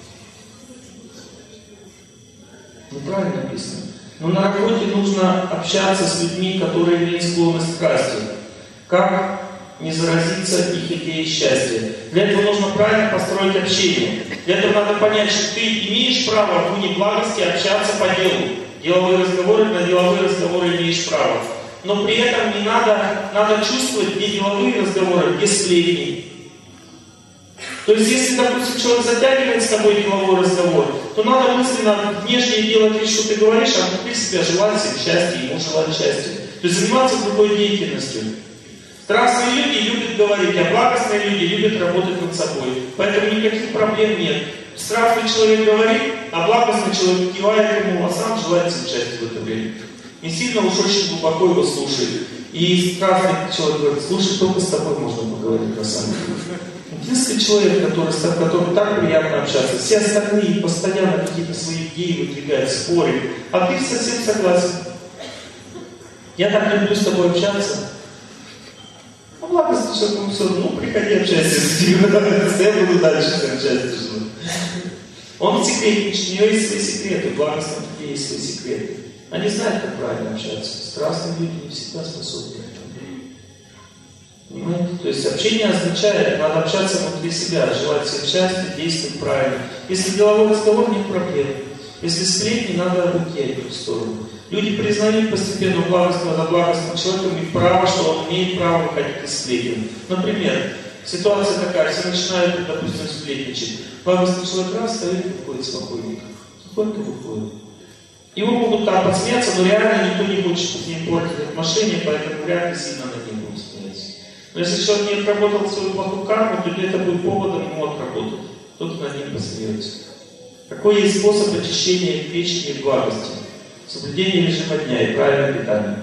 Speaker 1: неправильно написано, но на работе нужно общаться с людьми, которые имеют склонность к страсти. Как не заразиться их идеей счастья? Для этого нужно правильно построить общение. Для этого надо понять, что ты имеешь право в гуне благости общаться по делу. Деловые разговоры, на деловые разговоры имеешь право. Но при этом не надо, надо чувствовать, где деловые разговоры, где сплетни. То есть, если, допустим, человек затягивает с тобой деловой разговор, то надо мысленно внешне делать вид, что ты говоришь, а внутри себя желать всем счастья, ему желать счастья. То есть заниматься другой деятельностью. Страстные люди любят говорить, а благостные люди любят работать над собой. Поэтому никаких проблем нет. Страстный человек говорит, а благостный человек кивает ему, а сам желает всем счастья в это время. Не сильно уж очень глубоко его слушает. И страстный человек говорит, слушай, только с тобой можно поговорить на самом деле. Единственный человек, который, с которым так приятно общаться, все остальные постоянно какие-то свои идеи выдвигают, спорят, а ты совсем согласен. Я так люблю с тобой общаться. Ну, благостный человек, ну все, ну приходи, общайся с ним, я буду дальше общаться. Он секретничает, у него есть свои секреты, в благостном людей есть свои секреты. Они знают, как правильно общаться. Страстные люди не всегда способны. Понимаете? То есть общение означает, надо общаться внутри себя, желать всем счастья, действовать правильно. Если деловой разговор, нет проблем. Если сплетни, надо руки от них в сторону. Люди признают постепенно благостного за благостным человеком и право, что он имеет право выходить из сплетен. Например, ситуация такая, все начинают, допустим, сплетничать. Благостный человек раз стоит и выходит спокойненько. Спокойненько выходит. Его могут там подсмеяться, но реально никто не хочет с ним портить отношения, поэтому вряд ли сильно над ним будут смеяться. Но если человек не отработал свою плохую карму, то это будет поводом ему отработать. Кто-то над ним посмеется. Какой есть способ очищения печени и благости? Соблюдение режима дня и правильное питание.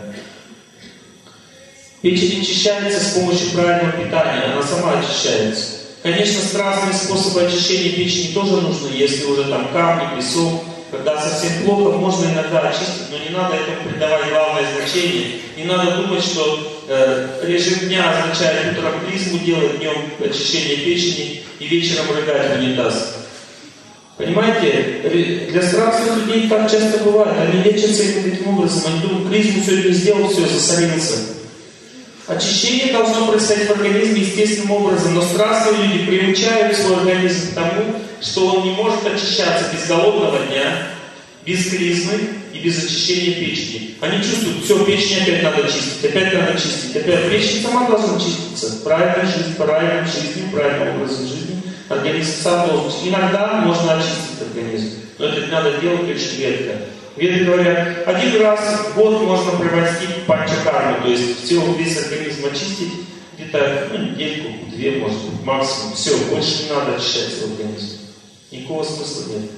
Speaker 1: Печень очищается с помощью правильного питания, она сама очищается. Конечно, страстные способы очищения печени тоже нужны, если уже там камни, песок. Когда совсем плохо, можно иногда очистить, но не надо этому придавать главное значение. Не надо думать, что э, режим дня означает утром клизму делать, днем очищение печени и вечером рыгать в унитаз. Понимаете, для страстных людей так часто бывает. Они лечатся этим таким образом. Они думают, клизму сегодня сделал, все, засорился. Очищение должно происходить в организме естественным образом, но страстные люди приучают свой организм к тому, что он не может очищаться без голодного дня, без клизмы и без очищения печени. Они чувствуют, все, печень опять надо чистить, опять надо чистить, опять печень сама должна чиститься. Правильная жизнь, правильной жизнью, правильным образом жизни. Организм сам должен. Иногда можно очистить организм, но это надо делать очень редко. Веды говорят, один раз в год можно провести панчакарму, то есть все, весь организм очистить, где-то ну, недельку, две, может быть, максимум. Все, больше не надо очищать свой организм. Никакого смысла нет.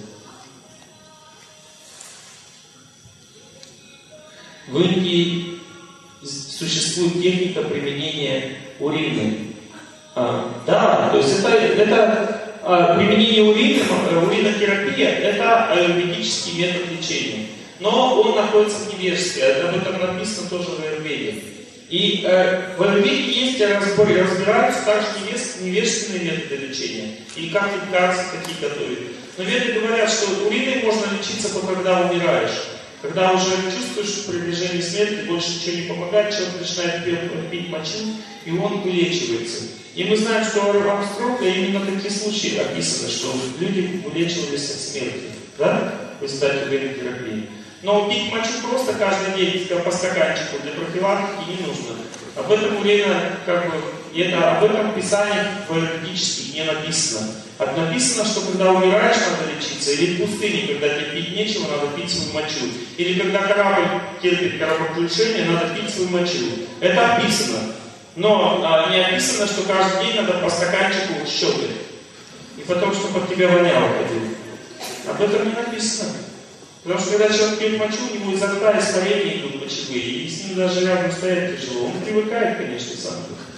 Speaker 1: В Индии существует техника применения урины. А, да, то есть это, это а, применение урина, уринотерапия, это аюрведический метод лечения. но он находится в невежестве. Об этом написано тоже в Аюрведе. И э, в Аюрведе есть разборы, разбираются также невежественные методы лечения. И как лекарства какие готовят. Но веды говорят, что уриной можно лечиться только когда умираешь. Когда уже чувствуешь приближение смерти, больше ничего не помогает, человек начинает пить, пить мочу, и он вылечивается. И мы знаем, что у Армстронга именно такие случаи описаны, что люди вылечивались от смерти. Да? В результате уринотерапии. Но пить мочу просто каждый день по стаканчику для профилактики не нужно. Об этом урина, как бы, это, об этом в писаниях юридических не написано. А написано, что когда умираешь, надо лечиться, или в пустыне, когда тебе пить нечего, надо пить свою мочу. Или когда корабль терпит кораблекрушение, надо пить свою мочу. Это описано. Но а, не описано, что каждый день надо по стаканчику щелкать. И потом, чтобы от тебя воняло ходил. Об этом не написано. Потому что когда человек пьет мочу, у него изо рта испарения идут мочевые, и с ним даже рядом стоять тяжело. Он привыкает, конечно, сам.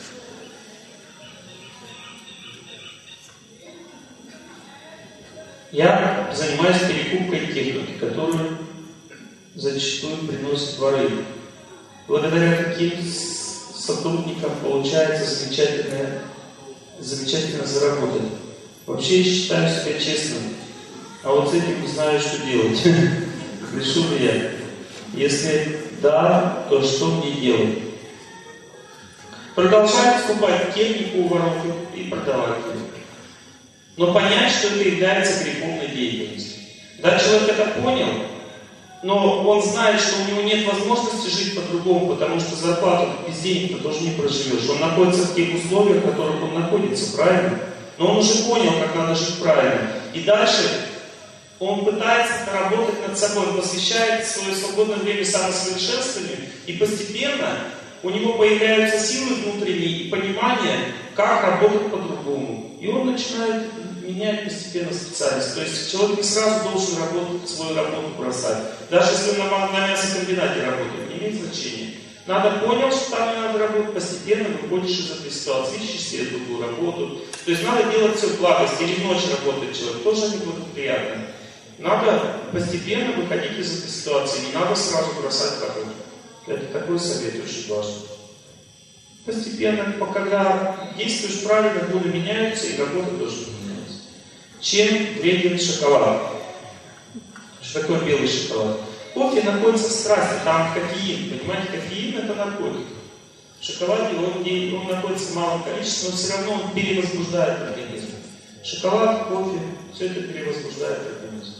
Speaker 1: Я занимаюсь перекупкой техники, которую зачастую приносят воры. Благодаря таким сотрудникам получается замечательно, замечательно заработать. Вообще я считаю себя честным. А вот с этим не знаю, что делать. Решу ли я? Если да, то что мне делать? Продолжаю вступать в технику воровки и продавать ее. Но понять, что это является греховной деятельностью. Да, человек это понял, но он знает, что у него нет возможности жить по-другому, потому что зарплату без денег ты тоже не проживешь. Он находится в тех условиях, в которых он находится, правильно? Но он уже понял, как надо жить правильно. И дальше он пытается работать над собой, он посвящает свое свободное время самосовершенствованию, и постепенно у него появляются силы внутренние и понимание, как работать по-другому. И он начинает менять постепенно специальность. То есть человек не сразу должен работать, свою работу бросать. Даже если он на, на мясокомбинате работает, не имеет значения. Надо понял, что там не надо работать, постепенно выходишь из этой ситуации, ищешь себе другую работу. То есть надо делать все в благости. Или в ночь работает человек, тоже неблагоприятно. Надо постепенно выходить из этой ситуации, не надо сразу бросать работу. Это такой совет очень важный. Постепенно, когда действуешь правильно, годы меняются, и работа тоже меняется. Чем вреден шоколад? Что такое белый шоколад? Кофе находится в страсти, там кофеин. Понимаете, кофеин это наркотик. В шоколаде он, он находится в малом количестве, но все равно он перевозбуждает организм. Шоколад, кофе, все это перевозбуждает организм.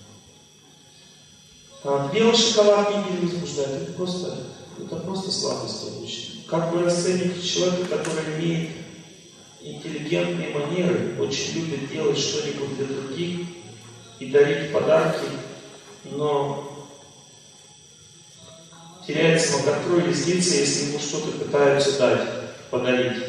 Speaker 1: А белый шоколад не перевозбуждает, это просто, это просто слабость обычно. Как вы расцениваете человека, который имеет интеллигентные манеры, очень любит делать что-нибудь для других и дарить подарки, но теряет самоконтроль и злится, если ему что-то пытаются дать, подарить.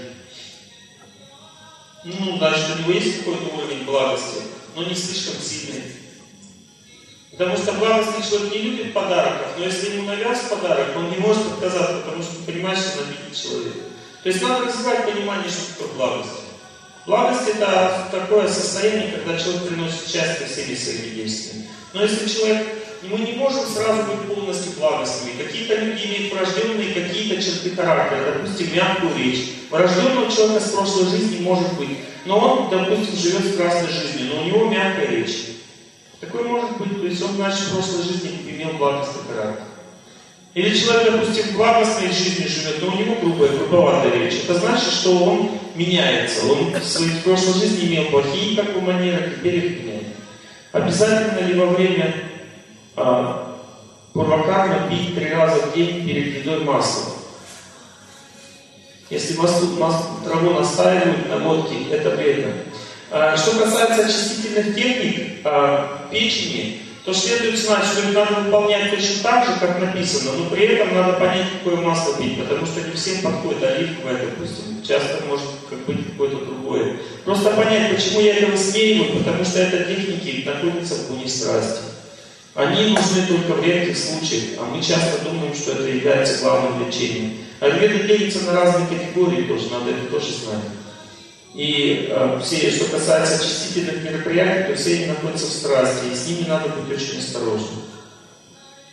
Speaker 1: Ну, значит, у него есть какой-то уровень благости, но не слишком сильный. Потому что благостный человек не любит подарков, но если ему навяз подарок, он не может отказаться, потому что понимает, что он обидит человека. То есть надо развивать понимание, что такое благость. Благость это такое состояние, когда человек приносит счастье всеми своими действиями. Но если человек, мы не можем сразу быть полностью благостными. Какие-то люди имеют врожденные какие-то черты характера, допустим, мягкую речь. Врожденного человека с прошлой жизни может быть, но он, допустим, живет страстной жизнью, но у него мягкая речь. Такой может быть, то есть он, значит, в прошлой жизни имел благостный характер. Или человек, допустим, в благостной жизни живет, но у него грубая, грубоватая речь. Это значит, что он меняется. Он в своей прошлой жизни имел плохие как бы манеры, теперь их меняет. Обязательно ли во время а, пурвакармы пить три раза в день перед едой масло? Если масло, масло, траву настаивают на водке, это вредно. А, что касается очистительных техник а, печени, то следует знать, что их надо выполнять точно так же, как написано, но при этом надо понять, какое масло пить, потому что не всем подходит оливковое, допустим, часто может быть какое-то другое. Просто понять, почему я это высмеиваю, потому что это техники находятся в гуне страсти. Они нужны только в редких случаях, а мы часто думаем, что это является главным лечением. Аюрведа делится на разные категории тоже, надо это тоже знать. И э, все, что касается очистительных мероприятий, то все они находятся в страсти, и с ними надо быть очень осторожным.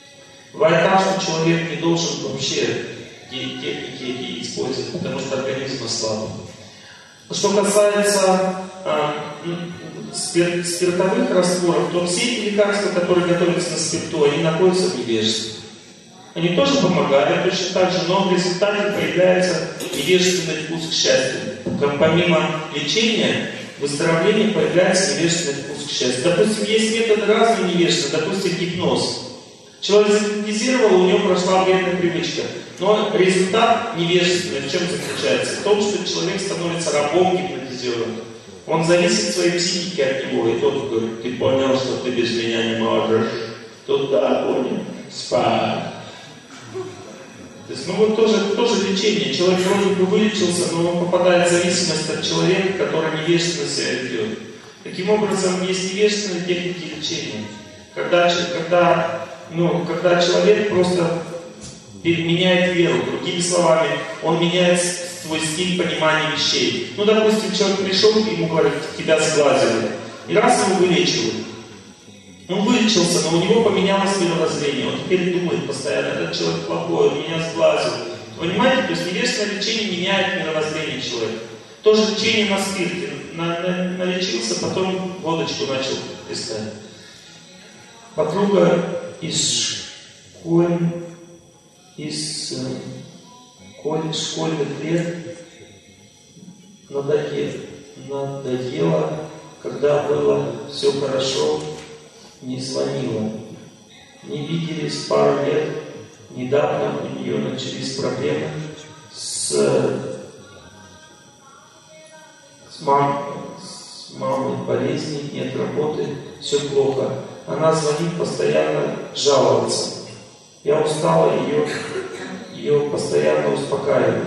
Speaker 1: Бывает так, что человек не должен вообще техники использовать, потому что организм ослаб. Что касается э, спир, спиртовых растворов, то все эти лекарства, которые готовятся на спирту, они находятся в невежестве. Они тоже помогают точно так же, но в результате появляется невежественный вкус к счастью. Как помимо лечения, выздоровления появляется невежественный вкус к счастью. Допустим, есть методы разные невежественные, допустим, гипноз. Человек загипнотизировал, у него прошла вредная привычка. Но результат невежественный в чем заключается? В том, что человек становится рабом гипнотизера. Он зависит от своей психики от него. И тот говорит: ты понял, что ты без меня не можешь? Тут да, понял. Спать. То есть, ну вот тоже, тоже лечение. Человек вроде бы вылечился, но он попадает в зависимость от человека, который невежественно себя ведет. Таким образом, есть невежественные техники лечения. Когда, когда, ну, когда человек просто меняет веру, другими словами, он меняет свой стиль понимания вещей. Ну, допустим, человек пришел, и ему говорят: тебя сглазили. И раз его вылечивают. Он вылечился, но у него поменялось мировоззрение. Он теперь думает постоянно: этот человек плохой, он меня сглазил. Понимаете? То есть невежественное лечение меняет мировоззрение человека. Тоже лечение на спирте. На, на, налечился, потом водочку начал искать. Подруга из школь, из школь, школьных лет надоело, надоело, когда было все хорошо, не звонила. Не виделись пару лет. Недавно у нее начались проблемы с, с, мам, с мамой, болезни, нет работы, все плохо. Она звонит постоянно жаловаться. Я устала ее, ее постоянно успокаивать.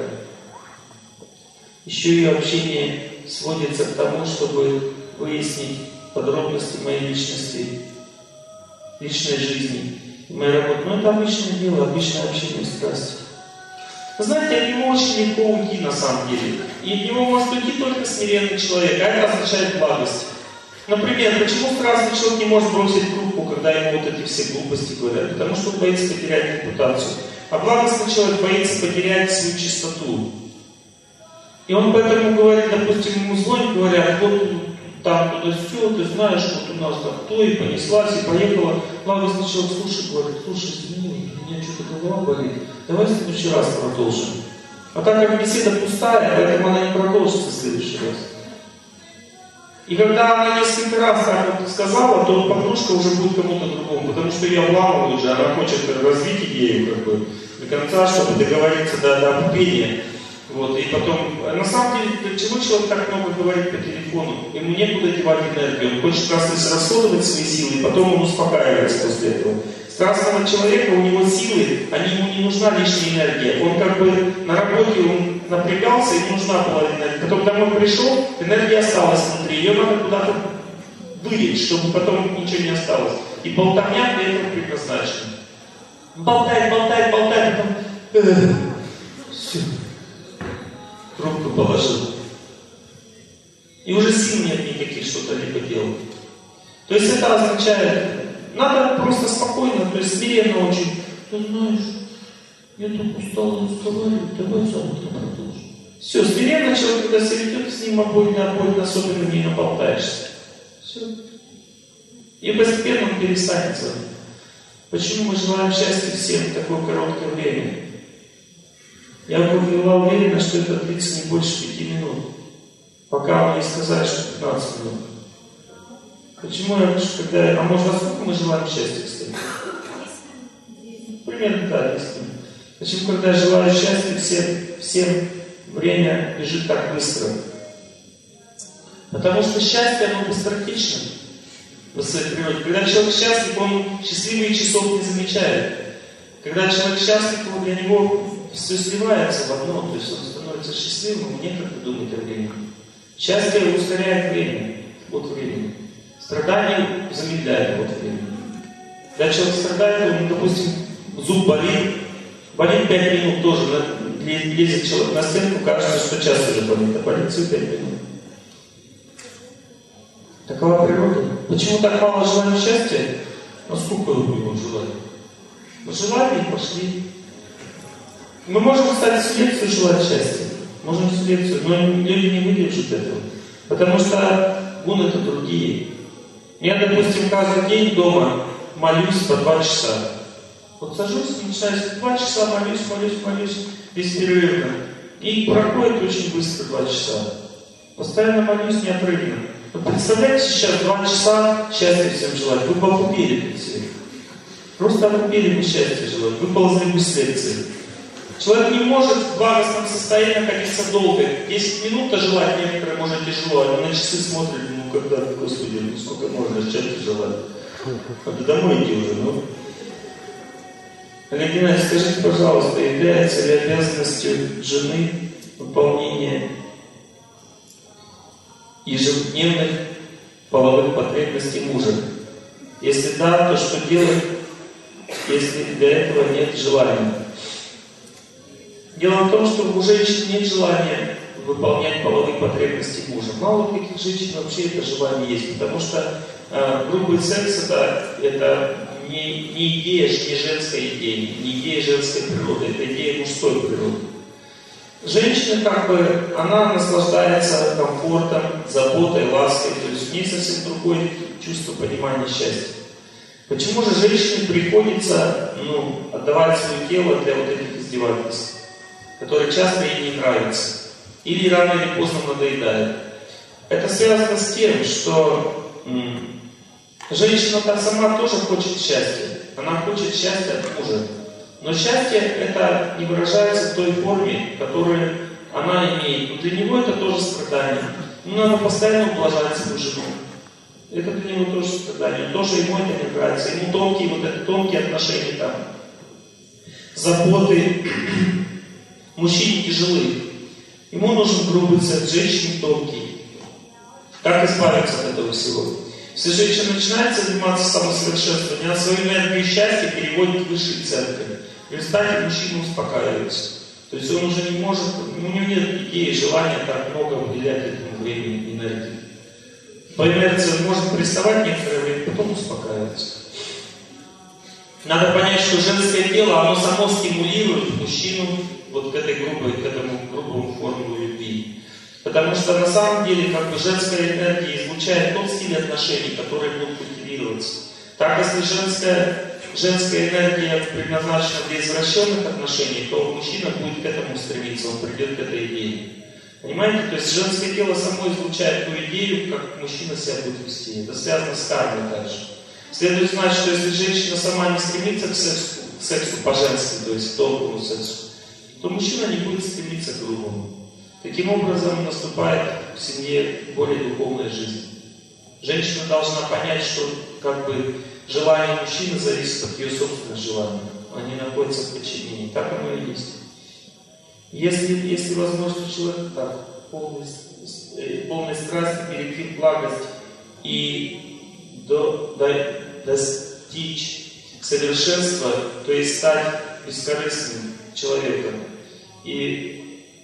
Speaker 1: Еще ее общение сводится к тому, чтобы выяснить подробности моей личности, личной жизни и моей работы. Но это обычное дело, обычное общение, страсти. Вы знаете, от него очень легко уйти на самом деле. И от него может уйти только смиренный человек, а это означает благость. Например, почему страстный человек не может бросить группу, когда ему вот эти все глупости говорят? Потому что он боится потерять репутацию. А благостный человек боится потерять свою чистоту. И он поэтому говорит, допустим, ему звонят, говорят: вот там туда все, ты знаешь, вот у нас там то, и понеслась, и поехала. Благостный человек слушает, говорит: слушай, извини, у меня что-то голова болит, давай в следующий раз продолжим. А так как беседа пустая, поэтому она не продолжится в следующий раз. И когда она несколько раз так вот сказала, то подружка уже будет кому-то другому, потому что ее обламывают уже, она хочет развить идею как бы до конца, чтобы договориться до, до обучения. Вот, и потом, на самом деле, для чего человек так много говорит по телефону? Ему некуда девать энергию, он хочет как раз расходовать свои силы, и потом он успокаивается после этого. Страстного человека, у него силы, они, ему не нужна лишняя энергия. Он как бы на работе, он напрягался, ему нужна была энергия. Потом домой пришел, энергия осталась внутри, ее надо куда-то вылить, чтобы потом ничего не осталось. И болтовня для этого предназначена. Болтает, болтает, болтает, потом... Эх, все. Трубку положил. И уже сил нет никаких что-то либо делать. То есть это означает, надо просто спокойно, то есть смиренно очень. Ты знаешь, я так устала разговаривать, давай завтра продолжим. Все, смиренно человек, когда себя ведет, с ним обойно, обойно, особенно не наболтаешься. Все. И постепенно он перестанет звонить. Почему мы желаем счастья всем в такое короткое время? Я была уверена, что это длится не больше пяти минут. Пока мне сказали, что пятнадцать минут. Почему я, когда... А может, а сколько мы желаем счастья, кстати? Примерно, да, десять минут. Почему, когда я желаю счастья, всем, всем время бежит так быстро? Потому что счастье, оно быстротечно в своей природе. Когда человек счастлив, он счастливые часов не замечает. Когда человек счастлив, то для него все сливается в одно, то есть он становится счастливым, ему некогда думать о времени. Счастье ускоряет время, вот времени. Страдание замедляет вот времени. Когда человек страдает, он, допустим, зуб болит, болит пять минут тоже, лезет человек на стенку, кажется, что час уже болит, а болит всего пять минут. Такова природа. Почему так мало желаем счастья? А сколько его желать? Желали и пошли. Мы можем стать всю лекцию желать счастья. Можем всю лекцию, но люди не выдержат этого. Потому что гуны это другие. Я, допустим, каждый день дома молюсь по два часа. Вот сажусь, начинаю два часа, молюсь, молюсь, молюсь, беспрерывно. И проходит очень быстро два часа. Постоянно молюсь неотрывно. Вы представляете, сейчас два часа счастья всем желать. Вы бы окупили все. Просто окупили бы счастье желать. Выползли бы с лекции. Человек не может в благостном состоянии находиться долго. десять минут желать некоторые может тяжело. Они на часы смотрят, ну когда, Господи, ну сколько можно счастья желать. Надо домой идти уже, ну. Олег Геннадьевич, скажите, пожалуйста, является ли обязанностью жены выполнение ежедневных половых потребностей мужа? Если да, то что делать, если для этого нет желания? Дело в том, что у женщин нет желания выполнять половые потребности мужа. Мало у каких женщин вообще это желание есть, потому что э, грубый секс это, это не, не идея, не женская идея, не идея женской природы, это идея мужской природы. Женщина как бы, она наслаждается комфортом, заботой, лаской, то есть в ней совсем другое чувство понимания счастья. Почему же женщине приходится ну, отдавать свое тело для вот этих издевательств, которые часто ей не нравятся, или рано или поздно надоедают? Это связано с тем, что м- женщина-то сама тоже хочет счастья. Она хочет счастья от мужа. Но счастье это не выражается в той форме, которую она имеет. Но для него это тоже страдание. Ему надо постоянно ублажать свою жену. Это для него тоже страдание. Тоже ему это не нравится. Ему тонкие, вот это тонкие отношения там. Заботы. Мужчине тяжелы. Ему нужен грубый секс, женщине тонкий. Как избавиться от этого всего? Если женщина начинает заниматься самосовершенствованием, она свою энергию счастья переводит в высшие центры. В результате мужчина успокаивается. То есть он уже не может, у него нет идеи, желания так много уделять этому времени, энергии. По инерции он может прессовать некоторое время, потом успокаивается. Надо понять, что женское тело, оно само стимулирует мужчину вот к этой грубой, к этому грубому формулу любви. Потому что на самом деле как бы женская энергия излучает тот стиль отношений, который будут культивироваться. Так, если женская, женская энергия предназначена для извращенных отношений, то мужчина будет к этому стремиться, он придет к этой идее. Понимаете? То есть женское тело само излучает ту идею, как мужчина себя будет вести. Это связано с кармой также. Следует знать, что если женщина сама не стремится к сексу, к сексу по-женски, то есть к тонкому сексу, то мужчина не будет стремиться к грубому. Таким образом наступает в семье более духовная жизнь. Женщина должна понять, что как бы желание мужчины зависит от ее собственных желаний. Они находятся в подчинении. Так оно и есть. Если, если возможно человек так, полной, полной страсти перейти в благость и до, до, достичь совершенства, то есть стать бескорыстным человеком. И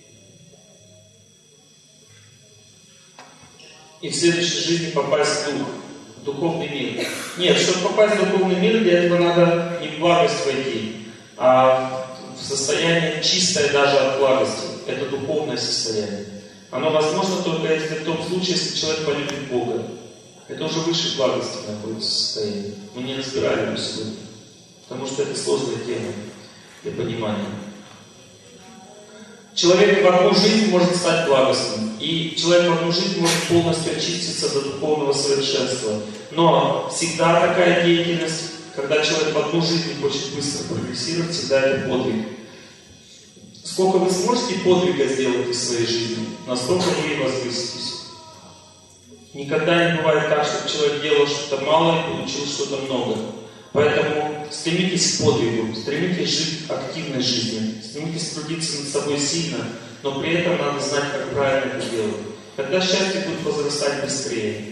Speaker 1: И в следующей жизни попасть в дух, в духовный мир. Нет, чтобы попасть в духовный мир, для этого надо не в благость войти, а в состояние чистое даже от благости. Это духовное состояние. Оно возможно только если в том случае, если человек полюбит Бога. Это уже выше благости находится состояние. Мы не разбирали его сегодня, потому что это сложная тема для понимания. Человек в одну жизнь может стать благостным, и человек в одну жизнь может полностью очиститься до духовного совершенства. Но всегда такая деятельность, когда человек в одну жизнь хочет быстро прогрессировать, всегда это подвиг. Сколько вы сможете подвига сделать из своей жизни, настолько вы и возвыситесь. Никогда не бывает так, чтобы человек делал что-то мало и получил что-то много. Поэтому стремитесь к подвигу, стремитесь жить активной жизнью, стремитесь трудиться над собой сильно, но при этом надо знать, как правильно это делать. Тогда счастье будет возрастать быстрее.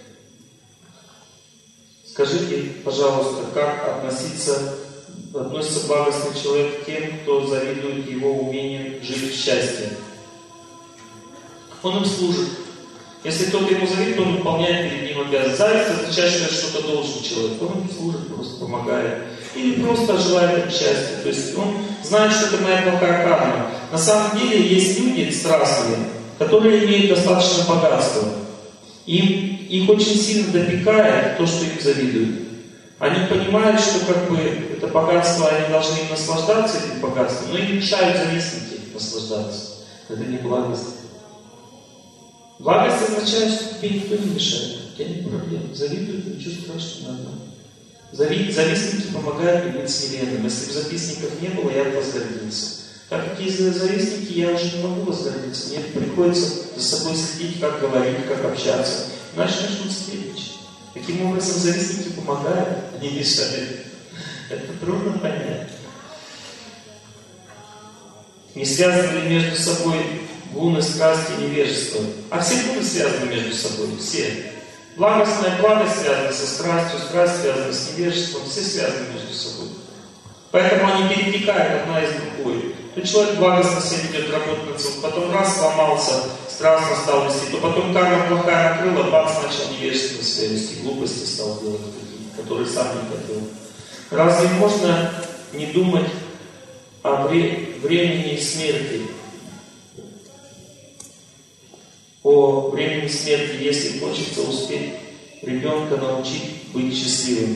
Speaker 1: Скажите, пожалуйста, как относиться, относится благостный человек к тем, кто завидует его умению жить в счастье? Он им служит. Если кто-то ему завидует, он выполняет перед ним обязанность. Зависть означает, что я что-то должен человеку. Он служит, просто помогает. Или просто желает им счастья. То есть он знает, что это моя плохая карма. На самом деле есть люди страстные, которые имеют достаточно богатства. Им, их очень сильно допекает то, что им завидуют. Они понимают, что как бы это богатство, они должны им наслаждаться этим богатством, но им мешают завистники наслаждаться. Это не благость. Благость означает, что тебе никто не мешает. У тебя нет проблем. Завидуют, ничего страшного. Зави... Завистники помогают мне быть смиренным. Если бы завистников не было, я бы возгордился. Так как есть завистники, я уже не могу возгордиться. Мне приходится за собой следить, как говорить, как общаться. Иначе начнут сплетничать. Таким образом, завистники помогают, они мешают. Это трудно понять. Не связаны ли между собой гуны, страсти и невежество? А все гуны связаны между собой, все. Благостная благость связана со страстью, страсть связана с невежеством, все связаны между собой. Поэтому они перетекают одна из другой. То человек благостно себя ведет, работать над собой, потом раз сломался, страстно стал вести, то потом карма плохая накрыла, бац, начал невежественно себя вести, глупости стал делать такие, которые сам не хотел. Разве можно не думать о вре- времени смерти? О времени смерти, если хочется успеть ребенка научить быть счастливым.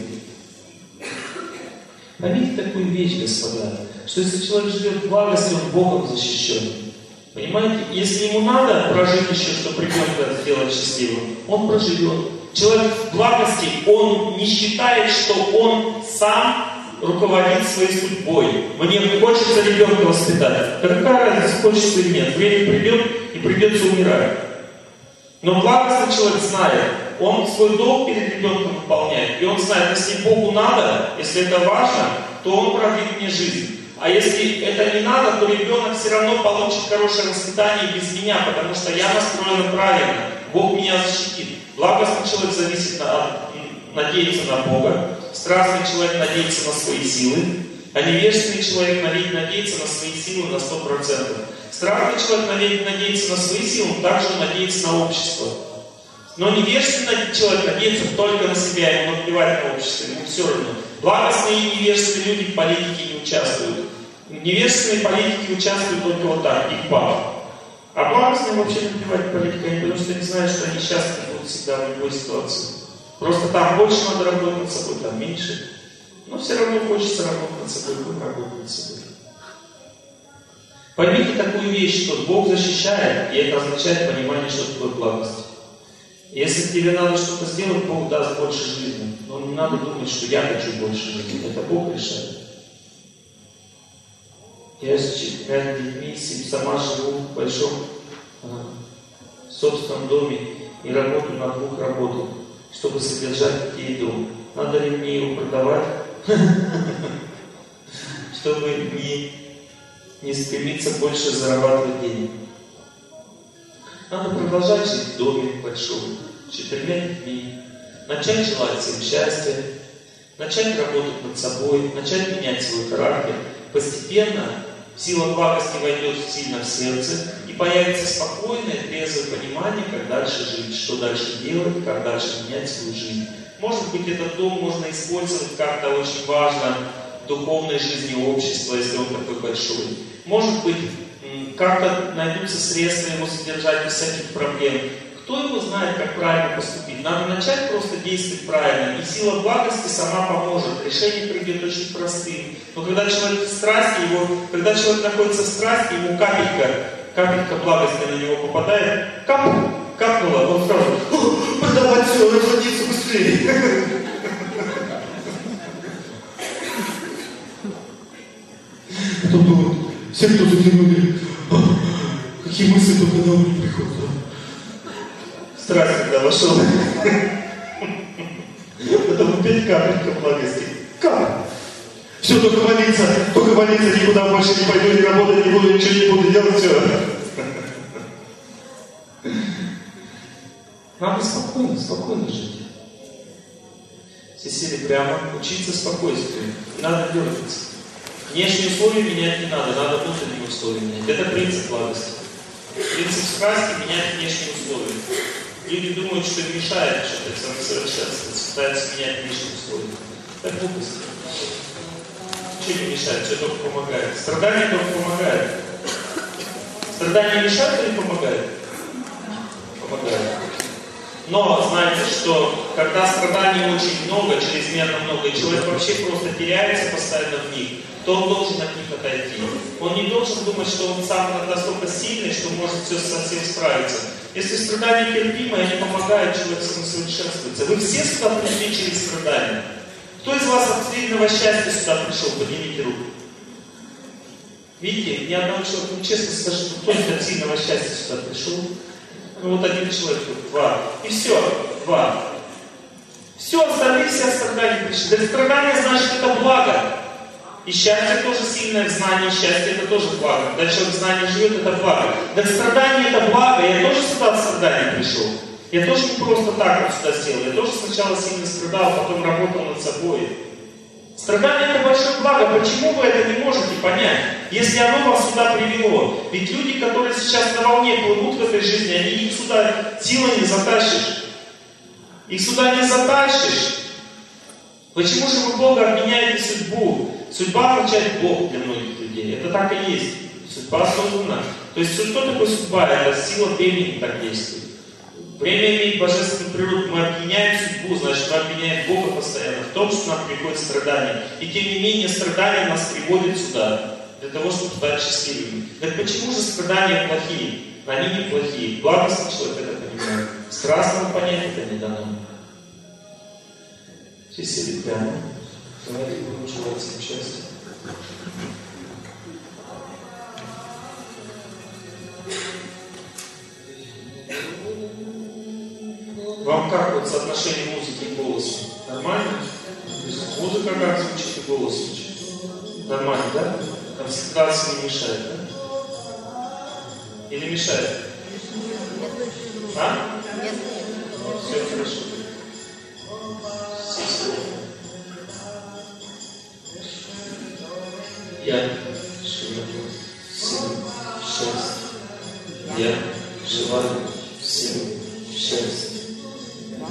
Speaker 1: Поймите такую вещь, господа, что если человек живет в благости, он Богом защищен. Понимаете? Если ему надо прожить еще, чтобы ребенка сделать счастливым, он проживет. Человек в благости, он не считает, что он сам руководит своей судьбой. Мне хочется ребенка воспитать. Да какая разница, хочется или нет? Время придет и придется умирать. Но благостный человек знает, он свой долг перед ребенком выполняет. И он знает, если Богу надо, если это важно, то он продлит мне жизнь. А если это не надо, то ребенок все равно получит хорошее воспитание без меня, потому что я настроена правильно. Бог меня защитит. Благостный человек зависит от, надеется на Бога. Страстный человек надеется на свои силы. А невежественный человек надеется на свои силы на сто процентов. Страстный человек надеется на свои силы, он также надеется на общество. Но невежественный человек надеется только на себя, ему наплевать на общество, ему все равно. Благостные и невежественные люди в политике не участвуют. Невежественные политики участвуют только вот так, их папа. А благостные вообще наплевать политикой, потому что они знают, что они счастливы будут всегда в любой ситуации. Просто там больше надо работать над собой, там меньше. Но все равно хочется работать над собой, будем работать над собой. Поймите такую вещь, что Бог защищает, и это означает понимание, что такое благость. Если тебе надо что-то сделать, Бог даст больше жизни. Но не надо думать, что я хочу больше жизни. Это Бог решает. Я с четырьмя детьми сама живу в большом э, собственном доме и работаю на двух работах, чтобы содержать детей и дом. Надо ли мне его продавать, чтобы не, не стремиться больше зарабатывать денег? Надо продолжать жить в доме большом, с четырьмя детьми, начать желать всем счастья, начать работать над собой, начать менять свой характер. Постепенно сила благости войдет сильно в сердце, и появится спокойное, трезвое понимание, как дальше жить, что дальше делать, как дальше менять свою жизнь. Может быть, этот дом можно использовать как-то очень важно в духовной жизни общества, если он такой большой. Может быть, как-то найдутся средства его содержать без всяких проблем. Кто его знает, как правильно поступить? Надо начать просто действовать правильно, и сила благости сама поможет. Решение придет очень простым. Но когда человек в страсти, его, когда человек находится в страсти, ему капелька, капелька благости на него попадает, кап, капнула, он сразу, продавать все, разводиться быстрее. Потом думают, все, кто заглянули, какие мысли только на ум не приходят. Страсть, когда вошел. Потом опять капелька благости. Как? Все, только молиться, только молиться, никуда больше не пойду, не работать не буду, ничего не буду делать, все. Надо спокойно, спокойно жить. Все сели прямо, учиться спокойствию. Не надо дергаться. Внешние условия менять не надо, надо внутренние условия менять. Это принцип благости. Принцип страсти — менять внешние условия. Люди думают, что им мешает что-то самосовершенствоваться, пытаются менять лишние условия. Это глупость. Ничего не мешает, все только помогает. Страдания только помогают. Страдания мешают или помогают? Помогают. Но знаете, что когда страданий очень много, чрезмерно много, и человек вообще просто теряется постоянно в них, то он должен от них отойти. Он не должен думать, что он сам настолько сильный, что может все совсем справиться. Если страдания терпимы, они помогают человеку самосовершенствоваться. Вы все сюда пришли через страдания. Кто из вас от среднего счастья сюда пришел? Поднимите руку. Видите, ни одного человека, ну честно скажите, кто из от сильного счастья сюда пришел? Ну вот один человек, два. И все, два. Все, остальные все страдания пришли. Да страдания значит это благо. И счастье тоже сильное в знании, счастье это тоже благо. Когда человек в знании живет, это благо. Да страдание это благо, я тоже сюда от страдания пришел. Я тоже не просто так вот сюда сел. Я тоже сначала сильно страдал, потом работал над собой. Страдание это большое благо. Почему вы это не можете понять, если оно вас сюда привело? Ведь люди, которые сейчас на волне плывут в этой жизни, они их сюда силой не затащишь. Их сюда не затащишь. Почему же вы Бога обменяете судьбу? Судьба означает Бог для многих людей. Это так и есть. Судьба создана. То есть что такое судьба? Это сила времени так действует. Время имеет божественную природу. Мы обвиняем судьбу, значит мы обвиняем Бога постоянно в том, что нам приходят страдания. И тем не менее страдания нас приводят сюда, для того, чтобы стать счастливыми. Так почему же страдания плохие? Они не плохие. Благостный человек это понимает. Страстного понять это не дано. Все сели прямо. Давайте будем желать всем счастья. Вам как вот соотношение музыки и голоса? Нормально? То есть музыка как звучит и голос звучит? Нормально, да? Концентрация не мешает, да? Или мешает? А?
Speaker 2: Нет.
Speaker 1: Все хорошо. Я живу всем счастье. Я желаю всем счастья.